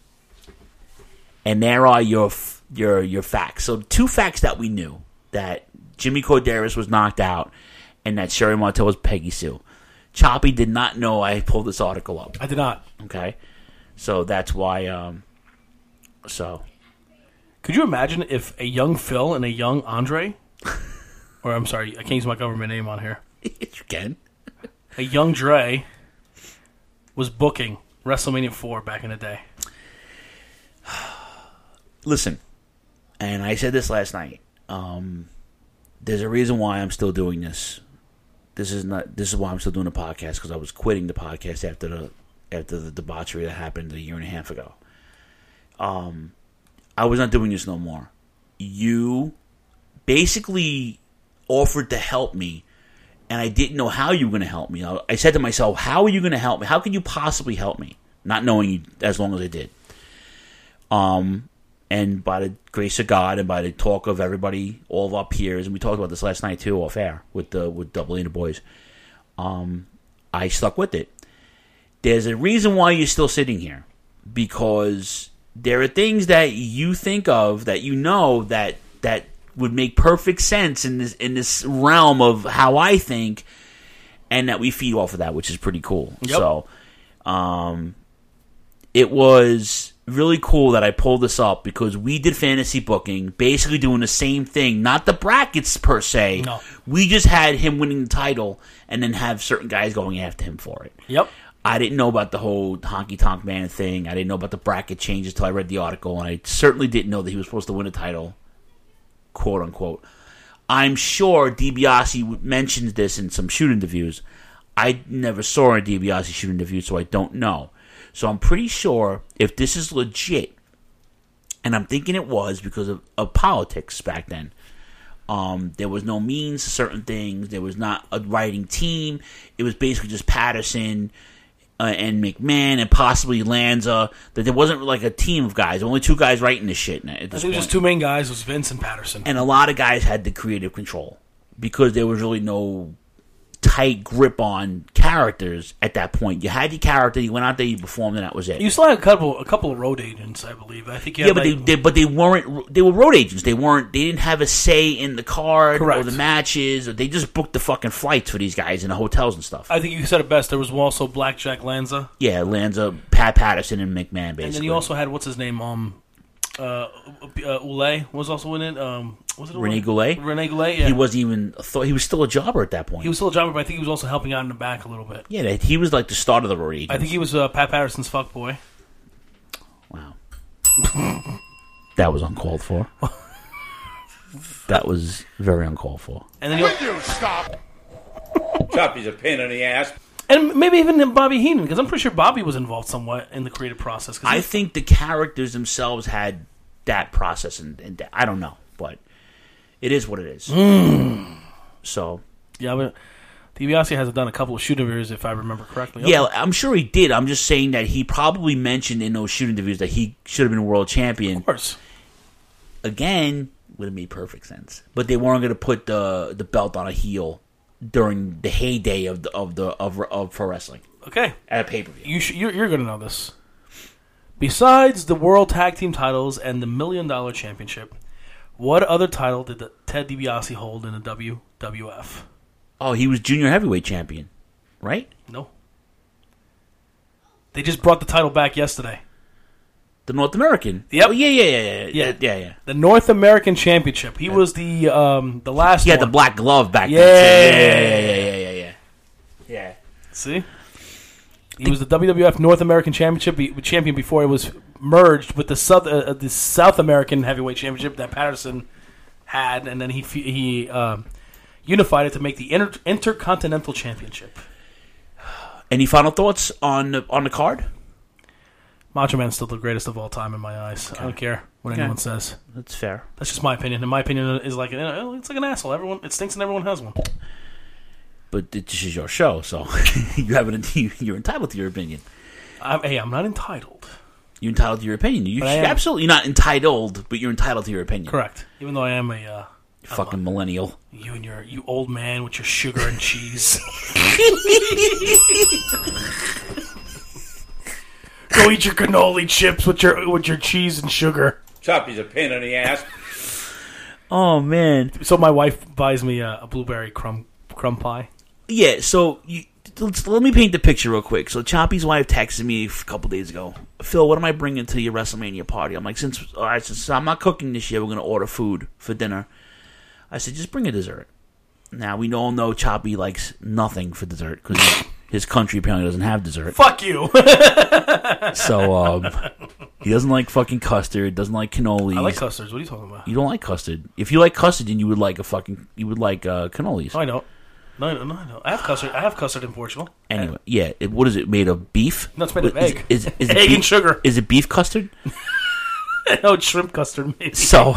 And there are your your your facts. So two facts that we knew: that Jimmy Corderas was knocked out, and that Sherry Martel was Peggy Sue. Choppy did not know I pulled this article up. I did not. Okay, so that's why. Um, so, could you imagine if a young Phil and a young Andre, or I'm sorry, I can't use my government name on here. You can. A young Dre was booking WrestleMania four back in the day. Listen, and I said this last night. Um, there's a reason why I'm still doing this. This is not. This is why I'm still doing the podcast, because I was quitting the podcast after the after the debauchery that happened a year and a half ago. Um, I was not doing this no more. You basically offered to help me, and I didn't know how you were going to help me. I, I said to myself, "How are you going to help me? How could you possibly help me?" Not knowing you as long as I did. Um, and by the grace of God and by the talk of everybody, all of our peers, and we talked about this last night too, off air with the with Double A and the boys. Um, I stuck with it. There's a reason why you're still sitting here, because there are things that you think of that you know that that would make perfect sense in this in this realm of how I think, and that we feed off of that, which is pretty cool. Yep. So, um, it was really cool that I pulled this up because we did fantasy booking, basically doing the same thing. Not the brackets per se. No. We just had him winning the title and then have certain guys going after him for it. Yep. I didn't know about the whole Honky Tonk Man thing. I didn't know about the bracket changes until I read the article, and I certainly didn't know that he was supposed to win a title, quote unquote. I'm sure DiBiase mentions this in some shoot interviews. I never saw a DiBiase shoot interview, so I don't know. So I'm pretty sure if this is legit, and I'm thinking it was because of, of politics back then. Um, there was no means to certain things. There was not a writing team. It was basically just Patterson uh, and McMahon and possibly Lanza. That there wasn't like a team of guys. Only two guys writing this shit. At this I think point. it was just two main guys. It was Vince and Patterson. And a lot of guys had the creative control because there was really no tight grip on characters at that point. You had your character, you went out there, you performed, and that was it. You still had a couple, a couple of road agents, I believe. I think you yeah, had but like, they, they, but they weren't. They were road agents. They weren't. They didn't have a say in the card Correct. or the matches. Or they just booked the fucking flights for these guys in the hotels and stuff. I think you said it best. There was also Blackjack Lanza. Yeah, Lanza, Pat Patterson, and McMahon. Basically, And then you also had what's his name? Um, uh, uh Oulet was also in it. Um, was it Rene Goulet? Rene Goulet. Yeah, He wasn't even. Thought he was still a jobber at that point. he was still a jobber, but I think he was also helping out in the back a little bit. Yeah, that- he was like the start of the road agents. I think he was uh, Pat Patterson's fuckboy. Wow. That was uncalled for. That was very uncalled for. And then Will you stop? Choppy's a pain in the ass. And maybe even Bobby Heenan, because I'm pretty sure Bobby was involved somewhat in the creative process. 'cause I he- think the characters themselves had that process, and, and I don't know, but it is what it is. Mm. So yeah, but DiBiase has done a couple of shoot interviews, if I remember correctly. yeah, I'm sure he did. I'm just saying that he probably mentioned in those shoot interviews that he should have been world champion. Of course. Again, would have made perfect sense, but they weren't going to put the the belt on a heel during the heyday of the of the of, of pro wrestling. Okay, at a pay per view. You sh- you're, you're going to know this. Besides the World Tag Team titles and the Million Dollar Championship, what other title did the Ted DiBiase hold in the W W F? Oh, he was junior heavyweight champion, right? No. They just brought the title back yesterday. The North American. Yep. Oh, yeah, yeah, yeah, yeah, Yeah. yeah, yeah. The North American Championship. He was the um, the last He had one. the black glove back Yeah. then. Yeah, yeah, yeah, yeah, yeah, yeah, yeah. Yeah. See? He was the W W F North American Championship be- champion before it was merged with the South uh, the South American Heavyweight Championship that Patterson had, and then he f- he um, unified it to make the Inter- Intercontinental Championship. Any final thoughts on the, on the card? Macho Man's still the greatest of all time in my eyes. I don't care what Okay. anyone says. That's fair. That's just my opinion. And my opinion is like, you know, it's like an asshole. Everyone, it stinks and everyone has one. But this is your show, so you have an, you're entitled to your opinion. I'm, hey, I'm not entitled. You're entitled to your opinion. You But I should, am. absolutely not entitled, but you're entitled to your opinion. Correct. Even though I am a uh, You fucking millennial. you and your you old man with your sugar and cheese. Go eat your cannoli chips with your with your cheese and sugar. Choppy's a pain in the ass. Oh man! So my wife buys me a, a blueberry crumb crumb pie. Yeah, so you, let's, let me paint the picture real quick. So Choppy's wife texted me a couple days ago. Phil, what am I bringing to your WrestleMania party? I'm like, since, all right, since I'm not cooking this year, we're going to order food for dinner. I said, just bring a dessert. Now, we all know Choppy likes nothing for dessert because his country apparently doesn't have dessert. Fuck you. So um, He doesn't like fucking custard. Doesn't like cannolis. I like custards. What are you talking about? You don't like custard. If you like custard, then you would like a fucking. You would like uh, cannolis. No, I don't. No, no, no, no. I have custard. I have custard in Portugal. Anyway, yeah. It, what is it made of? Beef? No, it's made of Is- egg. Is, is, is it Egg beef, and sugar. Is it beef custard? No, it's shrimp custard. Maybe. So,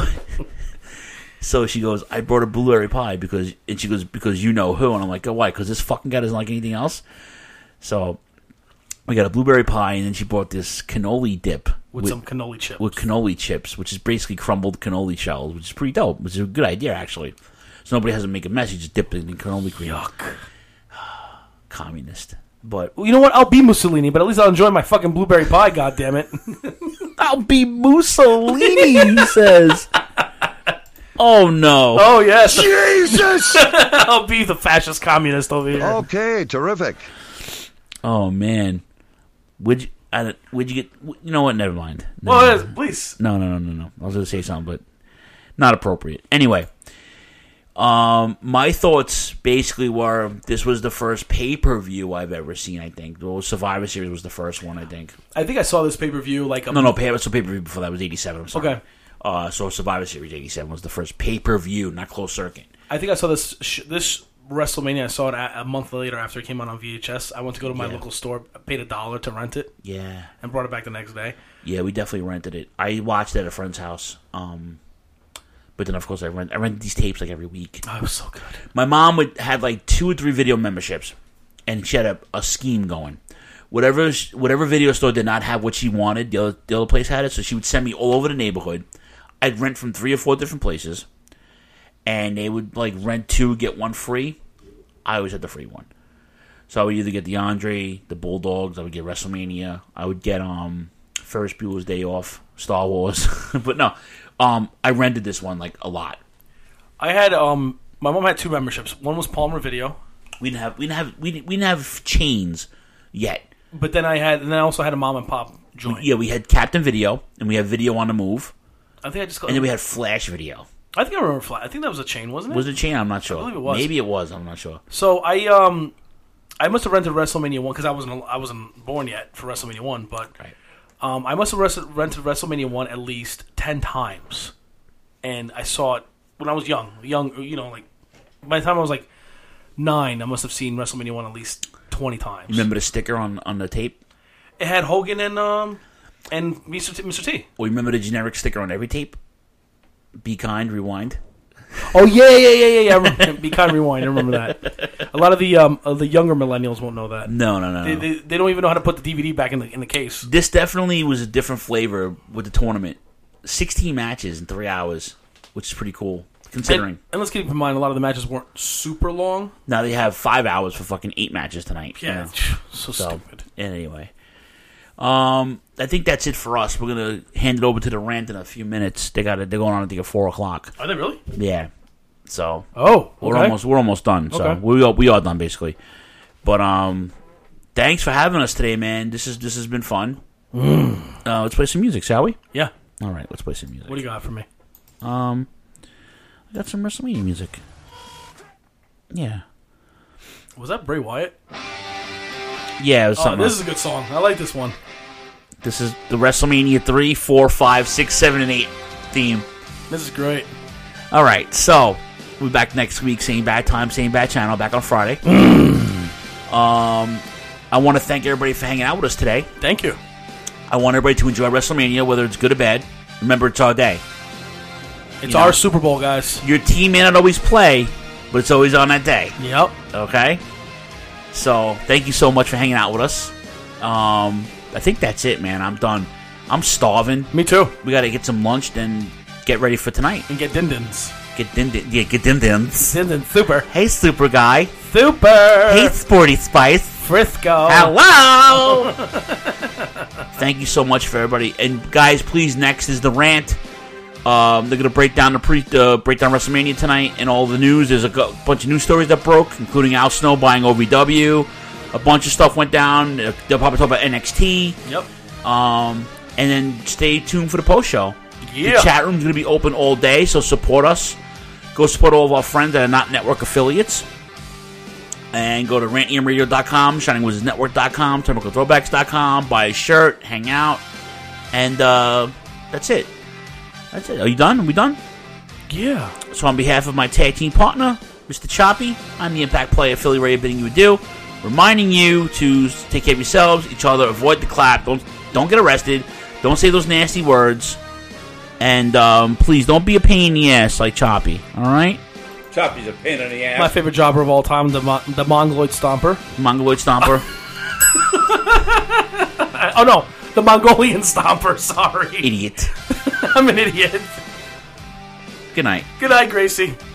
so she goes, I brought a blueberry pie because, and she goes, because you know who, and I'm like, oh, why? Because this fucking guy doesn't like anything else. So, we got a blueberry pie, and then she brought this cannoli dip With some cannoli chips. With cannoli chips, which is basically crumbled cannoli shells, which is pretty dope. Which is a good idea, actually. So nobody has to make a mess. You just dip it in cannoli cream. Yuck. Communist. But well, you know what? I'll be Mussolini, but at least I'll enjoy my fucking blueberry pie. God damn it! I'll be Mussolini. He says. Oh no! Oh yes! Jesus! I'll be the fascist communist over here. Okay, terrific. Oh man, would you? I, would you get? You know what? Never mind. No, Well, yes, please. No, no, no, no, no. I was going to say something, but not appropriate. Anyway, um, my thoughts basically were this was the first pay per view I've ever seen. I think the Survivor Series was the first one. I think. I think I saw this pay per view like a No, no, pay. So pay per view before that was eighty-seven. I'm sorry. Okay. Uh, so Survivor Series eighty-seven was the first pay per view, not closed circuit. I think I saw this sh- this WrestleMania. I saw it a, a month later after it came out on V H S. I went to go to my Yeah. local store, paid a dollar to rent it. Yeah. And brought it back the next day. Yeah, we definitely rented it. I watched it at a friend's house. Um, but then, of course, I rent I rented these tapes like every week. Oh, it was so good. My mom would had like two or three video memberships, and she had a, a scheme going. Whatever whatever video store did not have what she wanted, the other, the other place had it. So she would send me all over the neighborhood. I'd rent from three or four different places, and they would like rent two, get one free. I always had the free one. So I would either get the Andre, the Bulldogs, I would get WrestleMania, I would get um Ferris Bueller's Day Off, Star Wars. But no, um I rented this one like a lot. I had um my mom had two memberships. One was Palmer Video. We didn't have we didn't have we didn't, we didn't have chains yet. But then I had and then I also had a mom and pop joint. Yeah, we had Captain Video, and we had Video on the Move. I think I just got, and then we had Flash Video. I think I remember Flash. I think that was a chain, wasn't it? Was it a chain? I'm not sure. I believe it was. Maybe it was. I'm not sure. So I um I must have rented WrestleMania one because I wasn't I wasn't born yet for WrestleMania one, but right. um I must have res- rented WrestleMania one at least ten times, and I saw it when I was young, young you know like by the time I was like nine, I must have seen WrestleMania one at least twenty times. You remember the sticker on, on the tape? It had Hogan and um and Mister T. Mister T. Or you remember the generic sticker on every tape? Be kind, rewind. Oh yeah, yeah, yeah, yeah, yeah. I remember, Be kind, rewind. I remember that. A lot of the um of the younger millennials won't know that. No, no, no. They, they, they don't even know how to put the D V D back in the in the case. This definitely was a different flavor with the tournament. Sixteen matches in three hours, which is pretty cool considering. And, and let's keep in mind, a lot of the matches weren't super long. Now they have five hours for fucking eight matches tonight. Yeah, you know? so, so stupid. Anyway, um, I think that's it for us. We're gonna hand it over to the rant in a few minutes. They got it. They're going on. I think at four o'clock. Are they really? Yeah. So oh, we're okay. almost we're almost done. So Okay. we are, we are done basically. But um, thanks for having us today, man. This is this has been fun. Mm. Uh, let's play some music, shall we? Yeah. All right, let's play some music. What do you got for me? Um, I got some WrestleMania music. Yeah. Was that Bray Wyatt? Yeah, it was Oh, something. this else. is a good song. I like this one. This is the WrestleMania three, four, five, six, seven, and eight theme. This is great. All right, so we'll be back next week, same bad time, same bad channel, back on Friday. um, I want to thank everybody for hanging out with us today. Thank you. I want everybody to enjoy WrestleMania, whether it's good or bad. Remember, it's our day. It's You know? our Super Bowl, guys. Your team may not always play, but it's always on that day. Yep. Okay? So, thank you so much for hanging out with us. Um, I think that's it, man. I'm done. I'm starving. Me too. We got to get some lunch, then get ready for tonight. And get din-dins. Get din din. Yeah, get din dins. Din-din super. Hey, super guy. Super. Hey, Sporty Spice. Frisco. Hello. Thank you so much for everybody. And guys, please, next is the rant. Um, they're gonna break down the pre uh, break down WrestleMania tonight and all the news. There's a go- bunch of news stories that broke, including Al Snow buying O V W. A bunch of stuff went down. They'll probably talk about N X T. Yep. Um, and then stay tuned for the post show. Yeah. The chat room's gonna be open all day, so support us. Go support all of our friends that are not network affiliates. And go to rant e m radio dot com, shining wizards network dot com, turnbuckle throwbacks dot com, buy a shirt, hang out. And uh, that's it. That's it. Are you done? Are we done? Yeah. So on behalf of my tag team partner, Mister Choppy, I'm the Impact Player, Philly Ray, bidding you adieu. Reminding you to take care of yourselves, each other, avoid the clap, don't don't get arrested, don't say those nasty words, and um, please don't be a pain in the ass like Choppy, alright? Choppy's a pain in the ass. My favorite jobber of all time, the Mo- the Mongoloid Stomper. Mongoloid Stomper. Oh no, the Mongolian Stomper, sorry. Idiot. I'm an idiot. Good night. Good night, Gracie.